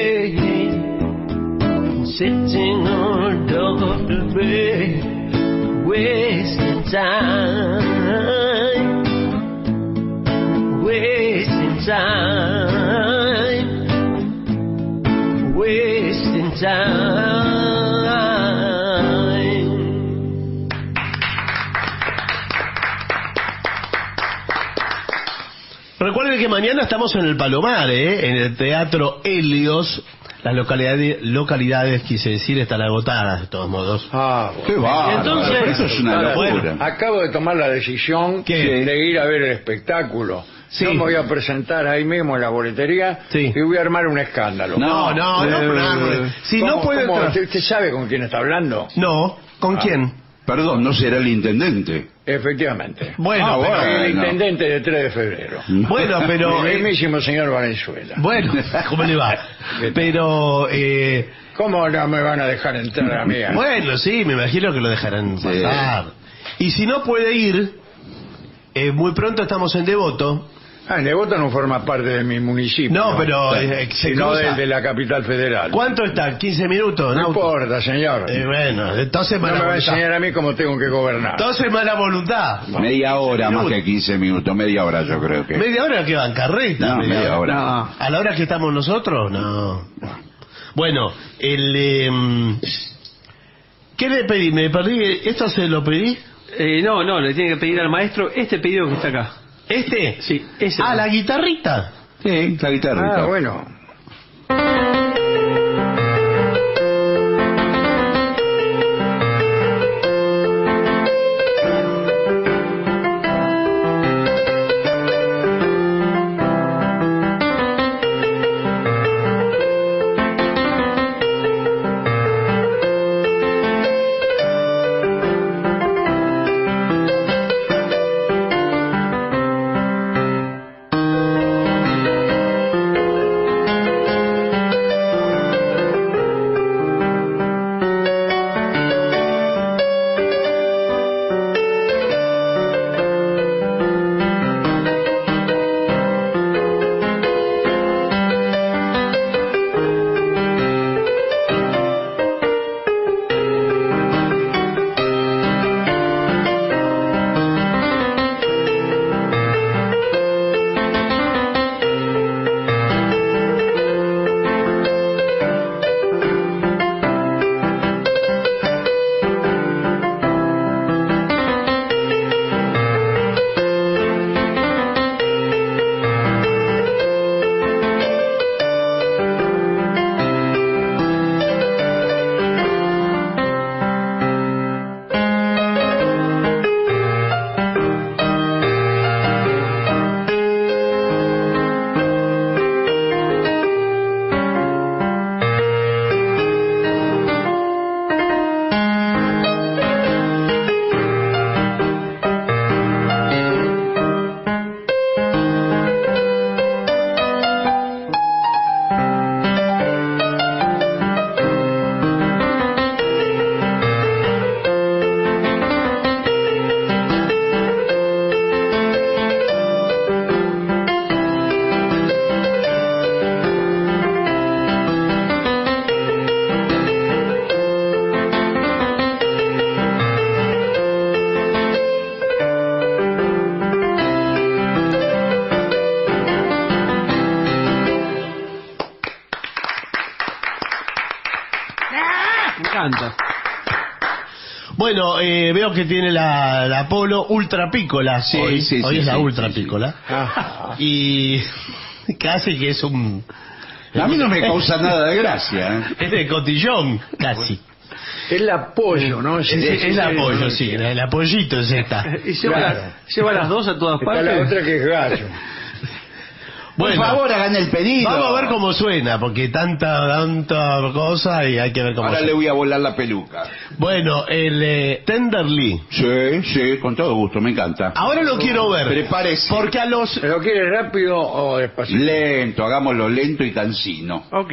Sitting on a dock of the bay, wasting time, wasting time, wasting time. Recuerden que mañana estamos en el Palomar, ¿eh? En el Teatro Helios. Las localidades, localidades, quise decir, están agotadas de todos modos. Ah, qué bárbaro. Entonces, eso es una locura. Bueno, acabo de tomar la decisión ¿Qué? de ir a ver el espectáculo. Sí. Yo me voy a presentar ahí mismo en la boletería Sí. y voy a armar un escándalo. No, no, no, Eh, no, no. Si ¿cómo- no puede cómo? entrar- ¿Usted, usted sabe con quién está hablando? No, ¿con Ah. quién? Perdón, ¿no será el intendente? Efectivamente. Bueno, Ah, pero- bueno. El intendente de tres de febrero. Bueno, pero... El eh, mismísimo señor Valenzuela. bueno, ¿cómo le va? Pero... Eh, ¿Cómo no me van a dejar entrar a mí? bueno, sí, me imagino que lo dejarán Sí. pasar. Y si no puede ir, eh, muy pronto estamos en Devoto. Ah, Devoto no forma parte de mi municipio. No, pero, eh, se sino cruza. del de la capital federal. ¿Cuánto está? ¿quince minutos? No ¿no? importa, señor. Eh, bueno, entonces No mala me va a voluntad. enseñar a mí cómo tengo que gobernar. Entonces mala voluntad. Media hora más que quince minutos, media hora yo creo que. ¿Media hora que van carreta? No, media hora. No. ¿A la hora que estamos nosotros? No. Bueno, el... eh, ¿qué le pedí? ¿Me perdí? ¿Esto se lo pedí? Eh, no, no, le tiene que pedir al maestro este pedido que está acá. ¿Este? Sí, ese. Ah, la guitarrita. Sí, la guitarra. Ah, bueno. Bueno, eh, veo que tiene la, la Polo Ultra Pícola. Sí, hoy sí, hoy sí, es la sí, Ultra sí, sí. Pícola. Ah. Y casi que es un... A mí no me causa nada de gracia. ¿eh? Es de cotillón, casi. Es la pollo, ¿no? Es, es, es la pollo, sí, el, el apoyito es esta. Y lleva, Claro. las, lleva las dos a todas Está partes. la otra que es gallo. Bueno, Por favor, hagan el pedido. vamos a ver cómo suena, porque tanta tanta cosa y hay que ver cómo Ahora suena. le voy a volar la peluca. Bueno, el eh, Tenderly. Sí, sí, con todo gusto, me encanta. Ahora lo quiero ver. Prepárese. Porque a los... ¿Pero quiere rápido o despacito? Lento, hagámoslo lento y cansino. Ok.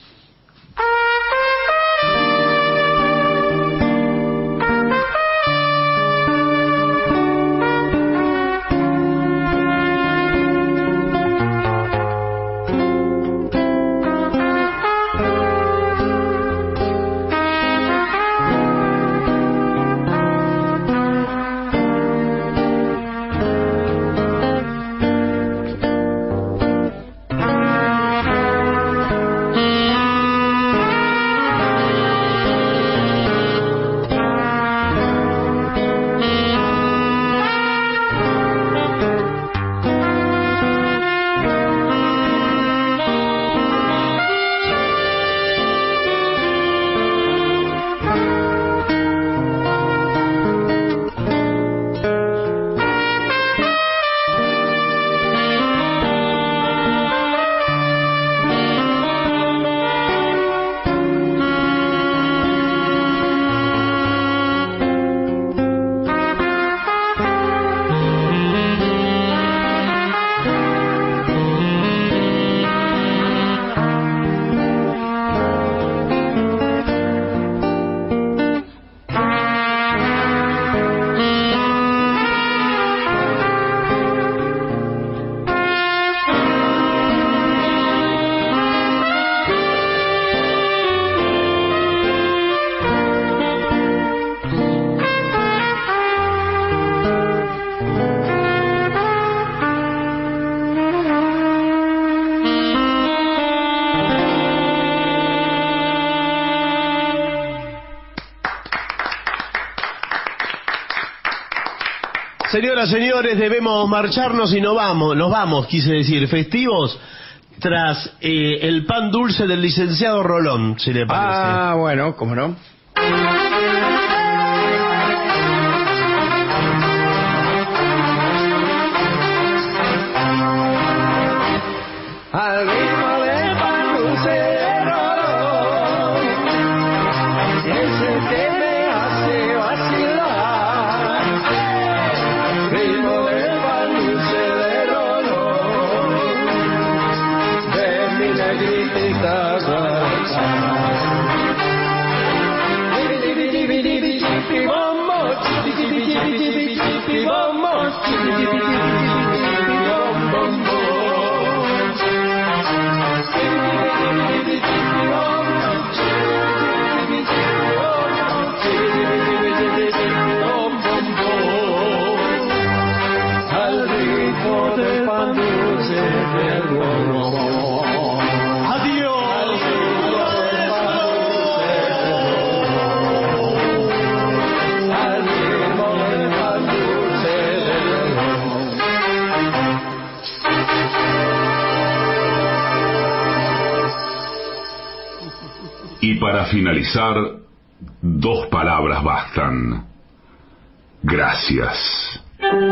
Señoras, señores, debemos marcharnos y nos vamos, nos vamos, quise decir, festivos, tras eh, el pan dulce del licenciado Rolón, si le parece. Ah, bueno, ¿cómo no? Al ritmo del pan dulce de Rolón, ese que me hace vacilar. Ritmo del pan dulce de Rolón, de mi negrita guarachá. Al ritmo del pan dulce de Rolón. Adiós. Al ritmo del pan dulce de Rolón. Y para finalizar, dos palabras bastan. Gracias.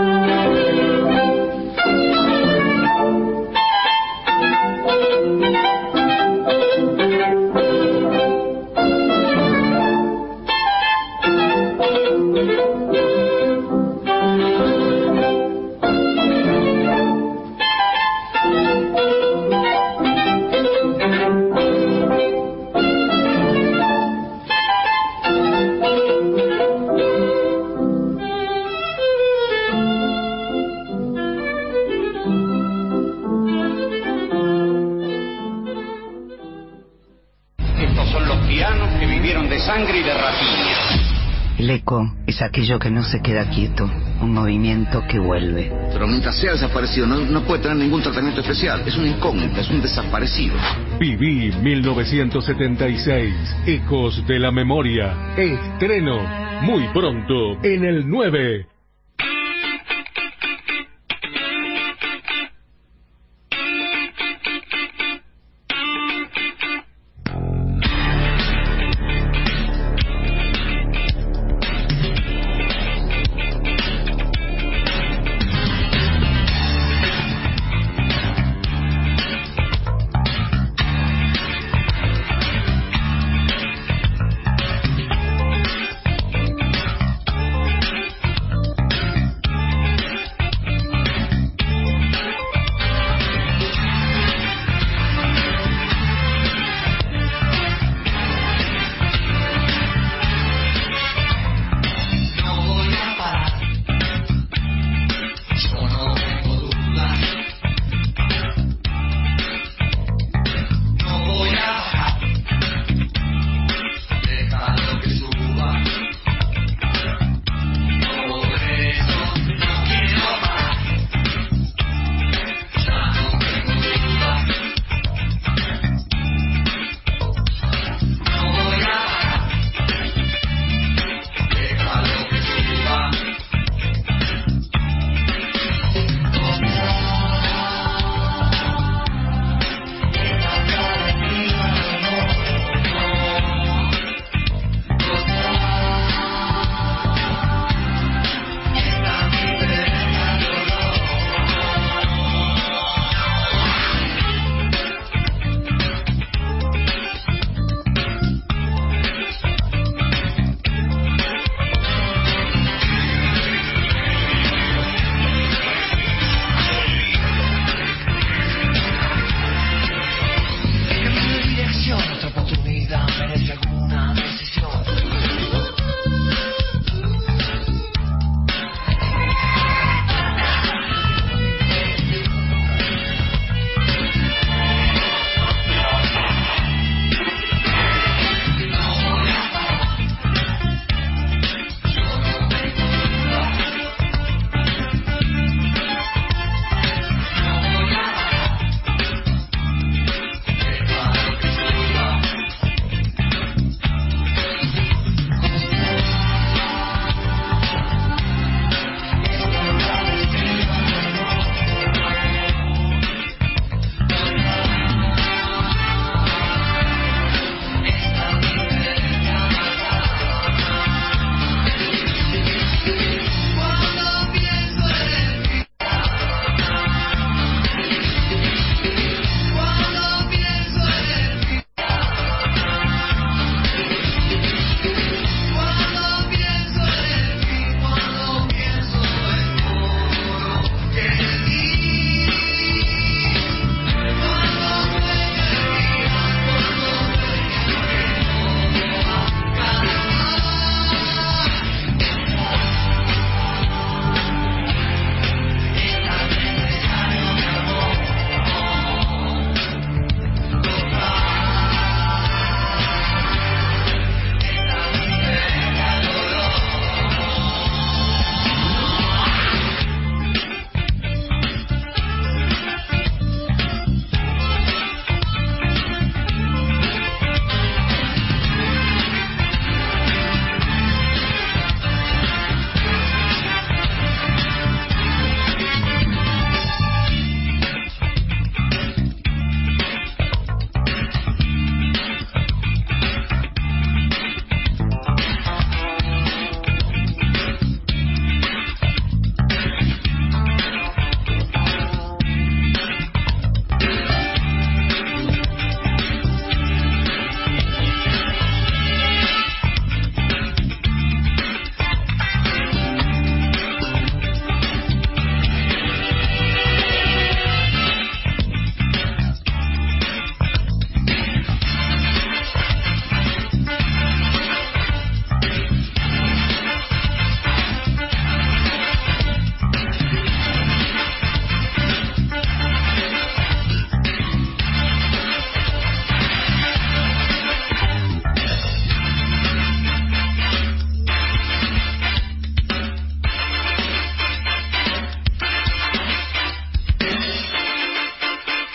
Estos son los pianos que vivieron de sangre y de rapiña. El eco es aquello que no se queda quieto, un movimiento que vuelve. Pero mientras sea desaparecido, no, no puede tener ningún tratamiento especial. Es una incógnita, es un desaparecido. Viví mil novecientos setenta y seis, Ecos de la Memoria. Estreno Muy pronto en el nueve.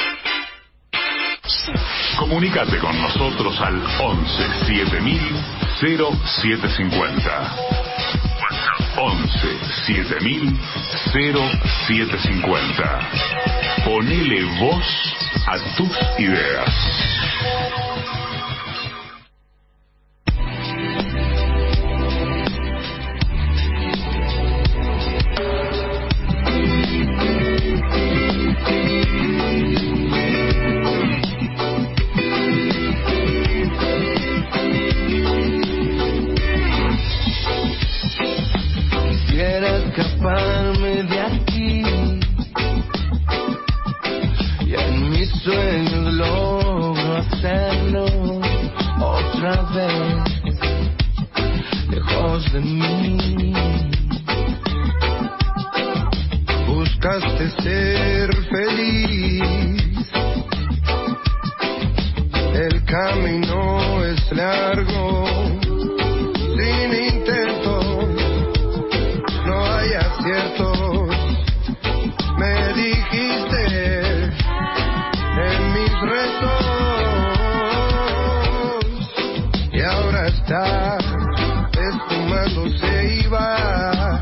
Comunícate con nosotros al once siete mil cero siete cincuenta. once siete mil cero siete cincuenta. Ponele voz a tus ideas. Escaparme de aquí y en mis sueños logro hacerlo otra vez, lejos de mí. Buscaste ser feliz, el camino es largo, sin intentos no hay aciertos, me dijiste en mis rezos, y ahora está esfumándose y va.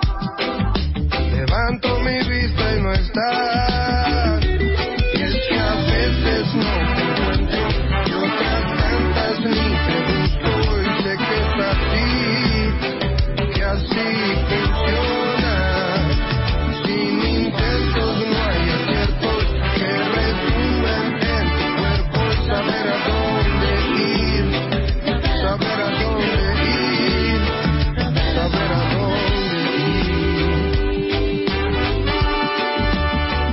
Levanto mi vista y no está, y es que a veces no te encuentro, y otras tantas ni te busco, y sé que es así, que así funciona, sin intentos no hay aciertos que resumen en tu cuerpo, saber a dónde ir, saber a dónde ir, saber a dónde ir.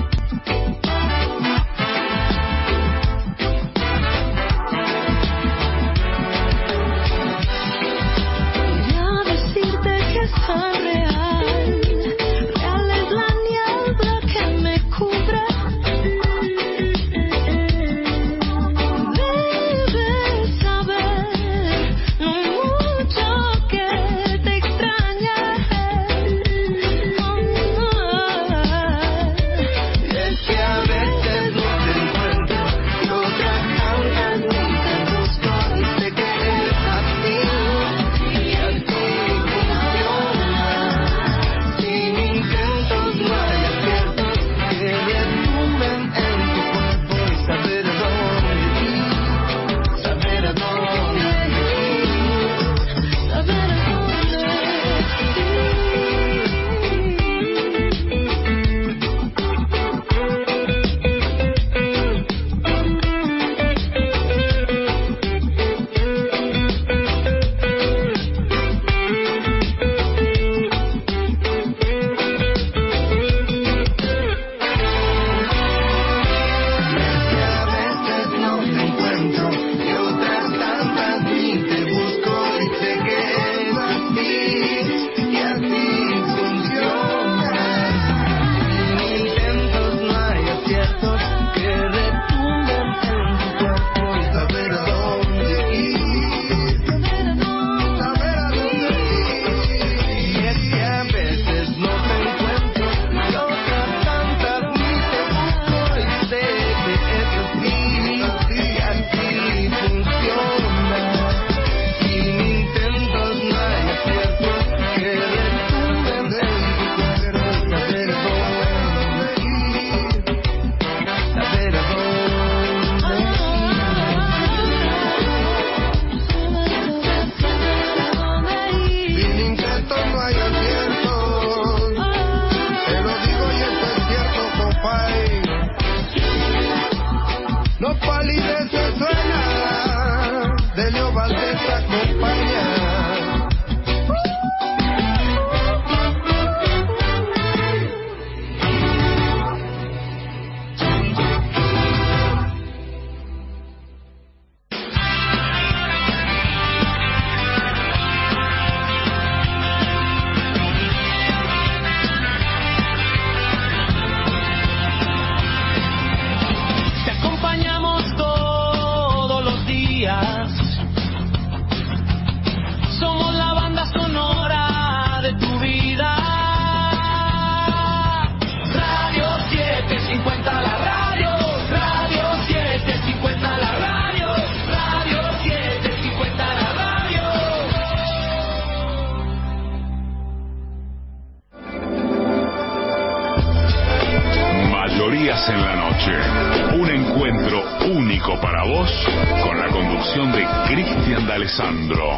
Mayorías en la Noche. Un encuentro único para vos con la conducción de Cristian D'Alessandro.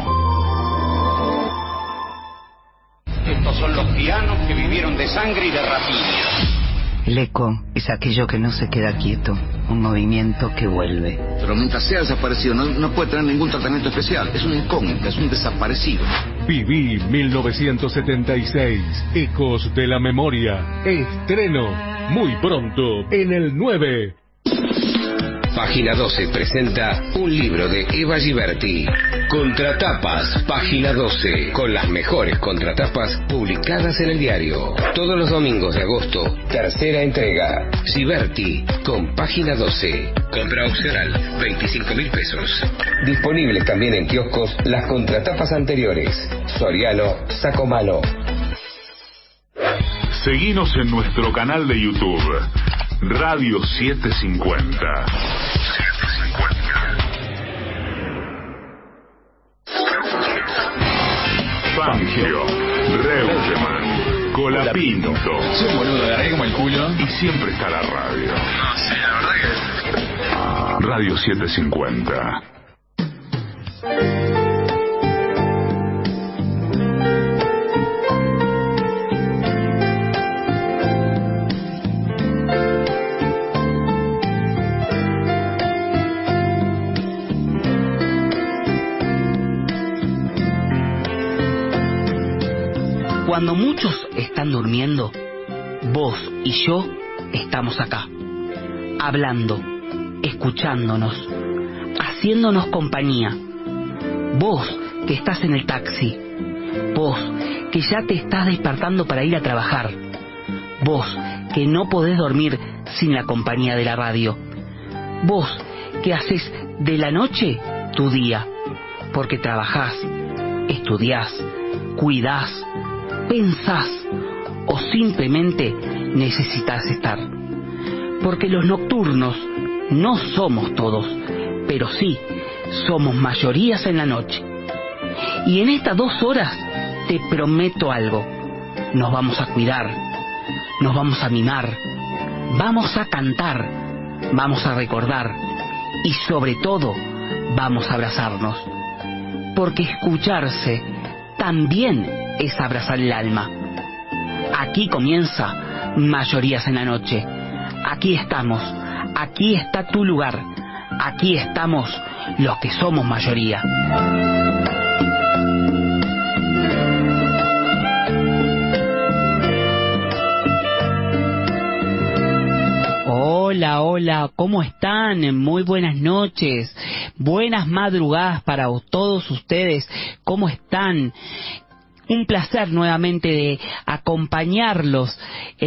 Estos son los pianos que vivieron de sangre y de rapiña. El eco es aquello que no se queda quieto, un movimiento que vuelve. Pero mientras sea desaparecido, no, no puede tener ningún tratamiento especial. Es una incógnita, es un desaparecido. Viví mil novecientos setenta y seis, Ecos de la Memoria. Estreno muy pronto en el nueve. Página doce presenta un libro de Eva Giberti. Contratapas, Página doce, con las mejores contratapas publicadas en el diario. Todos los domingos de agosto, tercera entrega. Giberti, con Página doce. Compra opcional, veinticinco mil pesos. Disponibles también en kioscos las contratapas anteriores. Soriano, Sacomano. Seguinos en nuestro canal de YouTube, Radio setecientos cincuenta. Fangio, Reutemann, Colapinto. Soy boludo, agarré como el culo. Y siempre está la radio. No, sí, la verdad que... Radio setecientos cincuenta. Cuando muchos están durmiendo, vos y yo estamos acá, hablando, escuchándonos, haciéndonos compañía. Vos que estás en el taxi, vos que ya te estás despertando para ir a trabajar, vos que no podés dormir sin la compañía de la radio, vos que haces de la noche tu día, porque trabajás, estudiás, cuidás, pensás o simplemente necesitas estar. Porque los nocturnos no somos todos, pero sí somos mayorías en la noche. Y en estas dos horas te prometo algo: nos vamos a cuidar, nos vamos a mimar, vamos a cantar, vamos a recordar y sobre todo vamos a abrazarnos. Porque escucharse también es abrazar el alma. Aquí comienza Mayorías en la Noche. Aquí estamos, aquí está tu lugar, aquí estamos los que somos mayoría. Hola, hola, ¿cómo están? Muy buenas noches, buenas madrugadas para todos ustedes, ¿cómo están? Un placer nuevamente de acompañarlos